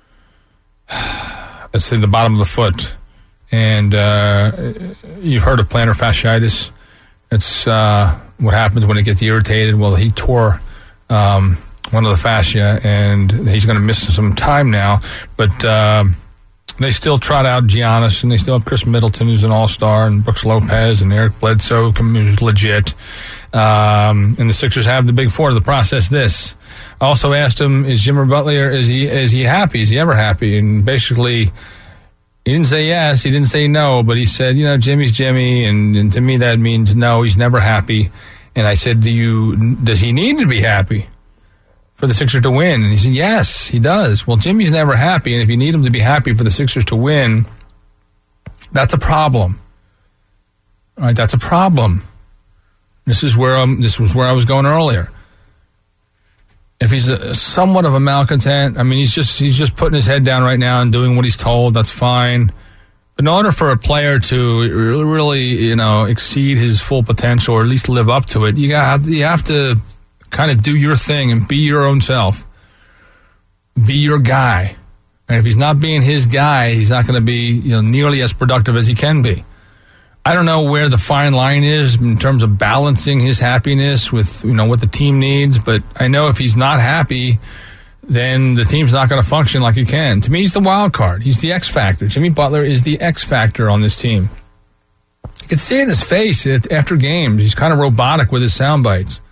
It's in the bottom of the foot. And you've heard of plantar fasciitis. It's what happens when it gets irritated. Well, he tore one of the fascia, and he's going to miss some time now. But they still trot out Giannis, and they still have Chris Middleton, who's an all-star, and Brooks Lopez, and Eric Bledsoe, who's legit. And the Sixers have the Big Four to process this. I also asked him, is Jimmy Butler, is he happy? Is he ever happy? And basically, He didn't say yes, he didn't say no, but he said, Jimmy's Jimmy, and to me that means no, he's never happy. And I said, does he need to be happy for the Sixers to win? And he said, yes, he does. Well, Jimmy's never happy, and if you need him to be happy for the Sixers to win, that's a problem. All right, that's a problem. This was where I was going earlier. If he's somewhat of a malcontent, I mean, he's just putting his head down right now and doing what he's told. That's fine. But in order for a player to really, exceed his full potential or at least live up to it, you have to kind of do your thing and be your own self. Be your guy. And if he's not being his guy, he's not going to be nearly as productive as he can be. I don't know where the fine line is in terms of balancing his happiness with, what the team needs, but I know if he's not happy, then the team's not going to function like it can. To me, he's the wild card. He's the X factor. Jimmy Butler is the X factor on this team. You can see it in his face after games. He's kind of robotic with his sound bites.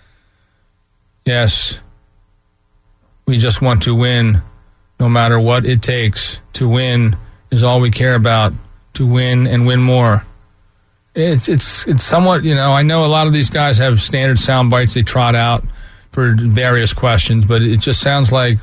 Yes, we just want to win no matter what it takes. To win is all we care about. To win and win more. It's somewhat, I know a lot of these guys have standard sound bites they trot out for various questions, but it just sounds like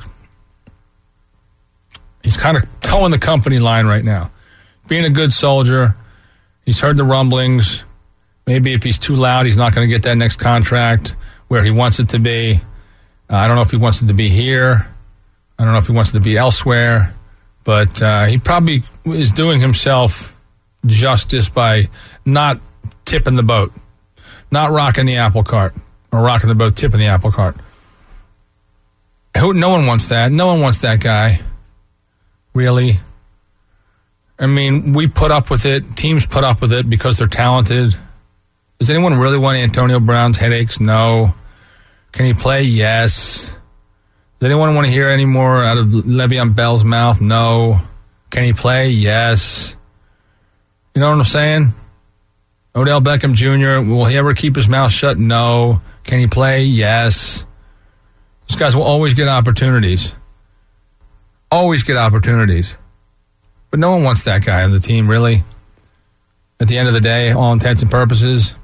he's kind of towing the company line right now. Being a good soldier, he's heard the rumblings. Maybe if he's too loud, he's not going to get that next contract where he wants it to be. I don't know if he wants it to be here. I don't know if he wants it to be elsewhere. But he probably is doing himself justice by not tipping the boat, not rocking the apple cart, or rocking the boat, tipping the apple cart. No one wants that. No one wants that guy. Really? I mean, we put up with it. Teams put up with it because they're talented. Does anyone really want Antonio Brown's headaches? No. Can he play? Yes. Does anyone want to hear any more out of Le'Veon Bell's mouth? No. Can he play? Yes. You know what I'm saying? Odell Beckham Jr., will he ever keep his mouth shut? No. Can he play? Yes. These guys will always get opportunities. Always get opportunities. But no one wants that guy on the team, really. At the end of the day, all intents and purposes,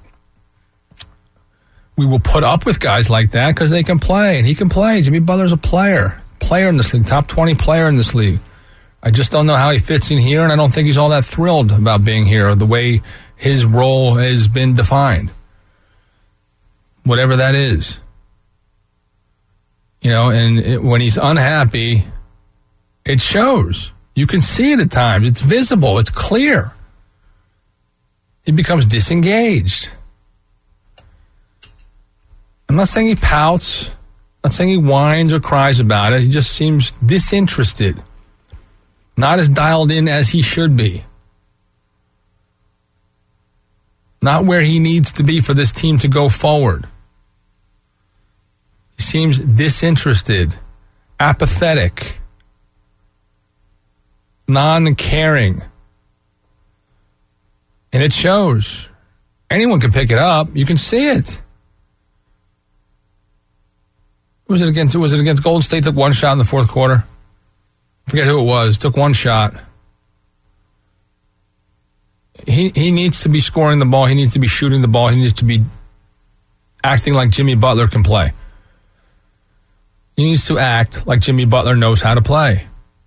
we will put up with guys like that because they can play, and he can play. Jimmy Butler's a player in this league, top 20 player in this league. I just don't know how he fits in here, and I don't think he's all that thrilled about being here or the way his role has been defined. Whatever that is. When he's unhappy, it shows. You can see it at times. It's visible. It's clear. He becomes disengaged. I'm not saying he pouts. I'm not saying he whines or cries about it. He just seems disinterested. Not as dialed in as he should be. Not where he needs to be for this team to go forward. He seems disinterested, apathetic, non-caring. And it shows. Anyone can pick it up. You can see it. Was it against Golden State? Took one shot in the fourth quarter. I forget who it was. Took one shot. He needs to be scoring the ball. He needs to be shooting the ball. He needs to be acting like Jimmy Butler can play. He needs to act like Jimmy Butler knows how to play.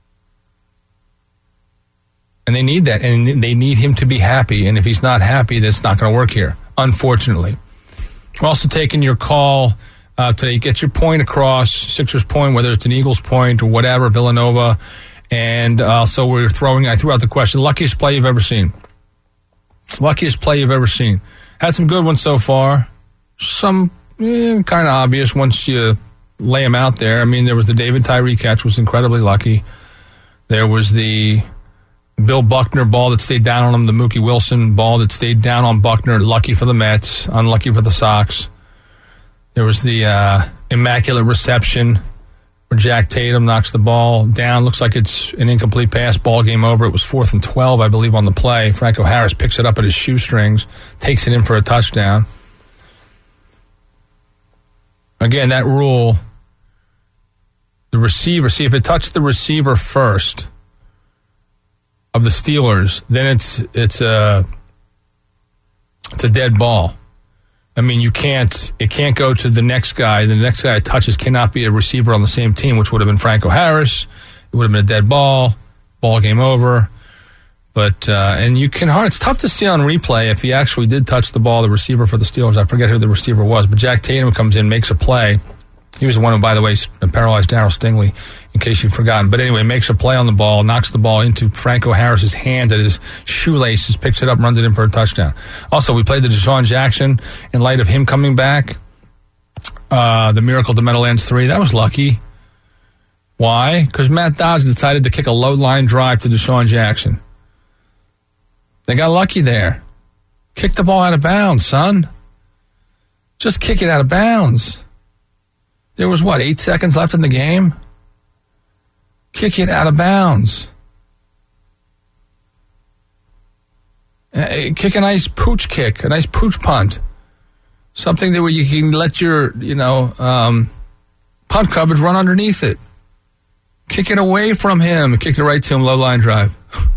And they need that. And they need him to be happy. And if he's not happy, that's not going to work here, unfortunately. We're also taking your call today. Get your point across, Sixers point, whether it's an Eagles point or whatever, Villanova. And so I threw out the question, luckiest play you've ever seen. Luckiest play you've ever seen. Had some good ones so far. Some kind of obvious once you lay them out there. I mean, there was the David Tyree catch, was incredibly lucky. There was the Bill Buckner ball that stayed down on him, the Mookie Wilson ball that stayed down on Buckner, lucky for the Mets, unlucky for the Sox. There was the immaculate reception where Jack Tatum knocks the ball down. Looks like it's an incomplete pass. Ball game over. It was 4th and 12, I believe, on the play. Franco Harris picks it up at his shoestrings, takes it in for a touchdown. Again, that rule, the receiver, see if it touched the receiver first, of the Steelers, then it's a dead ball. I mean, it can't go to the next guy. The next guy it touches cannot be a receiver on the same team, which would have been Franco Harris. It would have been a dead ball game over. But, and it's tough to see on replay if he actually did touch the ball, the receiver for the Steelers. I forget who the receiver was, but Jack Tatum comes in, makes a play. He was the one who, by the way, paralyzed Darryl Stingley, in case you've forgotten. But anyway, makes a play on the ball, knocks the ball into Franco Harris's hand at his shoelaces, picks it up, runs it in for a touchdown. Also, we played the Deshaun Jackson in light of him coming back. The Miracle to Meadowlands 3, that was lucky. Why? Because Matt Dodds decided to kick a low-line drive to Deshaun Jackson. They got lucky there. Kick the ball out of bounds, son. Just kick it out of bounds. There was, 8 seconds left in the game? Kick it out of bounds. Kick a nice pooch kick, a nice pooch punt. Something that where you can let your, punt coverage run underneath it. Kick it away from him. Kick it right to him, low line drive.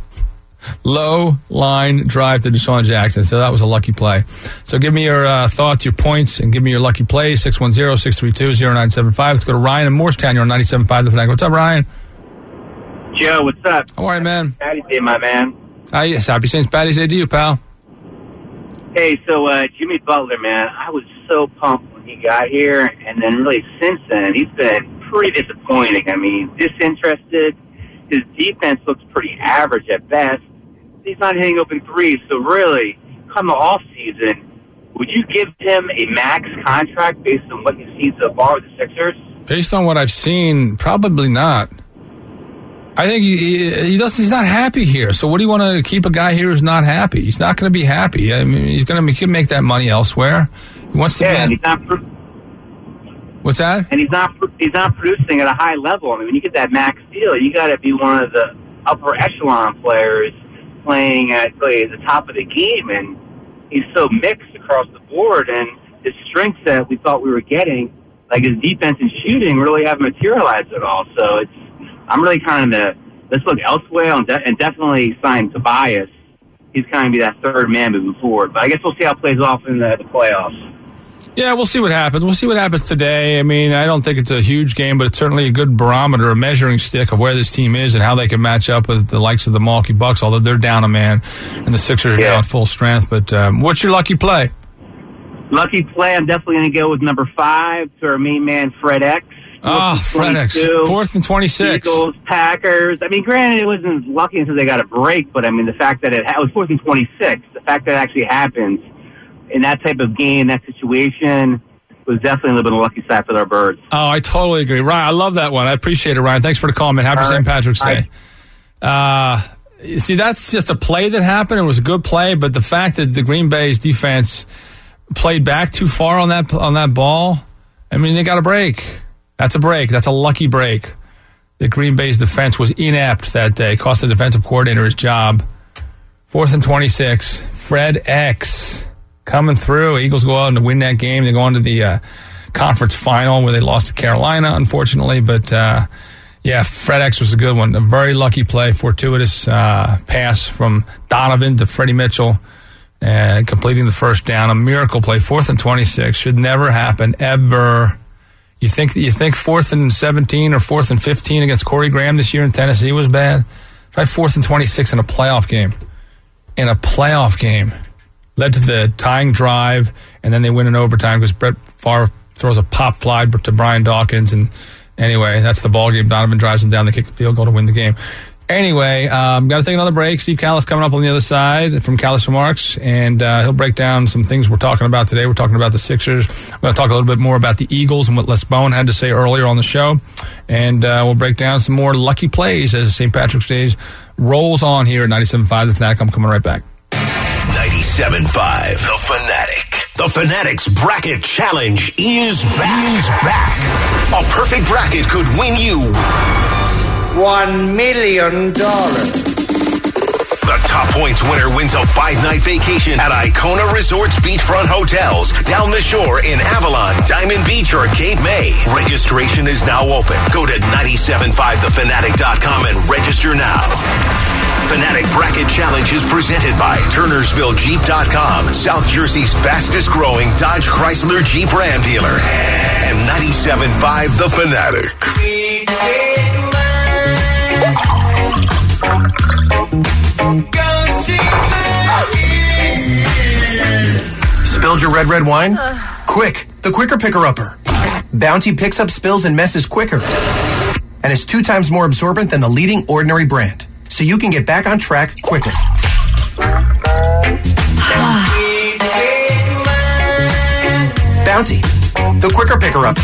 Low line drive to Deshaun Jackson. So that was a lucky play. So give me your thoughts, your points, and give me your lucky plays. 610-632-0975. Let's go to Ryan in Morristown. You're on 97.5 The Fanatic. What's up, Ryan? Joe, what's up? How are you, man? Patty's Day, my man. Yes, happy St. Patty's Day to you, pal. Hey, so Jimmy Butler, man, I was so pumped when he got here, and then really since then, he's been pretty disappointing. I mean, disinterested. His defense looks pretty average at best. He's not hitting open threes, so really, come the offseason, would you give him a max contract based on what you've seen so far with the Sixers? Based on what I've seen, probably not. I think he's not happy here. So what do you want to keep a guy here who's not happy? He's not going to be happy. I mean, he can make that money elsewhere. He wants to and he's not. What's that? And he's not producing at a high level. I mean, when you get that max deal, you got to be one of the upper echelon players playing at the top of the game. And he's so mixed across the board. And his strengths that we thought we were getting, like his defense and shooting, really haven't materialized at all. So I'm really kind of let's look elsewhere and definitely sign Tobias. He's kind of be that third man moving forward. But I guess we'll see how it plays off in the playoffs. Yeah, we'll see what happens. We'll see what happens today. I mean, I don't think it's a huge game, but it's certainly a good barometer, a measuring stick of where this team is and how they can match up with the likes of the Milwaukee Bucks, although they're down a man and the Sixers are now at full strength. But what's your lucky play? Lucky play, I'm definitely going to go with number 5 to our main man, Fred X. Fred X. 4th and 26. Eagles, Packers. I mean, granted, it wasn't lucky until they got a break, but I mean, the fact that it was 4th and 26, the fact that it actually happens in that type of game, that situation, was definitely a little bit of a lucky side for our Birds. Oh, I totally agree. Ryan, I love that one. I appreciate it, Ryan. Thanks for the call, man. Happy St. Patrick's Day. See, that's just a play that happened. It was a good play, but the fact that the Green Bay's defense played back too far on that ball, I mean, they got a break. That's a break. That's a lucky break. The Green Bay's defense was inept that day. Cost the defensive coordinator his job. 4th and 26. Fred X coming through. Eagles go out and win that game. They go on to the conference final where they lost to Carolina, unfortunately. But, Fred X was a good one. A very lucky play, fortuitous pass from Donovan to Freddie Mitchell, completing the first down. A miracle play. 4th and 26. Should never happen, ever. You think 4th and 17 or 4th and 15 against Corey Graham this year in Tennessee was bad? Try 4th and 26 in a playoff game. Led to the tying drive, and then they win in overtime because Brett Favre throws a pop fly to Brian Dawkins. And anyway, that's the ball game. Donovan drives him down. They kick the field goal to win the game. Anyway, got to take another break. Steve Callis coming up on the other side from Callis Remarks, and he'll break down some things we're talking about today. We're talking about the Sixers. We're going to talk a little bit more about the Eagles and what Les Bowen had to say earlier on the show, and we'll break down some more lucky plays as St. Patrick's Day rolls on here at 97.5 The Fanatic. I'm coming right back. 97.5 The Fanatic. The Fanatic's Bracket Challenge is back. A perfect bracket could win you $1 million. The top points winner wins a 5-night vacation at Icona Resorts Beachfront Hotels down the shore in Avalon, Diamond Beach, or Cape May. Registration is now open. Go to 975thefanatic.com and register now. Fanatic Bracket Challenge is presented by TurnersvilleJeep.com, South Jersey's fastest growing Dodge Chrysler Jeep Ram dealer, and 97.5 The Fanatic. Spilled your red wine? Quick, the Quicker Picker-Upper. Bounty picks up spills and messes quicker. And is 2 times more absorbent than the leading Ordinary brand. So you can get back on track quicker. Bounty, the Quicker Picker-Upper.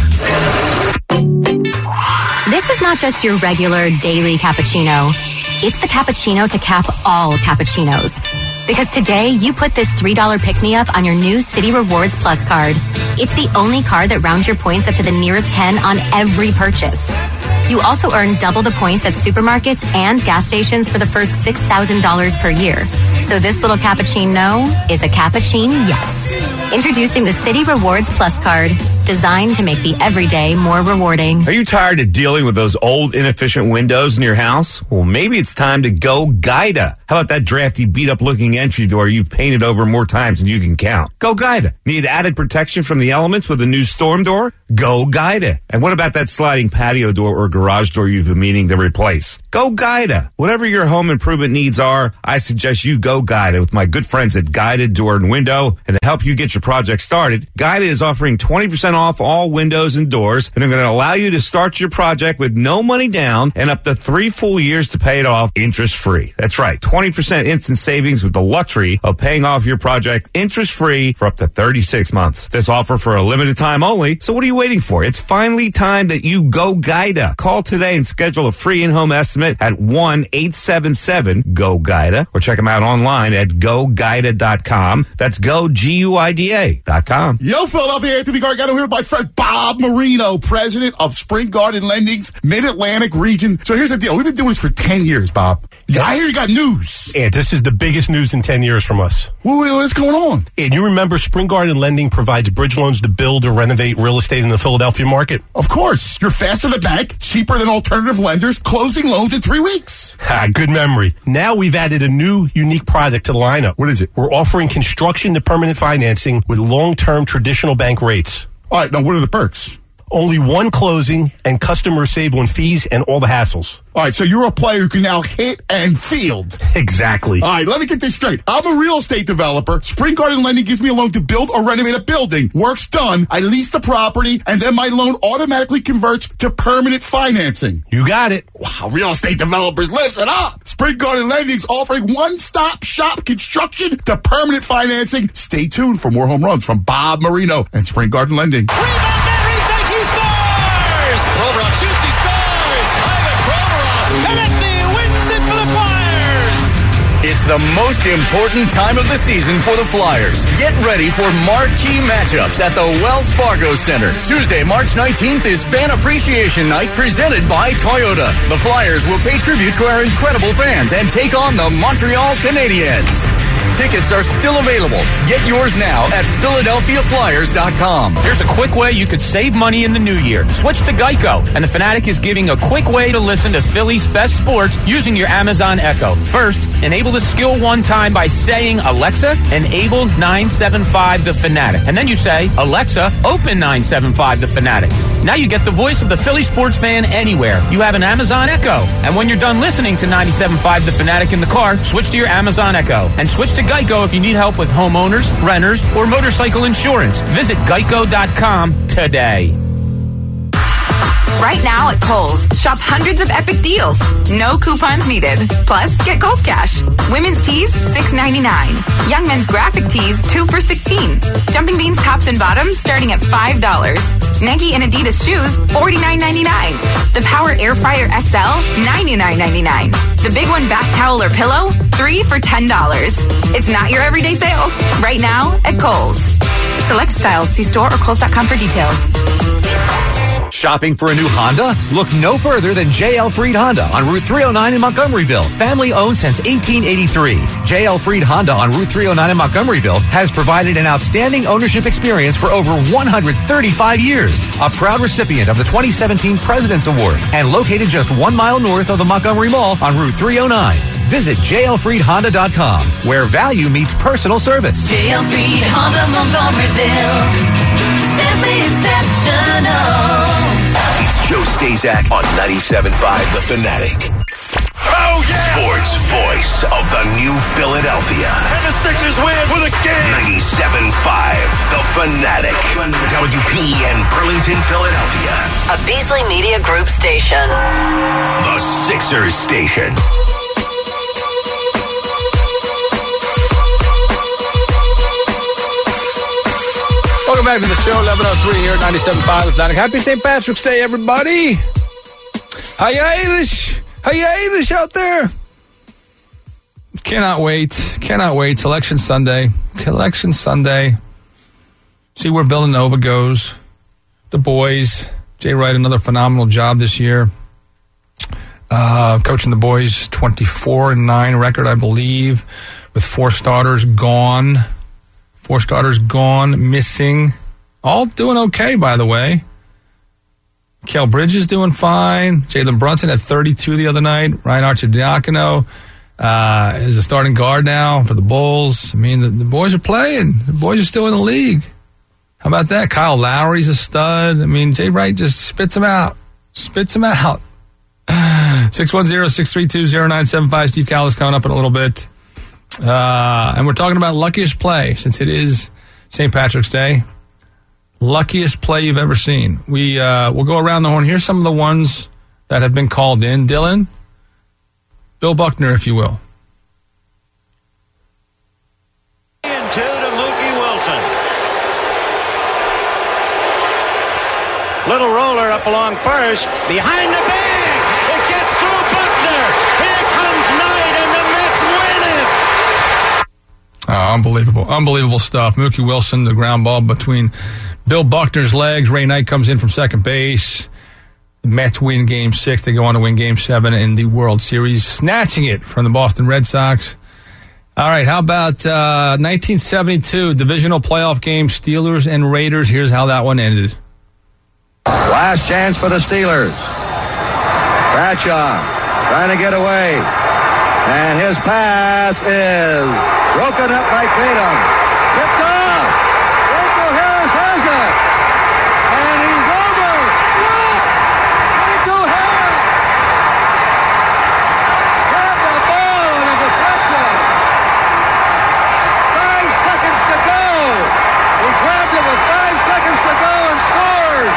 This is not just your regular daily cappuccino. It's the cappuccino to cap all cappuccinos. Because today, you put this $3 pick-me-up on your new Citi Rewards Plus card. It's the only card that rounds your points up to the nearest 10 on every purchase. You also earn double the points at supermarkets and gas stations for the first $6,000 per year. So this little cappuccino is a cappuccino, yes. Introducing the Citi Rewards Plus card, designed to make the everyday more rewarding. Are you tired of dealing with those old, inefficient windows in your house? Well, maybe it's time to go Guida. How about that drafty, beat-up-looking entry door you've painted over more times than you can count? Go Guida. Need added protection from the elements with a new storm door? Go Guida. And what about that sliding patio door or garage door you've been meaning to replace? Go Guida. Whatever your home improvement needs are, I suggest you go Guida with my good friends at Guided Door and Window. And to help you get your project started, Guida is offering 20% off all windows and doors, and they're going to allow you to start your project with no money down and up to 3 full years to pay it off interest-free. That's right, 20% instant savings with the luxury of paying off your project interest-free for up to 36 months. This offer for a limited time only, so what are you waiting for? It's finally time that you go Guida. Call today and schedule a free in-home estimate at 1-877-GO-GUIDA, or check them out online at GoGuida.com. That's GoGuida.com. Yo, Philadelphia, Anthony Gargano here with my friend Bob Marino, president of Spring Garden Lending's Mid-Atlantic region. So here's the deal. We've been doing this for 10 years, Bob. I hear you got news. And this is the biggest news in 10 years from us. What's going on? And you remember Spring Garden Lending provides bridge loans to build or renovate real estate in the Philadelphia market? Of course. You're faster than bank, cheaper than alternative lenders, closing loans in 3 weeks. Good memory. Now we've added a new, unique product to the lineup. What is it? We're offering construction to permanent financing with long-term traditional bank rates. All right, now what are the perks? Only one closing, and customers save on fees and all the hassles. All right, so you're a player who can now hit and field. Exactly. All right, let me get this straight. I'm a real estate developer. Spring Garden Lending gives me a loan to build or renovate a building. Work's done. I lease the property, and then my loan automatically converts to permanent financing. You got it. Wow, real estate developers, listen up. Spring Garden Lending's offering one-stop shop construction to permanent financing. Stay tuned for more home runs from Bob Marino and Spring Garden Lending. Provorov shoots, he scores! Ivan Provorov, Konechny wins it for the Flyers! It's the most important time of the season for the Flyers. Get ready for marquee matchups at the Wells Fargo Center. Tuesday, March 19th is Fan Appreciation Night presented by Toyota. The Flyers will pay tribute to our incredible fans and take on the Montreal Canadiens. Tickets are still available. Get yours now at PhiladelphiaFlyers.com. Here's a quick way you could save money in the new year. Switch to Geico, and the Fanatic is giving a quick way to listen to Philly's best sports using your Amazon Echo. First, enable the skill one time by saying, Alexa, enable 975 The Fanatic. And then you say, Alexa, open 975 The Fanatic. Now you get the voice of the Philly sports fan anywhere. You have an Amazon Echo. And when you're done listening to 975 The Fanatic in the car, switch to your Amazon Echo. And switch to Geico if you need help with homeowners, renters, or motorcycle insurance. Visit geico.com today. Right now at Kohl's, shop hundreds of epic deals. No coupons needed. Plus, get Kohl's Cash. Women's tees, $6.99. Young men's graphic tees, 2 for $16. Jumping Beans tops and bottoms starting at $5. Nike and Adidas shoes, $49.99. The Power Air Fryer XL, $99.99. The Big One bath towel or pillow, 3 for $10. It's not your everyday sale. Right now at Kohl's. Select styles. See store or Kohl's.com for details. Shopping for a new Honda? Look no further than J.L. Freed Honda on Route 309 in Montgomeryville. Family owned since 1883. J.L. Freed Honda on Route 309 in Montgomeryville has provided an outstanding ownership experience for over 135 years. A proud recipient of the 2017 President's Award and located just 1 mile north of the Montgomery Mall on Route 309. Visit JLFreedHonda.com, where value meets personal service. JL Freed Honda Montgomeryville. Simply exceptional. It's Joe Stazak on 97.5 The Fanatic. Oh, yeah! Sports voice of the new Philadelphia. And the Sixers win with a game. 97.5 The Fanatic. WPN Burlington, Philadelphia. A Beasley Media Group station. The Sixers station. Welcome back to the show, 11:03 here at 97.5 The Fanatic. Happy St. Patrick's Day, everybody. Hi, Irish. Hi, Irish out there. Cannot wait. Selection Sunday. See where Villanova goes. The boys. Jay Wright, another phenomenal job this year. Coaching the boys, 24-9 record, I believe, with 4 starters gone. 4 starters gone, missing. All doing okay, by the way. Kel Bridges doing fine. Jalen Brunson at 32 the other night. Ryan Arcidiacono is a starting guard now for the Bulls. I mean, the boys are playing. The boys are still in the league. How about that? Kyle Lowry's a stud. I mean, Jay Wright just spits him out. 610-632-0975. Steve Callis coming up in a little bit. And we're talking about luckiest play since it is St. Patrick's Day. Luckiest play you've ever seen. We'll go around the horn. Here's some of the ones that have been called in. Dylan, Bill Buckner, if you will. And 2 to Mookie Wilson. Little roller up along first. Behind the bag. It gets through Buckner. Here comes Knight, and the Mets win it. Oh, unbelievable stuff. Mookie Wilson, the ground ball between Bill Buckner's legs. Ray Knight comes in from second base. The Mets win Game 6. They go on to win Game 7 in the World Series, snatching it from the Boston Red Sox. All right, how about 1972 divisional playoff game, Steelers and Raiders? Here's how that one ended. Last chance for the Steelers. Bradshaw trying to get away. And his pass is broken up by Tatum. Tipped off. Rachel Harris has it. And he's over. Look! Rachel Harris. Grabbed the ball and a deflection. 5 seconds to go. He grabbed it with 5 seconds to go and scored.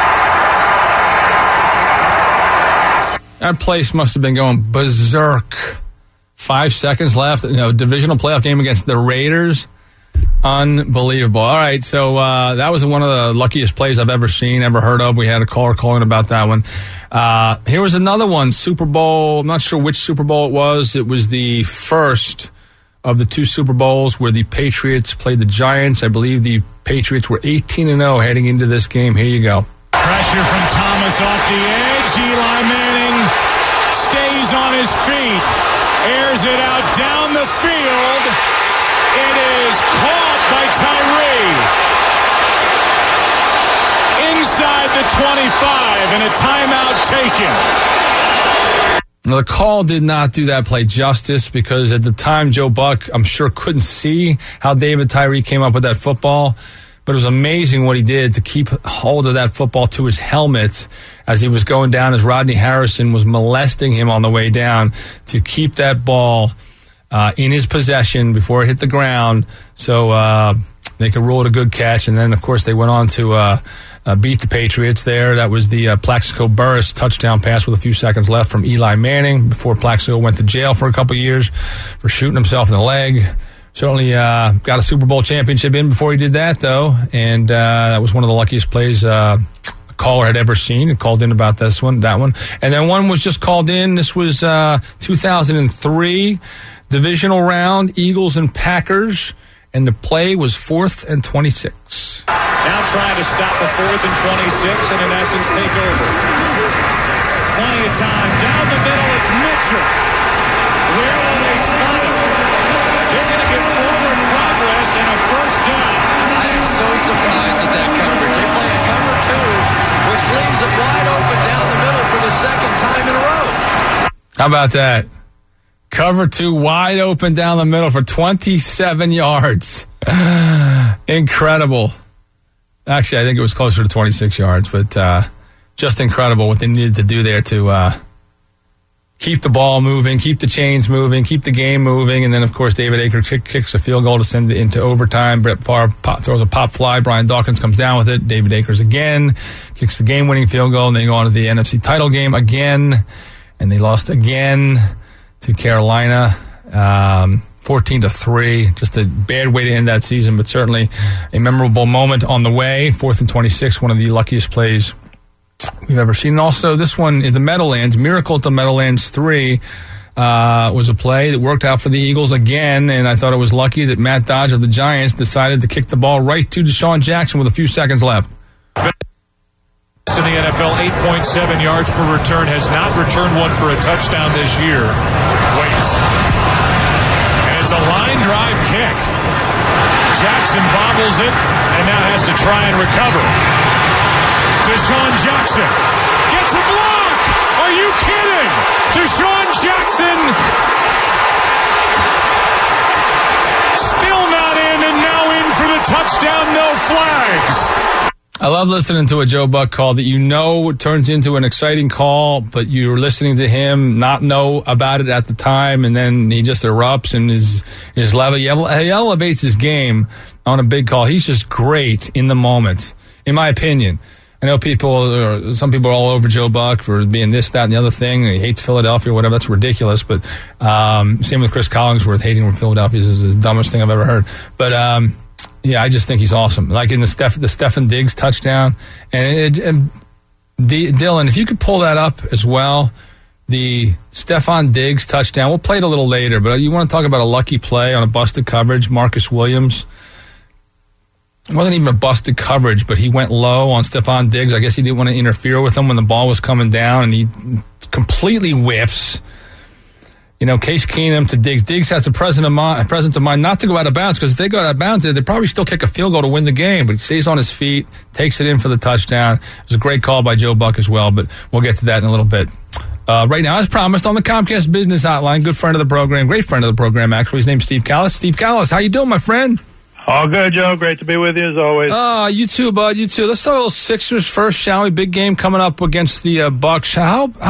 That place must have been going berserk. 5 seconds left. Divisional playoff game against the Raiders. Unbelievable. All right, so that was one of the luckiest plays I've ever seen, ever heard of. We had a caller calling about that one. Here was another one, Super Bowl. I'm not sure which Super Bowl it was. It was the first of the 2 Super Bowls where the Patriots played the Giants. I believe the Patriots were 18-0 heading into this game. Here you go. Pressure from Thomas off the edge. Eli Manning stays on his feet. Airs it out down the field. It is caught by Tyree. Inside the 25 and a timeout taken. Now, the call did not do that play justice because at the time Joe Buck, I'm sure, couldn't see how David Tyree came up with that football. But it was amazing what he did to keep hold of that football to his helmet as he was going down, as Rodney Harrison was molesting him on the way down, to keep that ball in his possession before it hit the ground so they could rule it a good catch. And then, of course, they went on to beat the Patriots there. That was the Plaxico Burress touchdown pass with a few seconds left from Eli Manning before Plaxico went to jail for a couple years for shooting himself in the leg. Certainly got a Super Bowl championship in before he did that, though, and that was one of the luckiest plays a caller had ever seen. It called in about that one. And then one was just called in. This was 2003, divisional round, Eagles and Packers, and the play was 4th and 26. Now trying to stop a 4th and 26 and, in essence, take over. Plenty of time. Down the middle, it's Mitchell. Where will they spot him? They're going to get forward progress and a first down. I am so surprised at that coverage. They play a cover 2, which leaves it wide open down the middle for the second time in a row. How about that? Cover 2 wide open down the middle for 27 yards. Incredible. Actually, I think it was closer to 26 yards, but just incredible what they needed to do there to keep the ball moving, keep the chains moving, keep the game moving. And then, of course, David Akers kicks a field goal to send it into overtime. Brett Favre throws a pop fly. Brian Dawkins comes down with it. David Akers again kicks the game-winning field goal, and they go on to the NFC title game again. And they lost again to Carolina, 14-3. Just a bad way to end that season, but certainly a memorable moment on the way. 4th and 26, one of the luckiest plays we've ever seen. And also this one in the Meadowlands, Miracle at the Meadowlands 3, was a play that worked out for the Eagles again, and I thought it was lucky that Matt Dodge of the Giants decided to kick the ball right to Deshaun Jackson with a few seconds left. In the NFL, 8.7 yards per return, has not returned one for a touchdown this year. Waits. And it's a line drive kick. Jackson bobbles it and now has to try and recover. Deshaun Jackson gets a block! Are you kidding? Deshaun Jackson still not in and now in for the touchdown, no flags. I love listening to a Joe Buck call that you know turns into an exciting call, but you're listening to him not know about it at the time, and then he just erupts and his level. He elevates his game on a big call. He's just great in the moment, in my opinion. I know some people are all over Joe Buck for being this, that, and the other thing. He hates Philadelphia or whatever. That's ridiculous. But same with Chris Collinsworth. Hating Philadelphia is the dumbest thing I've ever heard. But yeah, I just think he's awesome. Like in the Stefan Diggs touchdown. And Dylan, if you could pull that up as well, the Stefan Diggs touchdown. We'll play it a little later, but you want to talk about a lucky play on a busted coverage, Marcus Williams. It wasn't even a busted coverage, but he went low on Stefan Diggs. I guess he didn't want to interfere with him when the ball was coming down, and he completely whiffs. You know, Case Keenum to Diggs. Diggs has the presence of mind not to go out of bounds, because if they go out of bounds, they'd probably still kick a field goal to win the game. But he stays on his feet, takes it in for the touchdown. It was a great call by Joe Buck as well, but we'll get to that in a little bit. Right now, as promised, on the Comcast Business Hotline, good friend of the program, great friend of the program, actually. His name's Steve Callis. Steve Callis, how you doing, my friend? All good, Joe. Great to be with you as always. You too, bud. You too. Let's talk a little Sixers first, shall we? Big game coming up against the Bucks. You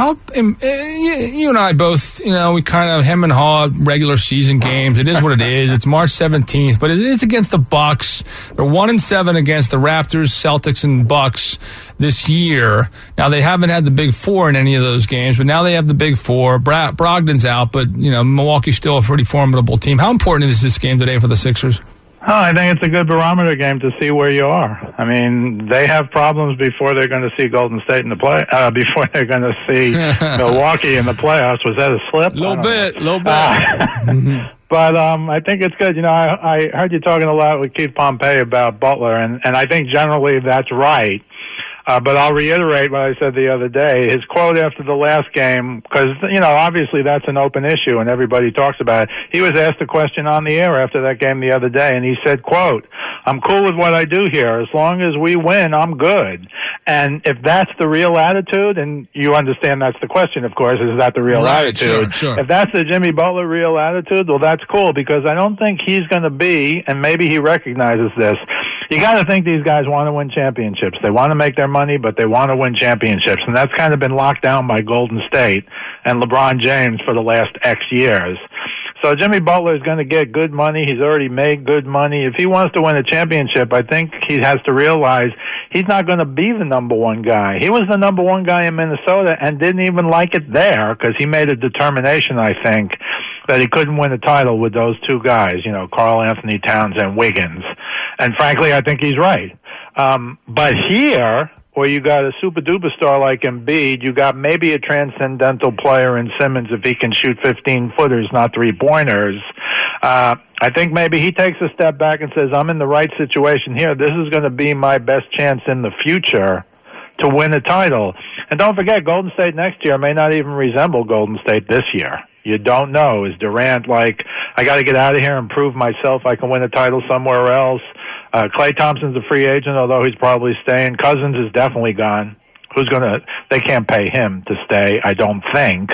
and I both, we kind of hem and haw regular season games. It is what it is. It's March 17th, but it is against the Bucks. They're 1-7 against the Raptors, Celtics, and Bucks this year. Now, they haven't had the Big Four in any of those games, but now they have the Big Four. Brogdon's out, but Milwaukee's still a pretty formidable team. How important is this game today for the Sixers? Oh, I think it's a good barometer game to see where you are. I mean, they have problems before they're going to see Golden State in the before they're going to see Milwaukee in the playoffs. Was that a slip? A little bit. But I think it's good. I heard you talking a lot with Keith Pompey about Butler, and I think generally that's right. But I'll reiterate what I said the other day. His quote after the last game, because, obviously that's an open issue and everybody talks about it. He was asked a question on the air after that game the other day, and he said, quote, "I'm cool with what I do here. As long as we win, I'm good." And if that's the real attitude, and you understand that's the question, of course, is that the real attitude? Sure. If that's the Jimmy Butler real attitude, well, that's cool, because I don't think he's going to be, and maybe he recognizes this, you got to think these guys want to win championships. They want to make their money, but they want to win championships. And that's kind of been locked down by Golden State and LeBron James for the last X years. So Jimmy Butler is going to get good money. He's already made good money. If he wants to win a championship, I think he has to realize he's not going to be the number one guy. He was the number one guy in Minnesota and didn't even like it there, because he made a determination, I think, that he couldn't win a title with those two guys, Karl Anthony Towns and Wiggins. And frankly, I think he's right. But here, where you got a super-duper star like Embiid, you got maybe a transcendental player in Simmons if he can shoot 15-footers, not three-pointers. I think maybe he takes a step back and says, I'm in the right situation here. This is going to be my best chance in the future to win a title. And don't forget, Golden State next year may not even resemble Golden State this year. You don't know. Is Durant like, I got to get out of here and prove myself I can win a title somewhere else? Klay Thompson's a free agent, although he's probably staying. Cousins is definitely gone. They can't pay him to stay, I don't think.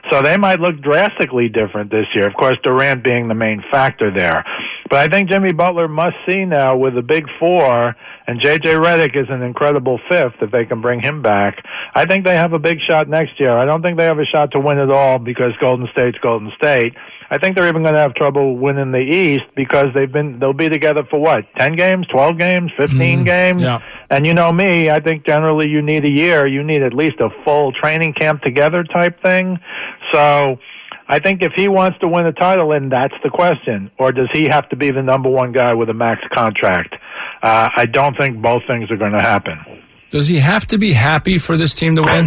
So they might look drastically different this year. Of course, Durant being the main factor there. But I think Jimmy Butler must see now with the big four, and J.J. Redick is an incredible fifth if they can bring him back. I think they have a big shot next year. I don't think they have a shot to win it all because Golden State's Golden State. I think they're even going to have trouble winning the East because they'll be together for what, 10 games, 12 games, 15 games? Yeah. And you know me, I think generally you need a year. You need at least a full training camp together type thing. So I think if he wants to win a title, then that's the question. Or does he have to be the number one guy with a max contract? I don't think both things are going to happen. Does he have to be happy for this team to win?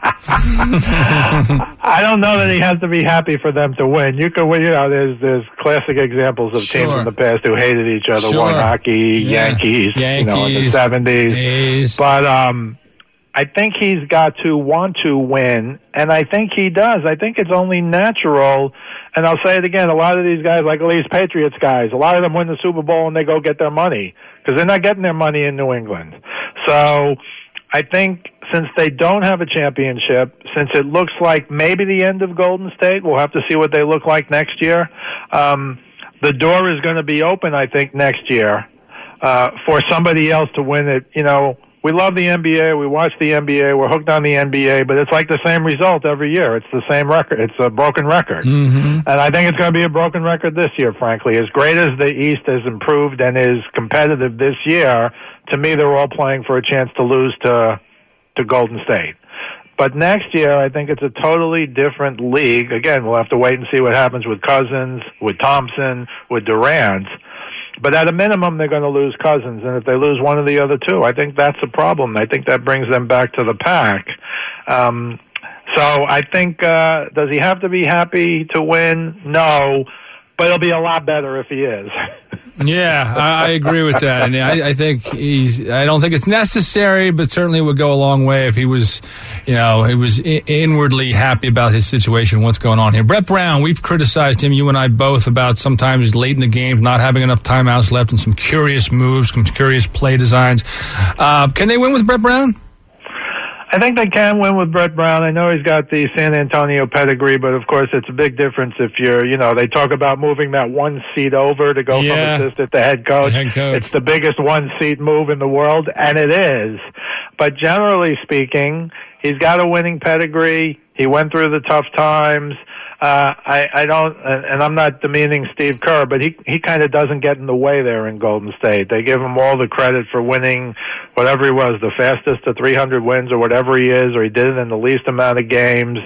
I don't know that he has to be happy for them to win. There's classic examples of teams in the past who hated each other. Won hockey, Yankees, in the 70s. But I think he's got to want to win, and I think he does. I think it's only natural. And I'll say it again, a lot of these guys, like at least Patriots guys, a lot of them win the Super Bowl and they go get their money because they're not getting their money in New England. So I think since they don't have a championship, since it looks like maybe the end of Golden State, we'll have to see what they look like next year. The door is going to be open, I think, next year for somebody else to win it. You know, we love the NBA. We watch the NBA. We're hooked on the NBA, but it's like the same result every year. It's the same record. It's a broken record. Mm-hmm. And I think it's going to be a broken record this year, frankly. As great as the East has improved and is competitive this year, to me, they're all playing for a chance to lose to Golden State. But next year, I think it's a totally different league. Again, we'll have to wait and see what happens with Cousins, with Thompson, with Durant. But at a minimum, they're going to lose Cousins. And if they lose one of the other two, I think that's a problem. I think that brings them back to the pack. So I think, does he have to be happy to win? No. But it'll be a lot better if he is. Yeah, I agree with that. And I think I don't think it's necessary, but certainly it would go a long way if he was, inwardly happy about his situation, what's going on here. Brett Brown, we've criticized him, you and I both, about sometimes late in the game, not having enough timeouts left and some curious moves, some curious play designs. Can they win with Brett Brown? I think they can win with Brett Brown. I know he's got the San Antonio pedigree, but of course it's a big difference if they talk about moving that one seat over to go from assistant to head coach. It's the biggest one seat move in the world, and it is. But generally speaking, he's got a winning pedigree. He went through the tough times. I don't, and I'm not demeaning Steve Kerr, but he kind of doesn't get in the way there in Golden State. They give him all the credit for winning whatever he was, the fastest to 300 wins or whatever he is, or he did it in the least amount of games.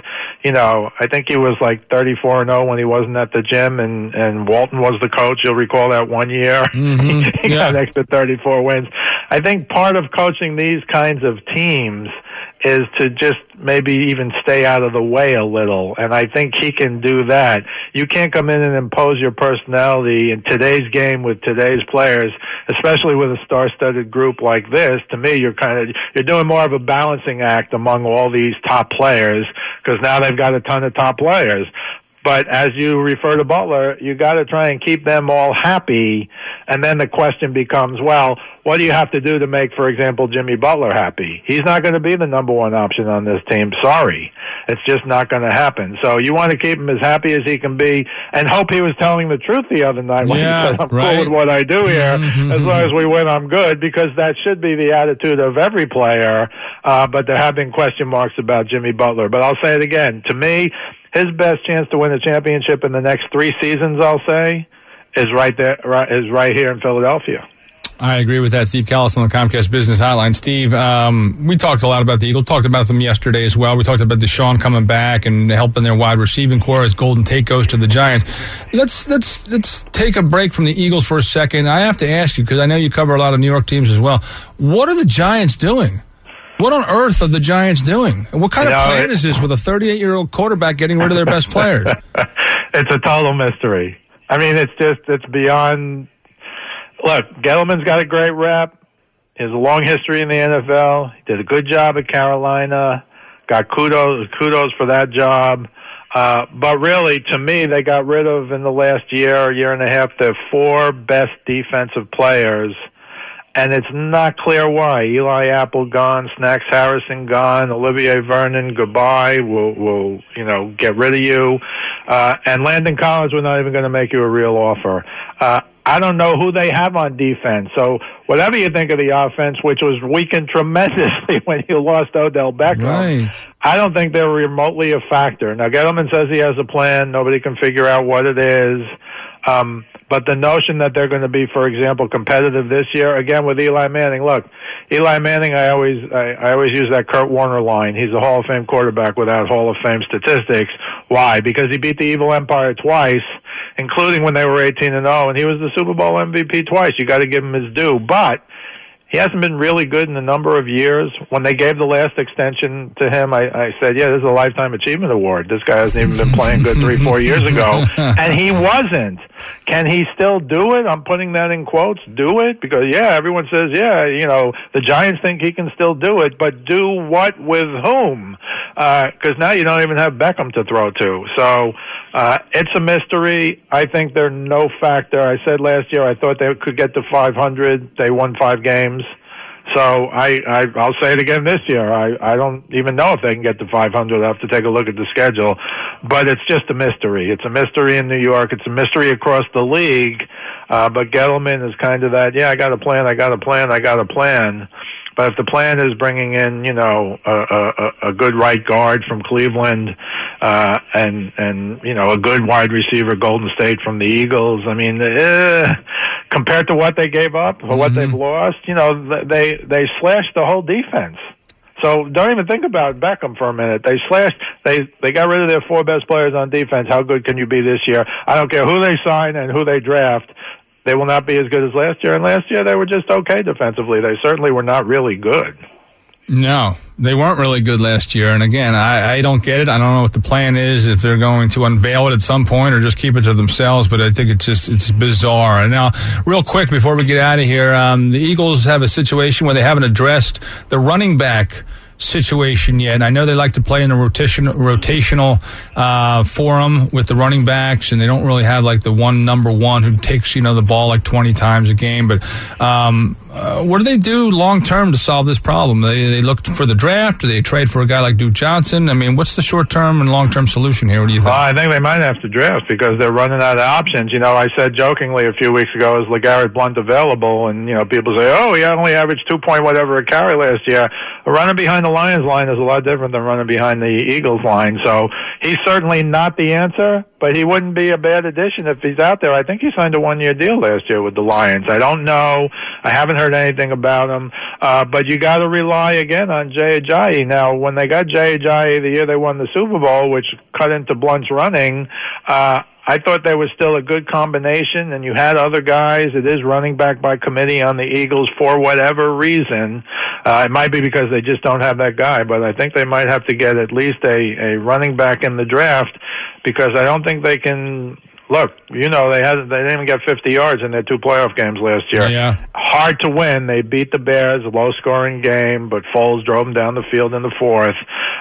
I think he was like 34-0 when he wasn't at the gym, and Walton was the coach. You'll recall that one year. Mm-hmm. He got an extra 34 wins. I think part of coaching these kinds of teams is to just maybe even stay out of the way a little. And I think he can do that. You can't come in and impose your personality in today's game with today's players, especially with a star-studded group like this. To me, you're doing more of a balancing act among all these top players because now they've got a ton of top players. But as you refer to Butler, you got to try and keep them all happy. And then the question becomes, well, what do you have to do to make, for example, Jimmy Butler happy? He's not going to be the number one option on this team. Sorry. It's just not going to happen. So you want to keep him as happy as he can be and hope he was telling the truth the other night when he said, I'm cool with what I do here. Mm-hmm. As long as we win, I'm good, because that should be the attitude of every player. But there have been question marks about Jimmy Butler. But I'll say it again. To me, his best chance to win a championship in the next 3 seasons, I'll say, is right here in Philadelphia. I agree with that. Steve Callis on the Comcast Business Hotline. Steve, we talked a lot about the Eagles, talked about them yesterday as well. We talked about Deshaun coming back and helping their wide receiving core as Golden Tate goes to the Giants. Let's take a break from the Eagles for a second. I have to ask you, because I know you cover a lot of New York teams as well. What are the Giants doing? What on earth are the Giants doing? What kind of plan is this with a 38-year-old quarterback getting rid of their best players? It's a total mystery. I mean, it's beyond. Look, Gettleman's got a great rep. He has a long history in the NFL. He did a good job at Carolina. Got kudos for that job. But really, to me, they got rid of, in the last year and a half, their 4 best defensive players. and it's not clear why. Eli Apple gone, Snacks Harrison gone, Olivier Vernon, goodbye. We'll get rid of you. And Landon Collins, we're not even going to make you a real offer. I don't know who they have on defense. So whatever you think of the offense, which was weakened tremendously when you lost Odell Beckham, right. I don't think they're remotely a factor. Now, Gettleman says he has a plan. Nobody can figure out what it is. But the notion that they're going to be, for example, competitive this year, again with Eli Manning. Look, Eli Manning, I always use that Kurt Warner line. He's a Hall of Fame quarterback without Hall of Fame statistics. Why? Because he beat the evil empire twice, including when they were 18-0, and he was the Super Bowl MVP twice. You got to give him his due. But he hasn't been really good in a number of years. When they gave the last extension to him, I said, yeah, this is a Lifetime Achievement Award. This guy hasn't even been playing good 3-4 years ago. And he wasn't. Can he still do it? I'm putting that in quotes, do it? Because, yeah, everyone says, yeah, the Giants think he can still do it. But do what with whom? Because now you don't even have Beckham to throw to. So it's a mystery. I think they're no factor. I said last year I thought they could get to 500. They won 5 games. So I'll say it again this year. I don't even know if they can get to 500. I'll have to take a look at the schedule. But it's just a mystery. It's a mystery in New York. It's a mystery across the league. But Gettleman is kind of that, I got a plan. But if the plan is bringing in, a good right guard from Cleveland, and a good wide receiver, Golden State from the Eagles, I mean, compared to what they gave up or what they've lost, they slashed the whole defense. So don't even think about Beckham for a minute. They got rid of their 4 best players on defense. How good can you be this year? I don't care who they sign and who they draft. They will not be as good as last year. And last year they were just okay defensively. They certainly were not really good. No, they weren't really good last year. And again, I don't get it. I don't know what the plan is, if they're going to unveil it at some point or just keep it to themselves. But I think it's bizarre. And now, real quick, before we get out of here, the Eagles have a situation where they haven't addressed the running back situation yet. And I know they like to play in a rotational forum with the running backs, and they don't really have like the number one who takes the ball like 20 times a game. But what do they do long term to solve this problem? They look for the draft, or they trade for a guy like Duke Johnson? I mean, what's the short term and long term solution here? What do you think? Well, I think they might have to draft because they're running out of options. I said jokingly a few weeks ago, is LeGarrette Blount available? And people say, oh, he only averaged 2 point whatever a carry last year. Running behind the Lions line is a lot different than running behind the Eagles line. So he's certainly not the answer, but he wouldn't be a bad addition if he's out there. I think he signed a 1-year deal last year with the Lions. I don't know. I haven't heard anything about him. But you got to rely again on Jay Ajayi. Now, when they got Jay Ajayi the year they won the Super Bowl, which cut into Blunt's running, I thought there was still a good combination, and you had other guys. It is running back by committee on the Eagles for whatever reason. It might be because they just don't have that guy, but I think they might have to get at least a running back in the draft, because I don't think they can. Look, they didn't even get 50 yards in their 2 playoff games last year. Yeah. Hard to win. They beat the Bears, a low-scoring game, but Foles drove them down the field in the 4th.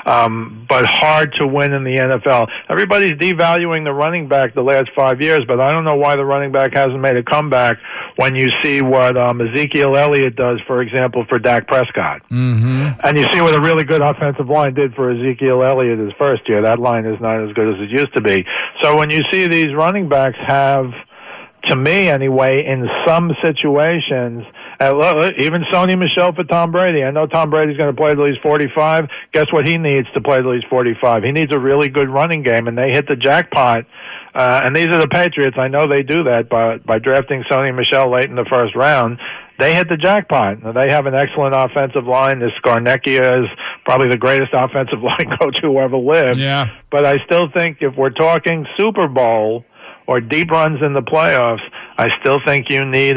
But hard to win in the NFL. Everybody's devaluing the running back the last 5 years, but I don't know why the running back hasn't made a comeback when you see what Ezekiel Elliott does, for example, for Dak Prescott. Mm-hmm. And you see what a really good offensive line did for Ezekiel Elliott his first year. That line is not as good as it used to be. So when you see these running backs have, to me anyway, in some situations, even Sony Michel for Tom Brady. I know Tom Brady's going to play till he's 45. Guess what he needs to play till he's 45? He needs a really good running game, and they hit the jackpot. And these are the Patriots. I know they do that by drafting Sony Michel late in the first round. They hit the jackpot. Now, they have an excellent offensive line. This Scarnecchia is probably the greatest offensive line coach who ever lived. Yeah. But I still think if we're talking Super Bowl or deep runs in the playoffs, I still think you need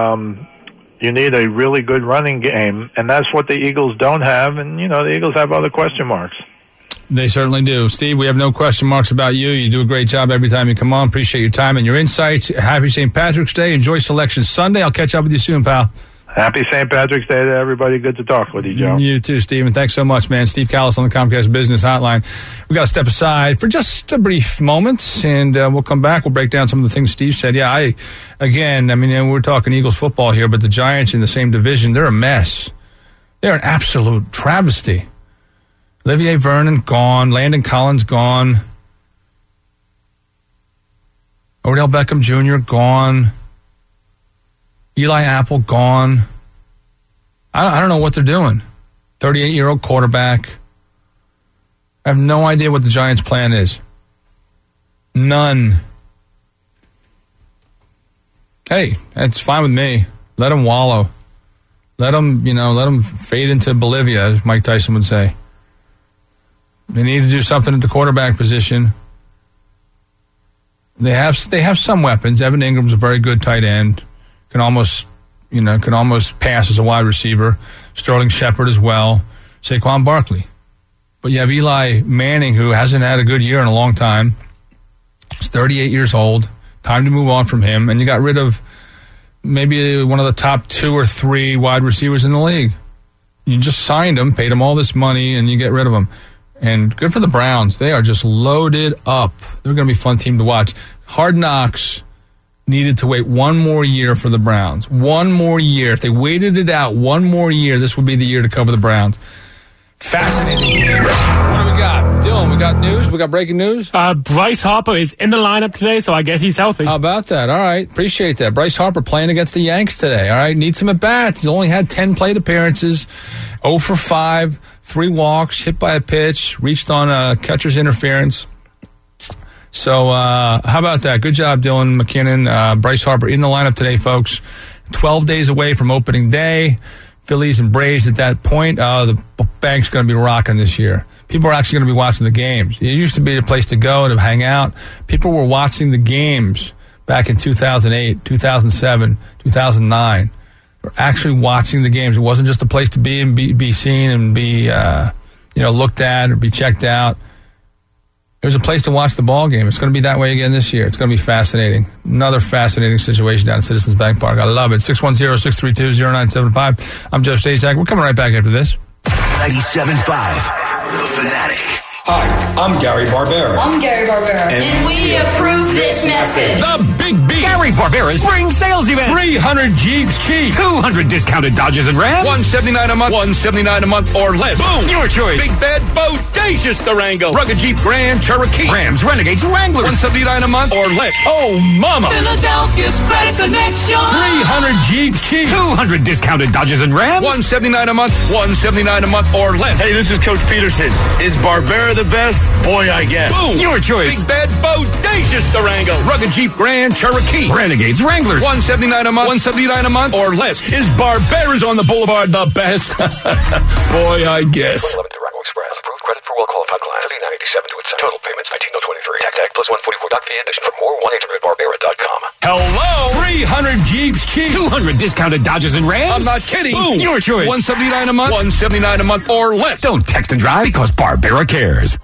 a really good running game, and that's what the Eagles don't have. And the Eagles have other question marks. They certainly do. Steve, we have no question marks about you. You do a great job every time you come on. Appreciate your time and your insights. Happy St. Patrick's Day. Enjoy Selection Sunday. I'll catch up with you soon, pal. Happy St. Patrick's Day to everybody. Good to talk with you, Joe. You too, Stephen. Thanks so much, man. Steve Callis on the Comcast Business Hotline. We got to step aside for just a brief moment, and we'll come back. We'll break down some of the things Steve said. Yeah, we're talking Eagles football here, but the Giants in the same division, they're a mess. They're an absolute travesty. Olivier Vernon gone. Landon Collins gone. Odell Beckham Jr. gone. Eli Apple gone. I don't know what they're doing. 38-year-old quarterback. I have no idea what the Giants' plan is. None. Hey, that's fine with me. Let them wallow. Let them fade into Bolivia, as Mike Tyson would say. They need to do something at the quarterback position. They have some weapons. Evan Ingram's a very good tight end. Can almost pass as a wide receiver. Sterling Shepard as well. Saquon Barkley. But you have Eli Manning, who hasn't had a good year in a long time. He's 38 years old. Time to move on from him. And you got rid of maybe one of the top 2 or 3 wide receivers in the league. You just signed him, paid him all this money, and you get rid of him. And good for the Browns. They are just loaded up. They're going to be a fun team to watch. Hard Knocks needed to wait one more year for the Browns. One more year. If they waited it out one more year, this would be the year to cover the Browns. Fascinating team. What do we got? Dylan, we got news? We got breaking news? Bryce Harper is in the lineup today, so I guess he's healthy. How about that? All right. Appreciate that. Bryce Harper playing against the Yanks today. All right. Needs some at-bats. He's only had 10 plate appearances. 0 for 5. 3 walks. Hit by a pitch. Reached on a catcher's interference. So, how about that? Good job, Dylan McKinnon. Bryce Harper in the lineup today, folks. 12 days away from opening day. Phillies and Braves at that point. The bank's going to be rocking this year. People are actually going to be watching the games. It used to be a place to go to hang out. People were watching the games back in 2008, 2007, 2009. They were actually watching the games. It wasn't just a place to be and be seen and be looked at or be checked out. It was a place to watch the ball game. It's going to be that way again this year. It's going to be fascinating. Another fascinating situation down at Citizens Bank Park. I love it. 610-632-0975. I'm Joe Stacek. We're coming right back after this. 97.5, The Fanatic. Hi, I'm Gary Barbera. I'm Gary Barbera. And we approve this message. The Big B. Gary Barbera's spring sales event. 300 Jeeps cheap. 200 discounted Dodges and Rams. $179 a month. $179 a month or less. Boom. Your choice. Big bed, bodacious Durango. Rugged Jeep Grand Cherokee. Rams, Renegades, Wranglers. $179 a month or less. Oh, mama. Philadelphia's Credit Connection. 300 Jeeps cheap. 200 discounted Dodges and Rams. $179 a month. $179 a month or less. Hey, this is Coach Peterson. Is Barbera the best? Boy, I guess. Boom. Your choice. Big bed, bodacious Durango. Rugged Jeep Grand Cherokee. Renegades, Wranglers. $179 a month. $179 a month or less. Is Barbera's on the boulevard the best? Boy, I guess. 11 to Rockwell Express. Approved credit for well-qualified clients. 987 to its total payments 19,023. Tax plus 144. Doc fee addition for more. 1-800-Barbera.com. Hello. 300 Jeeps cheap. 200 discounted Dodges and Rams. I'm not kidding. Boom. Your choice. $179 a month. $179 a month or less. Don't text and drive because Barbera cares.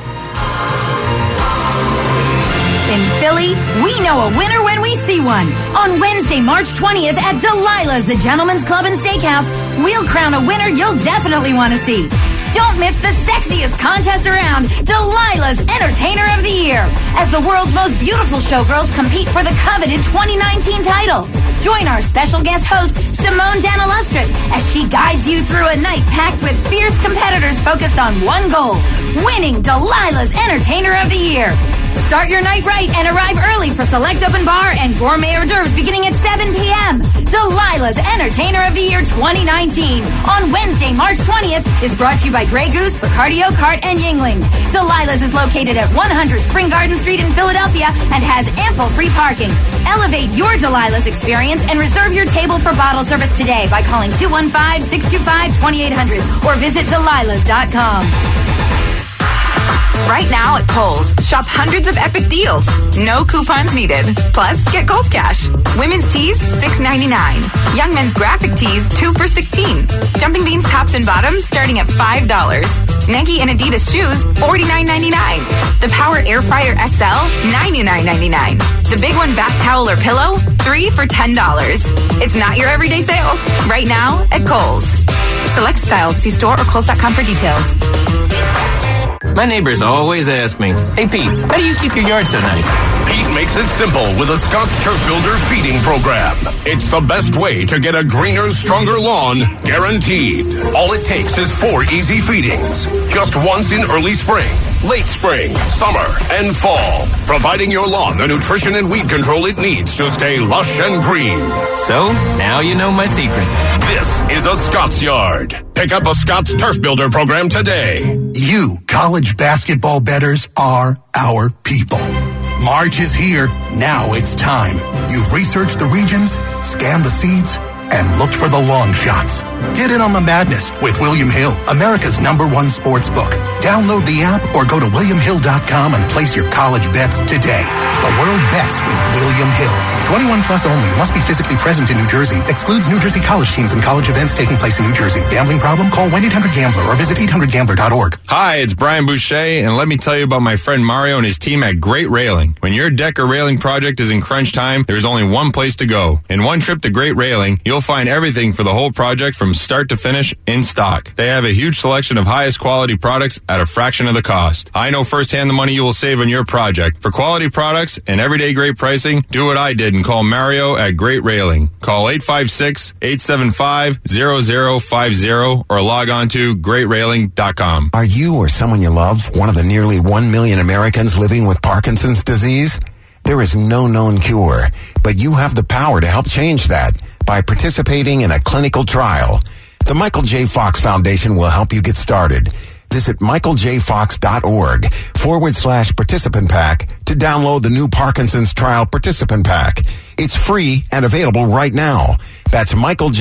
In Philly, we know a winner when we see one. On Wednesday, March 20th at Delilah's, the Gentleman's Club and Steakhouse, we'll crown a winner you'll definitely want to see. Don't miss the sexiest contest around, Delilah's Entertainer of the Year, as the world's most beautiful showgirls compete for the coveted 2019 title. Join our special guest host, Simone Danilustris, as she guides you through a night packed with fierce competitors focused on one goal, winning Delilah's Entertainer of the Year. Start your night right and arrive early for select open bar and gourmet hors d'oeuvres beginning at 7 p.m. Delilah's Entertainer of the Year 2019 on Wednesday, March 20th is brought to you by Grey Goose, Bacardi Cart, and Yingling. Delilah's is located at 100 Spring Garden Street in Philadelphia and has ample free parking. Elevate your Delilah's experience and reserve your table for bottle service today by calling 215-625-2800 or visit Delilah's.com. Right now at Kohl's, shop hundreds of epic deals. No coupons needed. Plus, get Kohl's Cash. Women's tees, $6.99. Young men's graphic tees, 2 for $16. Jumping Beans tops and bottoms starting at $5. Nike and Adidas shoes, $49.99. The Power Air Fryer XL, $99.99. The big one bath towel or pillow, 3 for $10. It's not your everyday sale. Right now at Kohl's. Select styles. See store or Kohl's.com for details. My neighbors always ask me, "Hey Pete, how do you keep your yard so nice?" Pete makes it simple with a Scott's Turf Builder feeding program. It's the best way to get a greener, stronger lawn, guaranteed. All it takes is 4 easy feedings. Just once in early spring, late spring, summer, and fall. Providing your lawn the nutrition and weed control it needs to stay lush and green. So, now you know my secret. This is a Scott's Yard. Pick up a Scott's Turf Builder program today. You, college basketball bettors, are our people. March is here. Now it's time. You've researched the regions, scanned the seeds, and looked for the long shots. Get in on the madness with William Hill, America's #1 sports book. Download the app or go to WilliamHill.com and place your college bets today. The world bets with William Hill. 21 plus only. Must be physically present in New Jersey. Excludes New Jersey college teams and college events taking place in New Jersey. Gambling problem? Call 1-800-GAMBLER or visit 800gambler.org. Hi, it's Brian Boucher, and let me tell you about my friend Mario and his team at Great Railing. When your deck or railing project is in crunch time, there's only one place to go. In one trip to Great Railing, you'll find everything for the whole project from start to finish in stock. They have a huge selection of highest quality products at a fraction of the cost. I know firsthand the money you will save on your project. For quality products and everyday great pricing, do what I did and call Mario at Great Railing. Call 856-875-0050 or log on to greatrailing.com. Are you or someone you love one of the nearly 1 million Americans living with Parkinson's disease? There is no known cure, but you have the power to help change that by participating in a clinical trial. The Michael J. Fox Foundation will help you get started. Visit michaeljfox.org/participant pack to download the new Parkinson's Trial Participant Pack. It's free and available right now. That's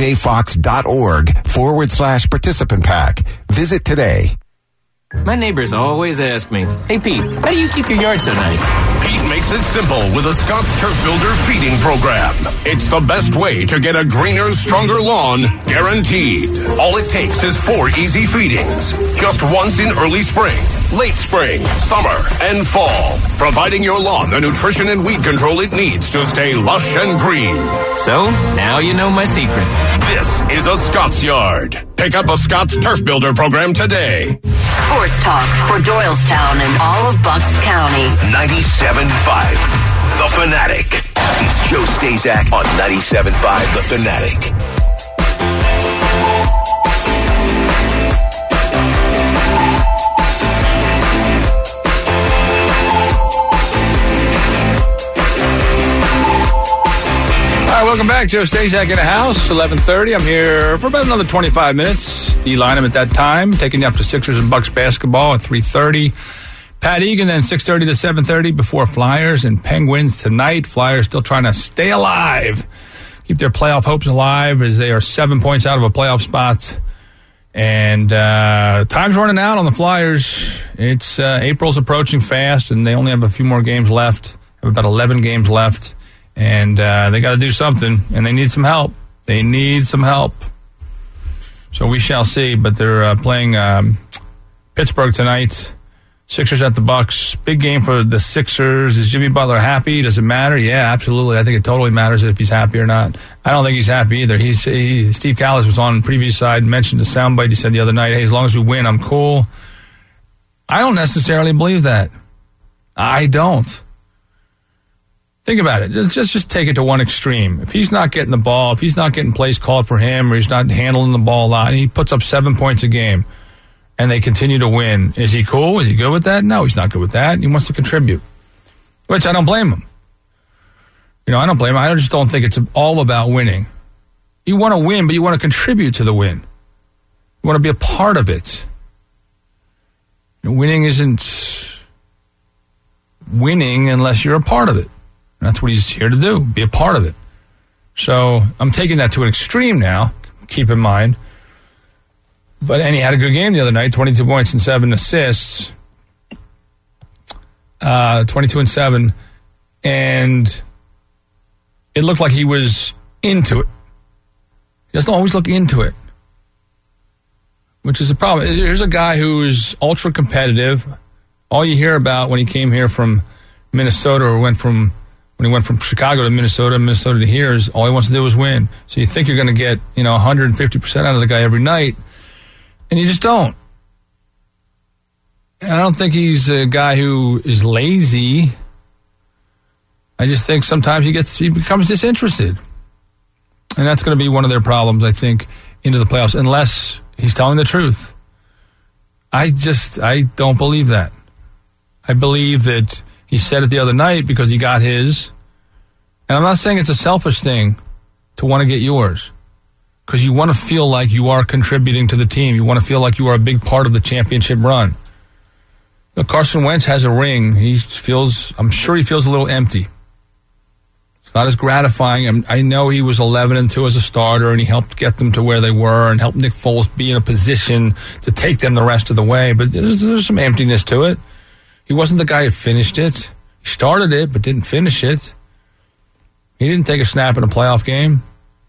michaeljfox.org/participant pack. Visit today. My neighbors always ask me, "Hey Pete, how do you keep your yard so nice?" Pete makes it simple with a Scott's Turf Builder feeding program. It's the best way to get a greener, stronger lawn, guaranteed. All it takes is 4 easy feedings. Just once in early spring, late spring, summer, and fall. Providing your lawn the nutrition and weed control it needs to stay lush and green. So, now you know my secret. This is a Scott's Yard. Pick up a Scott's Turf Builder program today. Sports talk for Doylestown and all of Bucks County. 97.5, The Fanatic. It's Joe Stazak on 97.5, The Fanatic. All right, welcome back. Joe Stazak in the house, 11:30. I'm here for about another 25 minutes. D-line him at that time, taking you up to Sixers and Bucks basketball at 3:30. Pat Egan, then 6:30 to 7:30 before Flyers and Penguins tonight. Flyers still trying to stay alive, keep their playoff hopes alive as they are 7 points out of a playoff spot. And time's running out on the Flyers. It's April's approaching fast, and they only have a few more games left, have about 11 games left. And they got to do something, and they need some help. They need some help. So we shall see. But they're playing Pittsburgh tonight. Sixers at the Bucks. Big game for the Sixers. Is Jimmy Butler happy? Does it matter? Yeah, absolutely. I think it totally matters if he's happy or not. I don't think he's happy either. Steve Callis was on the previous side, mentioned a soundbite. He said the other night, hey, as long as we win, I'm cool. I don't necessarily believe that. I don't. Think about it. Just take it to one extreme. If he's not getting the ball, if he's not getting plays called for him, or he's not handling the ball a lot, and he puts up 7 points a game, and they continue to win, is he cool? Is he good with that? No, he's not good with that. He wants to contribute, which I don't blame him. I don't blame him. I just don't think it's all about winning. You want to win, but you want to contribute to the win. You want to be a part of it. Winning isn't winning unless you're a part of it. And that's what he's here to do, be a part of it. So I'm taking that to an extreme now, keep in mind. And he had a good game the other night, 22 points and 7 assists, 22 and 7. And it looked like he was into it. He doesn't always look into it, which is a problem. Here's a guy who is ultra competitive. All you hear about when he came here from Minnesota or went when he went from Chicago to Minnesota to here, is all he wants to do is win. So you think you're going to get 150% out of the guy every night, and you just don't. And I don't think he's a guy who is lazy. I just think sometimes he becomes disinterested. And that's going to be one of their problems, I think, into the playoffs, unless he's telling the truth. I don't believe that. I believe that he said it the other night because he got his. And I'm not saying it's a selfish thing to want to get yours, because you want to feel like you are contributing to the team. You want to feel like you are a big part of the championship run. Look, Carson Wentz has a ring. I'm sure he feels a little empty. It's not as gratifying. I know he was 11-2 as a starter, and he helped get them to where they were and helped Nick Foles be in a position to take them the rest of the way. But there's some emptiness to it. He wasn't the guy who finished it. He started it, but didn't finish it. He didn't take a snap in a playoff game.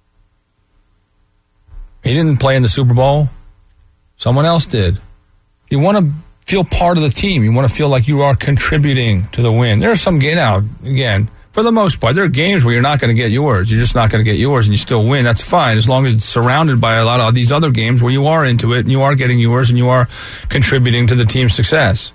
He didn't play in the Super Bowl. Someone else did. You want to feel part of the team. You want to feel like you are contributing to the win. There are some again, for the most part, there are games where you're not going to get yours. You're just not going to get yours, and you still win. That's fine, as long as it's surrounded by a lot of these other games where you are into it, and you are getting yours, and you are contributing to the team's success.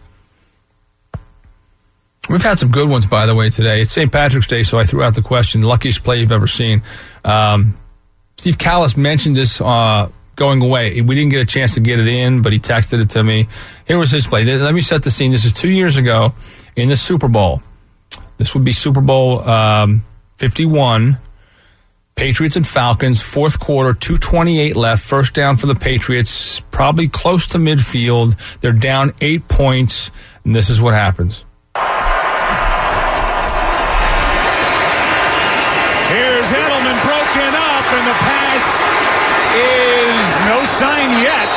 We've had some good ones, by the way, today. It's St. Patrick's Day, so I threw out the question, luckiest play you've ever seen. Steve Callis mentioned this going away. We didn't get a chance to get it in, but he texted it to me. Here was his play. Let me set the scene. This is 2 years ago in the Super Bowl. This would be Super Bowl 51. Patriots and Falcons, fourth quarter, 2:28 left. First down for the Patriots, probably close to midfield. They're down 8 points, and this is what happens. Here's Edelman broken up, and the pass is no sign yet.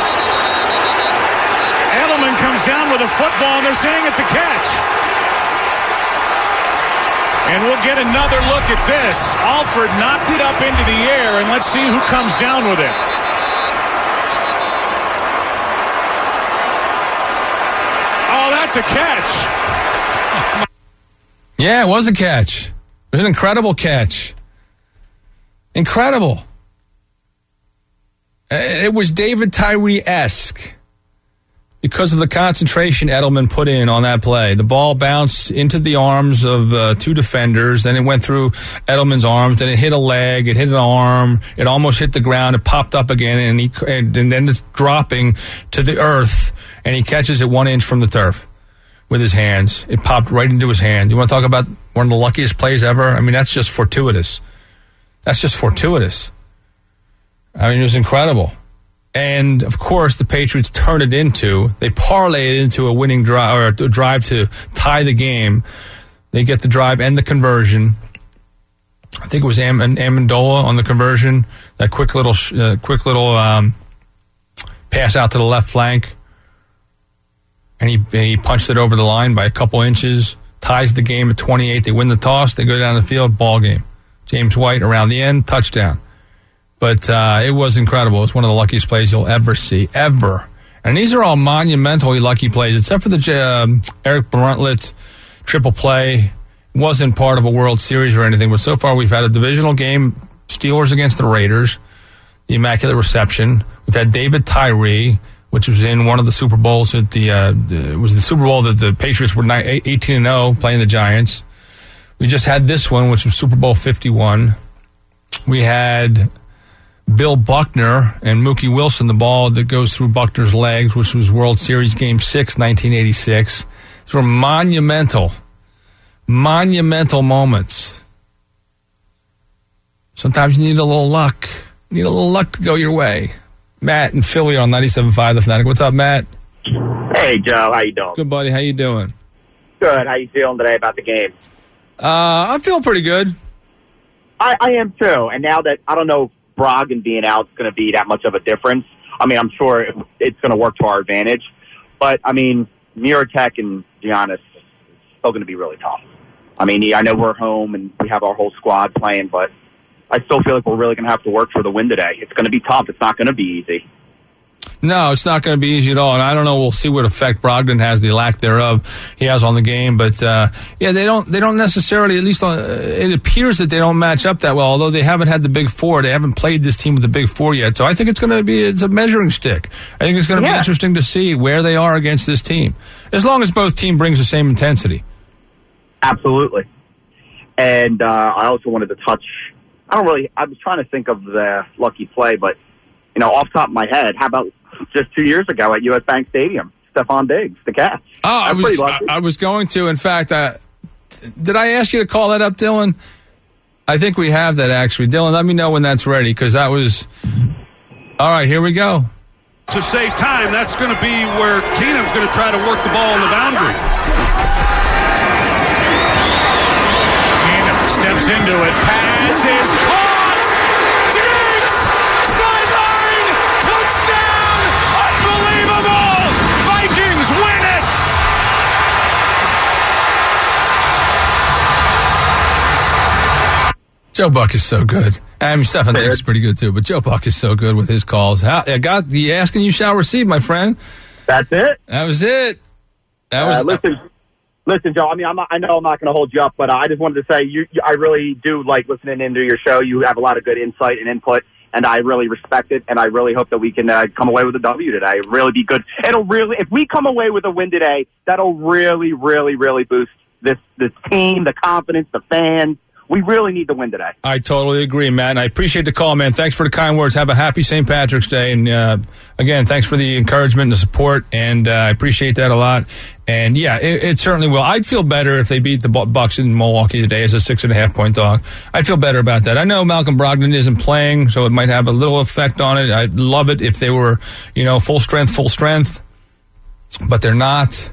Edelman comes down with a football, and they're saying it's a catch. And we'll get another look at this. Alford knocked it up into the air, and let's see who comes down with it. Oh, that's a catch. Yeah, it was a catch. It was an incredible catch. Incredible. It was David Tyree-esque because of the concentration Edelman put in on that play. The ball bounced into the arms of two defenders, then it went through Edelman's arms, then it hit a leg, it hit an arm, it almost hit the ground, it popped up again, and then it's dropping to the earth, and he catches it 1 inch from the turf with his hands. It popped right into his hand. You want to talk about one of the luckiest plays ever? I mean, that's just fortuitous. That's just fortuitous. I mean, it was incredible. And, of course, the Patriots they parlay it into a winning drive, or a drive to tie the game. They get the drive and the conversion. I think it was Amendola on the conversion. That quick little pass out to the left flank. And he punched it over the line by a couple inches, ties the game at 28. They win the toss. They go down the field, ball game. James White around the end, touchdown. But it was incredible. It's one of the luckiest plays you'll ever see, ever. And these are all monumentally lucky plays, except for the Eric Bruntlett triple play. It wasn't part of a World Series or anything, but so far we've had a divisional game, Steelers against the Raiders, the Immaculate Reception. We've had David Tyree, which was in one of the Super Bowls. It was the Super Bowl that the Patriots were 18-0 playing the Giants. We just had this one, which was Super Bowl 51. We had Bill Buckner and Mookie Wilson, the ball that goes through Buckner's legs, which was World Series Game 6, 1986. These were monumental moments. Sometimes you need a little luck. You need a little luck to go your way. Matt in Philly on 97.5 The Fanatic. What's up, Matt? Hey, Joe. How you doing? Good, buddy. How you doing? Good. How you feeling today about the game? I'm feeling pretty good. I am, too. And now that, I don't know, Brogdon being out is going to be that much of a difference. I mean, I'm sure it's going to work to our advantage. But, I mean, Mirotic and Giannis is still going to be really tough. I mean, I know we're home and we have our whole squad playing, but I still feel like we're really going to have to work for the win today. It's going to be tough. It's not going to be easy. No, it's not going to be easy at all, and I don't know. We'll see what effect Brogdon has, the lack thereof, he has on the game. But they don't necessarily. At least it appears that they don't match up that well. Although they haven't had the big four, they haven't played this team with the big four yet. So I think it's a measuring stick. I think it's going to be interesting to see where they are against this team, as long as both team brings the same intensity. Absolutely. And I also wanted to touch. I was trying to think of the lucky play, but off the top of my head, how about just 2 years ago at U.S. Bank Stadium, Stephon Diggs, the catch. Oh, I was going to. In fact, did I ask you to call that up, Dylan? I think we have that, actually. Dylan, let me know when that's ready, because that was... All right, here we go. To save time, that's going to be where Keenum's going to try to work the ball on the boundary. Keenum steps into it. Pass is caught! Joe Buck is so good. I mean, Stefan Diggs is pretty good too, but Joe Buck is so good with his calls. You ask and you shall receive, my friend. That's it. That was it. Listen, Joe. I mean, I know I'm not going to hold you up, but I just wanted to say I really do like listening into your show. You have a lot of good insight and input, and I really respect it. And I really hope that we can come away with a W today. Really be good. If we come away with a win today, that'll really, really, really boost this team, the confidence, the fans. We really need to win today. I totally agree, Matt, and I appreciate the call, man. Thanks for the kind words. Have a happy St. Patrick's Day, and again, thanks for the encouragement and the support, and I appreciate that a lot. And yeah, it certainly will. I'd feel better if they beat the Bucks in Milwaukee today as a 6.5-point dog. I'd feel better about that. I know Malcolm Brogdon isn't playing, so it might have a little effect on it. I'd love it if they were, full strength, but they're not.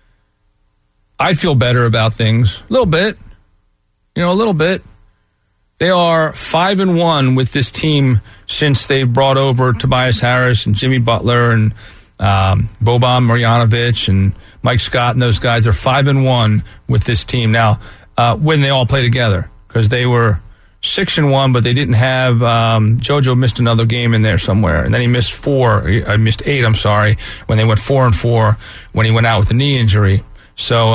I'd feel better about things a little bit. A little bit. They are 5-1 with this team since they brought over Tobias Harris and Jimmy Butler and Boban Marjanovic and Mike Scott and those guys. They're 5-1 with this team now. When they all play together, because they were 6-1, but they didn't have JoJo missed another game in there somewhere, and then he missed 8. I'm sorry, when they went 4-4 when he went out with a knee injury. So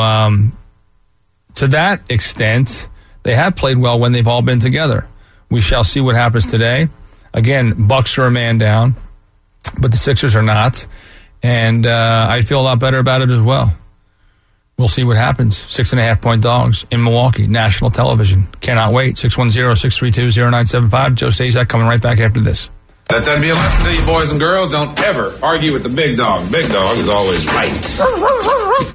to that extent, they have played well when they've all been together. We shall see what happens today. Again, Bucks are a man down, but the Sixers are not. And I'd feel a lot better about it as well. We'll see what happens. 6.5-point dogs in Milwaukee, national television. Cannot wait. 610-632-0975. Joe Stazak coming right back after this. Let that be a lesson to you boys and girls. Don't ever argue with the big dog. Big dog is always right.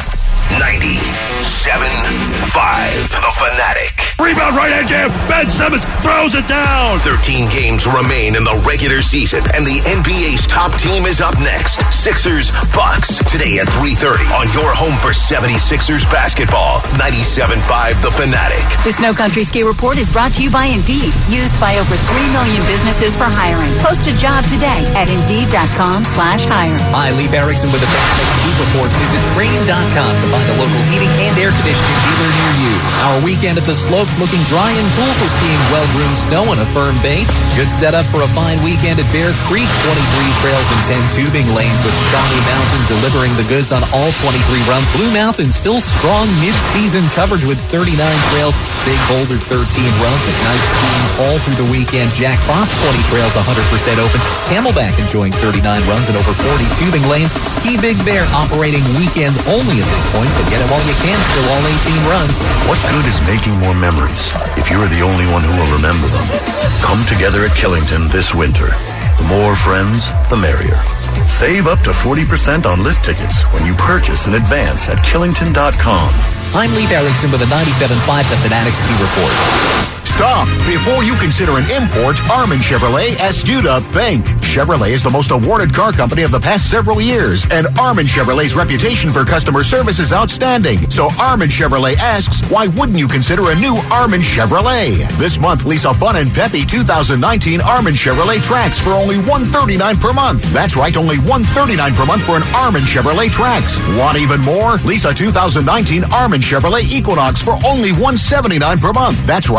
97.5, The Fanatic. Rebound right hand jam. Ben Simmons throws it down. 13 games remain in the regular season, and the NBA's top team is up next. Sixers Bucks today at 3:30 on your home for 76ers basketball. 97.5, The Fanatic. The Snow Country Ski Report is brought to you by Indeed, used by over 3 million businesses for hiring. Post a job today at Indeed.com/hire. Hi, Lee Barrickson with the Fanatic Ski Report. Visit Trane.com to find a local heating and air conditioning dealer near you. Our weekend at the slopes looking dry and cool for skiing well-groomed snow on a firm base. Good setup for a fine weekend at Bear Creek. 23 trails and 10 tubing lanes with Shawnee Mountain delivering the goods on all 23 runs. Blue Mountain still strong mid-season coverage with 39 trails. Big Boulder 13 runs with night skiing all through the weekend. Jack Frost 20 trails 100% open. Camelback enjoying 39 runs and over 40 tubing lanes. Ski Big Bear operating weekends only at this point, so get it while you can. Still all 18 runs. What good is making more memories if you're the only one who will remember them? Come together at Killington this winter. The more friends, the merrier. Save up to 40% on lift tickets when you purchase in advance at Killington.com. I'm Lee Barrickson with a 97.5 The Fanatic Ski Report. Stop! Before you consider an import, Armin Chevrolet asks you to think. Chevrolet is the most awarded car company of the past several years, and Armin Chevrolet's reputation for customer service is outstanding. So Armin Chevrolet asks, why wouldn't you consider a new Armin Chevrolet? This month, lease a fun and peppy 2019 Armin Chevrolet Trax for only $139 per month. That's right, only $139 per month for an Armin Chevrolet Trax. Want even more? Lease a 2019 Armin Chevrolet Equinox for only $179 per month. That's right, only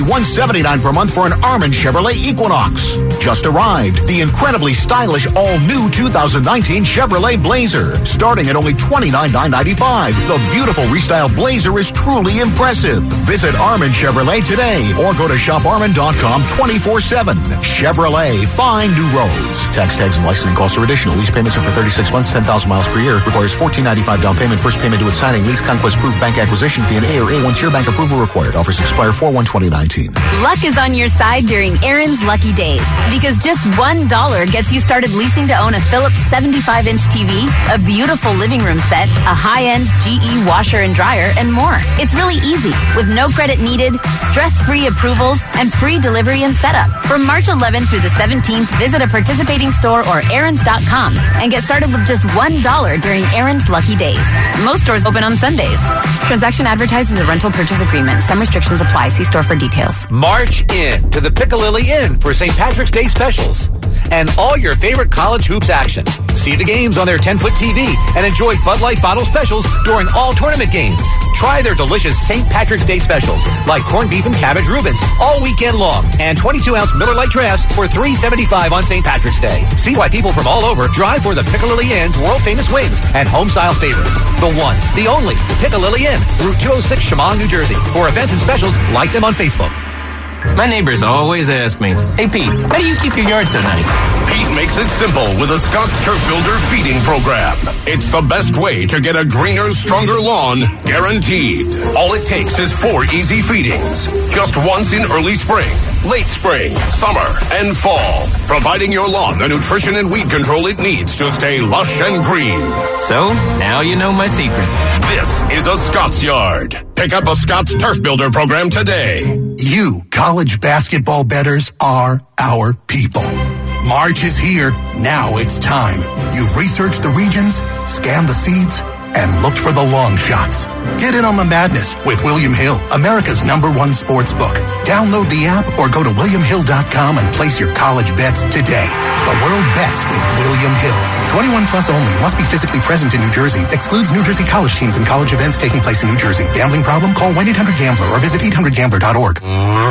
$179 per month for an Armin Chevrolet Equinox. Just arrived, the incredibly stylish all-new 2019 Chevrolet Blazer, starting at only $29,995. The beautiful restyled Blazer is truly impressive. Visit Armin Chevrolet today or go to shoparmin.com 24/7. Chevrolet, find new roads. Tax, tags, and licensing costs are additional. Lease payments are for 36 months, 10,000 miles per year. Requires $14.95 down payment. First payment due at signing. Lease conquest proof bank acquisition fee and A or A1 tier bank approval required. Offers expire 4/1/2019. Luck is on your side during Aaron's Lucky Days because just $1 gets you started leasing to own a Philips 75-inch TV, a beautiful living room set, a high-end GE washer and dryer, and more. It's really easy with no credit needed, stress-free approvals, and free delivery and setup. From March 11th through the 17th, visit a participating store or Aarons.com and get started with just $1 during Aaron's Lucky Days. Most stores open on Sundays. Transaction advertised as a rental purchase agreement. Some restrictions apply. See store for details. March in to the Piccalilli Inn for St. Patrick's Day specials and all your favorite college hoops action. See the games on their 10-foot TV and enjoy Bud Light bottle specials during all tournament games. Try their delicious St. Patrick's Day specials like corned beef and cabbage Reubens all weekend long and 22-ounce Miller Lite drafts for $3.75 on St. Patrick's Day. See why people from all over drive for the Piccalilli Inn's world-famous wings and home-style favorites. The one, the only, Piccalilli Inn, Route 206, Chemung, New Jersey. For events and specials, like them on Facebook. My neighbors always ask me, "Hey Pete, how do you keep your yard so nice?" Pete makes it simple with a Scott's Turf Builder feeding program. It's the best way to get a greener, stronger lawn, guaranteed. All it takes is 4 easy feedings. Just once in early spring, late spring, summer, and fall. Providing your lawn the nutrition and weed control it needs to stay lush and green. So, now you know my secret. This is a Scott's Yard. Pick up a Scott's Turf Builder program today. You college basketball bettors are our people. March is here. Now it's time. You've researched the regions, scanned the seeds, and looked for the long shots. Get in on the madness with William Hill, America's #1 sports book. Download the app or go to WilliamHill.com and place your college bets today. The world bets with William Hill. 21 plus only. Must be physically present in New Jersey. Excludes New Jersey college teams and college events taking place in New Jersey. Gambling problem? Call 1-800-GAMBLER or visit 800gambler.org.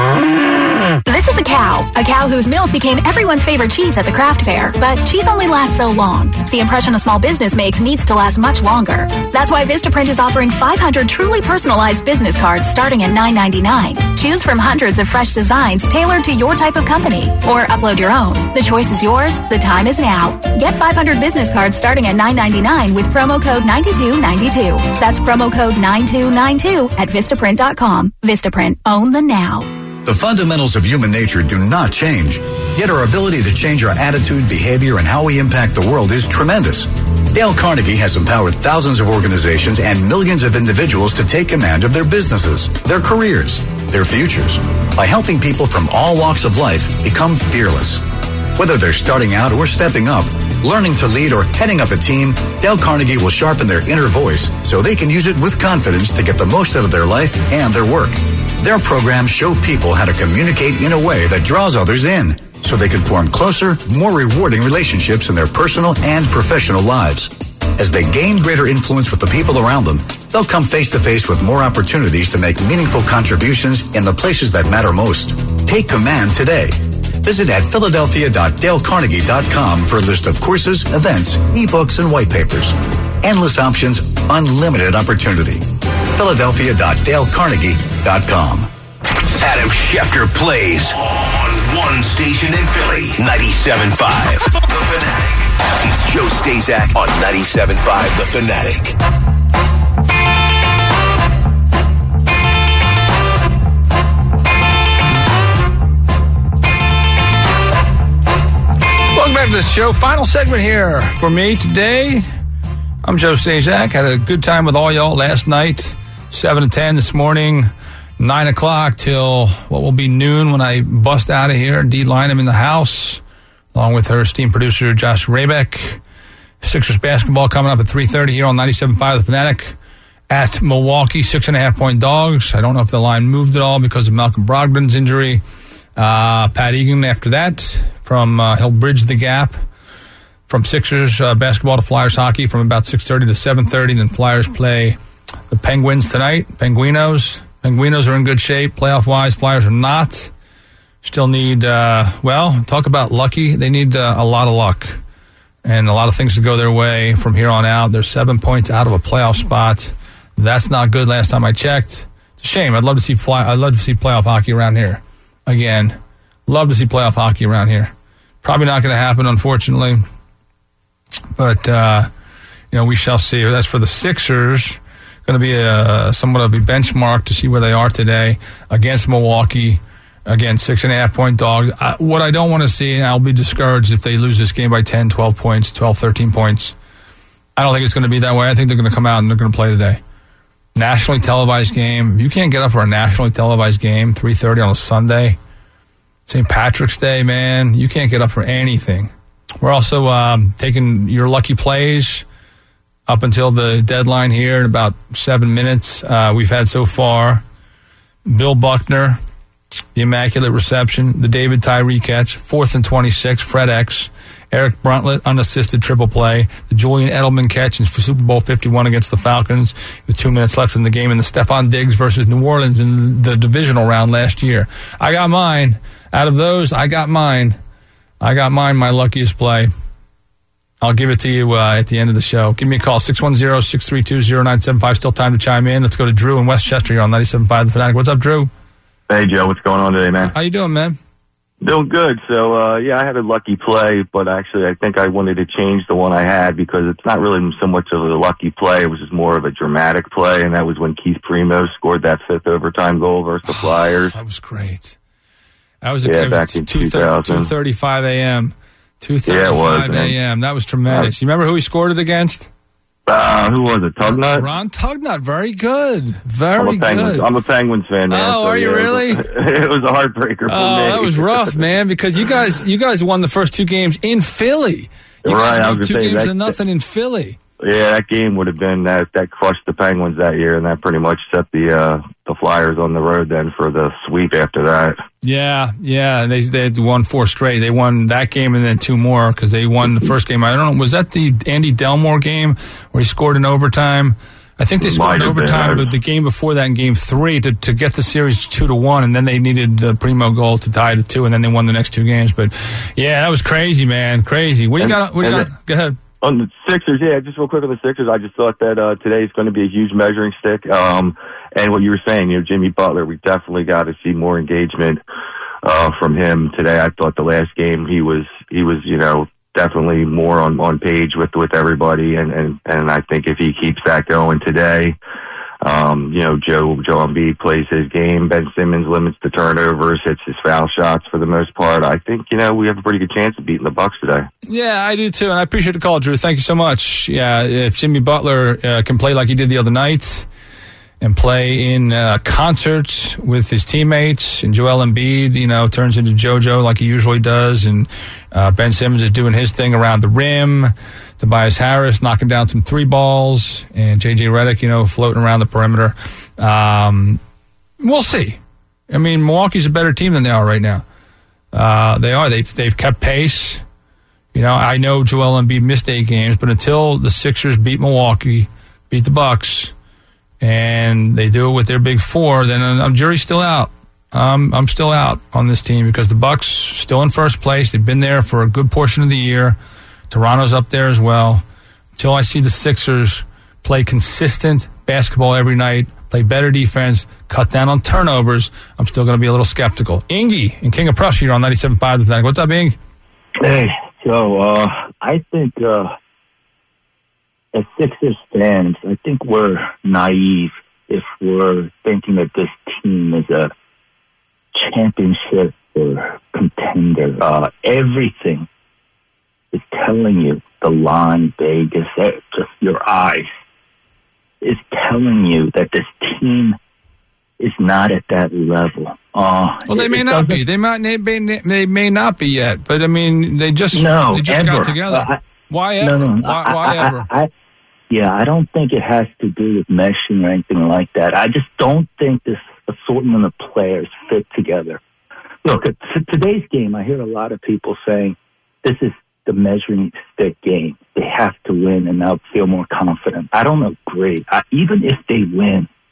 This is a cow whose milk became everyone's favorite cheese at the craft fair. But cheese only lasts so long. The impression a small business makes needs to last much longer. That's why Vistaprint is offering 500 truly personalized business cards starting at $9.99. Choose from hundreds of fresh designs tailored to your type of company, or upload your own. The choice is yours. The time is now. Get 500 business cards starting at $9.99 with promo code 9292. That's promo code 9292 at Vistaprint.com. Vistaprint. Own the now. The fundamentals of human nature do not change, yet our ability to change our attitude, behavior, and how we impact the world is tremendous. Dale Carnegie has empowered thousands of organizations and millions of individuals to take command of their businesses, their careers, their futures, by helping people from all walks of life become fearless. Whether they're starting out or stepping up, learning to lead or heading up a team, Dale Carnegie will sharpen their inner voice so they can use it with confidence to get the most out of their life and their work. Their programs show people how to communicate in a way that draws others in, so they can form closer, more rewarding relationships in their personal and professional lives. As they gain greater influence with the people around them, they'll come face to face with more opportunities to make meaningful contributions in the places that matter most. Take command today. Visit at philadelphia.dalecarnegie.com for a list of courses, events, ebooks, and white papers. Endless options, unlimited opportunity. Philadelphia.dalecarnegie.com. Adam Schefter plays on one station in Philly, 97.5 The Fanatic. It's Joe Stazak on 97.5 The Fanatic. Welcome back to the show. Final segment here for me today. I'm Joe Stazak. Had a good time with all y'all last night. 7 to 10 this morning, 9 o'clock till what will be noon when I bust out of here. Dee Lynam in the house, along with her esteemed producer, Josh Raybeck. Sixers basketball coming up at 3:30 here on 97.5 The Fanatic at Milwaukee, 6.5-point dogs. I don't know if the line moved at all because of Malcolm Brogdon's injury. Pat Egan after that from he'll bridge the gap from Sixers basketball to Flyers hockey from about 6:30 to 7:30. Then Flyers play the Penguins tonight, Penguinos. Penguinos are in good shape, playoff-wise. Flyers are not. Still need, talk about lucky. They need a lot of luck and a lot of things to go their way from here on out. They're 7 points out of a playoff spot. That's not good last time I checked. It's a shame. I'd love to see playoff hockey around here again. Love to see playoff hockey around here. Probably not going to happen, unfortunately. But, we shall see. As for the Sixers, going to be somewhat of a benchmark to see where they are today against Milwaukee. Again, 6.5-point dogs. What I don't want to see, and I'll be discouraged if they lose this game by 10, 12 points, 12, 13 points. I don't think it's going to be that way. I think they're going to come out and they're going to play today. Nationally televised game. You can't get up for a nationally televised game, 3:30 on a Sunday. St. Patrick's Day, man. You can't get up for anything. We're also taking your lucky plays up until the deadline here in about 7 minutes. We've had so far Bill Buckner, the Immaculate Reception, the David Tyree catch, 4th and 26, Fred X, Eric Bruntlett, unassisted triple play, the Julian Edelman catch in Super Bowl 51 against the Falcons with 2 minutes left in the game, and the Stephon Diggs versus New Orleans in the divisional round last year. I got mine. Out of those, I got mine. My luckiest play. I'll give it to you at the end of the show. Give me a call, 610-632-0975. Still time to chime in. Let's go to Drew in Westchester. You're on 97.5 The Fanatic. What's up, Drew? Hey, Joe. What's going on today, man? How you doing, man? Doing good. So, I had a lucky play, but actually I think I wanted to change the one I had because it's not really so much of a lucky play. It was just more of a dramatic play, and that was when Keith Primo scored that 5th overtime goal versus the Flyers. That was great. That was back in 2:35 a.m. 2:35 a.m. That was tremendous. You remember who he scored it against? Who was it? Tugnut? Ron Tugnut. Very good. Very good. I'm a Penguins fan, man. Oh, are you really? It was a heartbreaker for me. That was rough, man, because you guys won the first 2 games in Philly. You guys won 2 games to nothing in Philly. Yeah, that game would have been that crushed the Penguins that year, and that pretty much set the Flyers on the road then for the sweep after that. Yeah, they had won 4 straight. They won that game and then 2 more because they won the first game. I don't know, was that the Andy Delmore game where he scored in overtime? I think they scored in overtime, but the game before that in Game 3 to get the series 2-1, and then they needed the Primo goal to tie it to 2, and then they won the next 2 games. But yeah, that was crazy, man, crazy. What do you got? Go ahead. On the Sixers, just real quick on the Sixers, I just thought that today is going to be a huge measuring stick. And what you were saying, Jimmy Butler, we definitely got to see more engagement from him today. I thought the last game he was definitely more on page with everybody, and I think if he keeps that going today, Joe Embiid plays his game. Ben Simmons limits the turnovers, hits his foul shots for the most part. I think, we have a pretty good chance of beating the Bucks today. Yeah, I do too, and I appreciate the call, Drew. Thank you so much. Yeah, if Jimmy Butler can play like he did the other night and play in concert with his teammates, and Joel Embiid, turns into JoJo like he usually does, and Ben Simmons is doing his thing around the rim, Tobias Harris knocking down some 3 balls, and J.J. Redick, floating around the perimeter. We'll see. I mean, Milwaukee's a better team than they are right now. They are. They've kept pace. I know Joel Embiid missed 8 games, but until the Sixers beat Milwaukee, beat the Bucks, and they do it with their big 4, then jury's still out. I'm still out on this team because the Bucks still in first place. They've been there for a good portion of the year. Toronto's up there as well. Until I see the Sixers play consistent basketball every night, play better defense, cut down on turnovers, I'm still going to be a little skeptical. Ingy in King of Prussia, you're on 97.5 The Fanatic. What's up, Ing? Hey, so I think as Sixers fans, I think we're naive if we're thinking that this team is a championship or contender. Everything is telling you, the line, Vegas, just your eyes, is telling you that this team is not at that level. Well, they may not be. They may not be yet. But I mean, they just got together. Why ever? Why ever? I don't think it has to do with meshing or anything like that. I just don't think this assortment of players fit together. Look, at today's game, I hear a lot of people saying this is the measuring stick game. They have to win, and they'll feel more confident. I don't agree. Even if they win,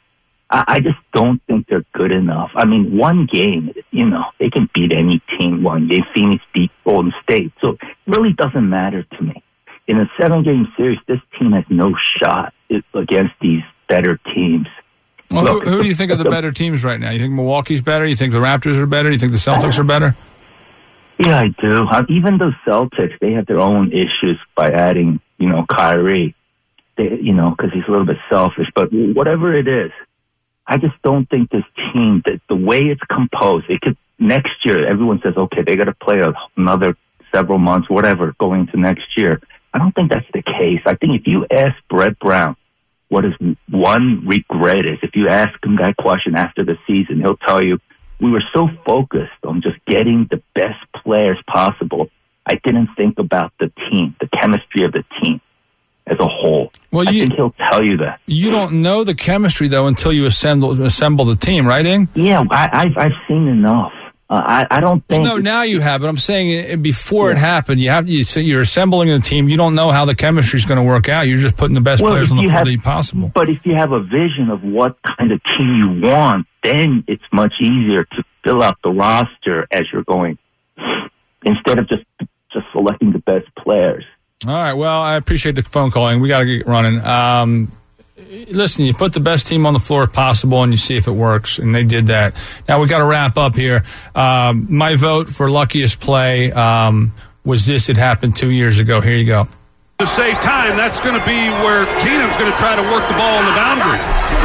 I just don't think they're good enough. I mean, one game, they can beat any team one game. Phoenix beat Golden State. So it really doesn't matter to me. In a 7-game series, this team has no shot against these better teams. Well, Look, who do you think are the better teams right now? You think Milwaukee's better? You think the Raptors are better? You think the Celtics are better? Yeah, I do. Even the Celtics, they have their own issues by adding, Kyrie. Because he's a little bit selfish. But whatever it is, I just don't think this team, the way it's composed, next year, everyone says, okay, they got to play another several months, whatever, going into next year. I don't think that's the case. I think if you ask Brett Brown what his one regret is, if you ask him that question after the season, he'll tell you, we were so focused on just getting the best players possible. I didn't think about the team, the chemistry of the team as a whole. Well, I think he'll tell you that. You don't know the chemistry, though, until you assemble the team, right, Ing? Yeah, I've seen enough. I don't think. Well, no, now you have, but I'm saying before it happened, you're assembling a team. You don't know how the chemistry is going to work out. You're just putting the best players on the floor that possible. But if you have a vision of what kind of team you want, then it's much easier to fill out the roster as you're going, instead of just selecting the best players. All right. Well, I appreciate the phone calling. We got to get running. Listen, you put the best team on the floor possible and you see if it works, and they did that. Now we got to wrap up here. My vote for luckiest play was this. It happened 2 years ago. Here you go. To save time, that's going to be where Keenan's going to try to work the ball on the boundary.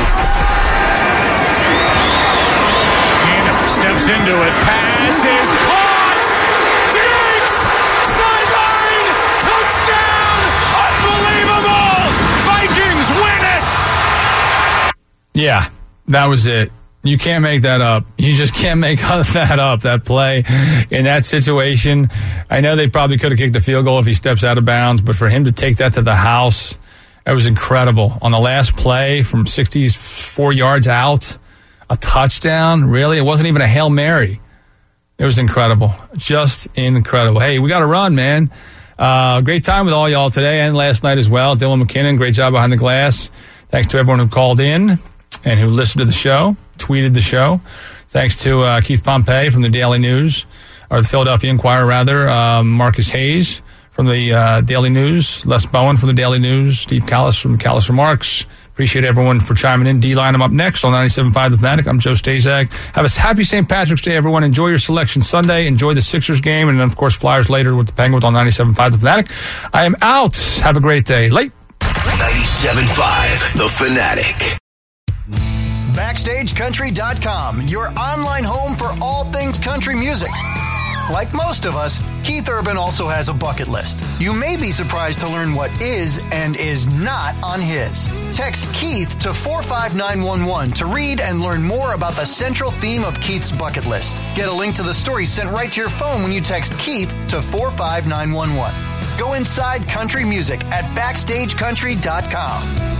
Keenan steps into it. Pass is caught. Diggs! Sideline! Touchdown! Unbelievable! Vikings win it! Yeah, that was it. You can't make that up. You just can't make that up, that play in that situation. I know they probably could have kicked a field goal if he steps out of bounds, but for him to take that to the house, it was incredible. On the last play from 64 yards out, a touchdown, really? It wasn't even a Hail Mary. It was incredible. Just incredible. Hey, we got to run, man. Great time with all y'all today and last night as well. Dylan McKinnon, great job behind the glass. Thanks to everyone who called in and who listened to the show, tweeted the show. Thanks to Keith Pompey from the Daily News, or the Philadelphia Inquirer, rather. Marcus Hayes from the Daily News. Les Bowen from the Daily News. Steve Callis from Callis Remarks. Appreciate everyone for chiming in. D-Line, I'm up next on 97.5 The Fanatic. I'm Joe Stazak. Have a happy St. Patrick's Day, everyone. Enjoy your selection Sunday. Enjoy the Sixers game. And then, of course, Flyers later with the Penguins on 97.5 The Fanatic. I am out. Have a great day. Late. 97.5 The Fanatic. BackstageCountry.com, your online home for all things country music. Like most of us, Keith Urban also has a bucket list. You may be surprised to learn what is and is not on his. Text Keith to 45911 to read and learn more about the central theme of Keith's bucket list. Get a link to the story sent right to your phone when you text Keith to 45911. Go inside country music at BackstageCountry.com.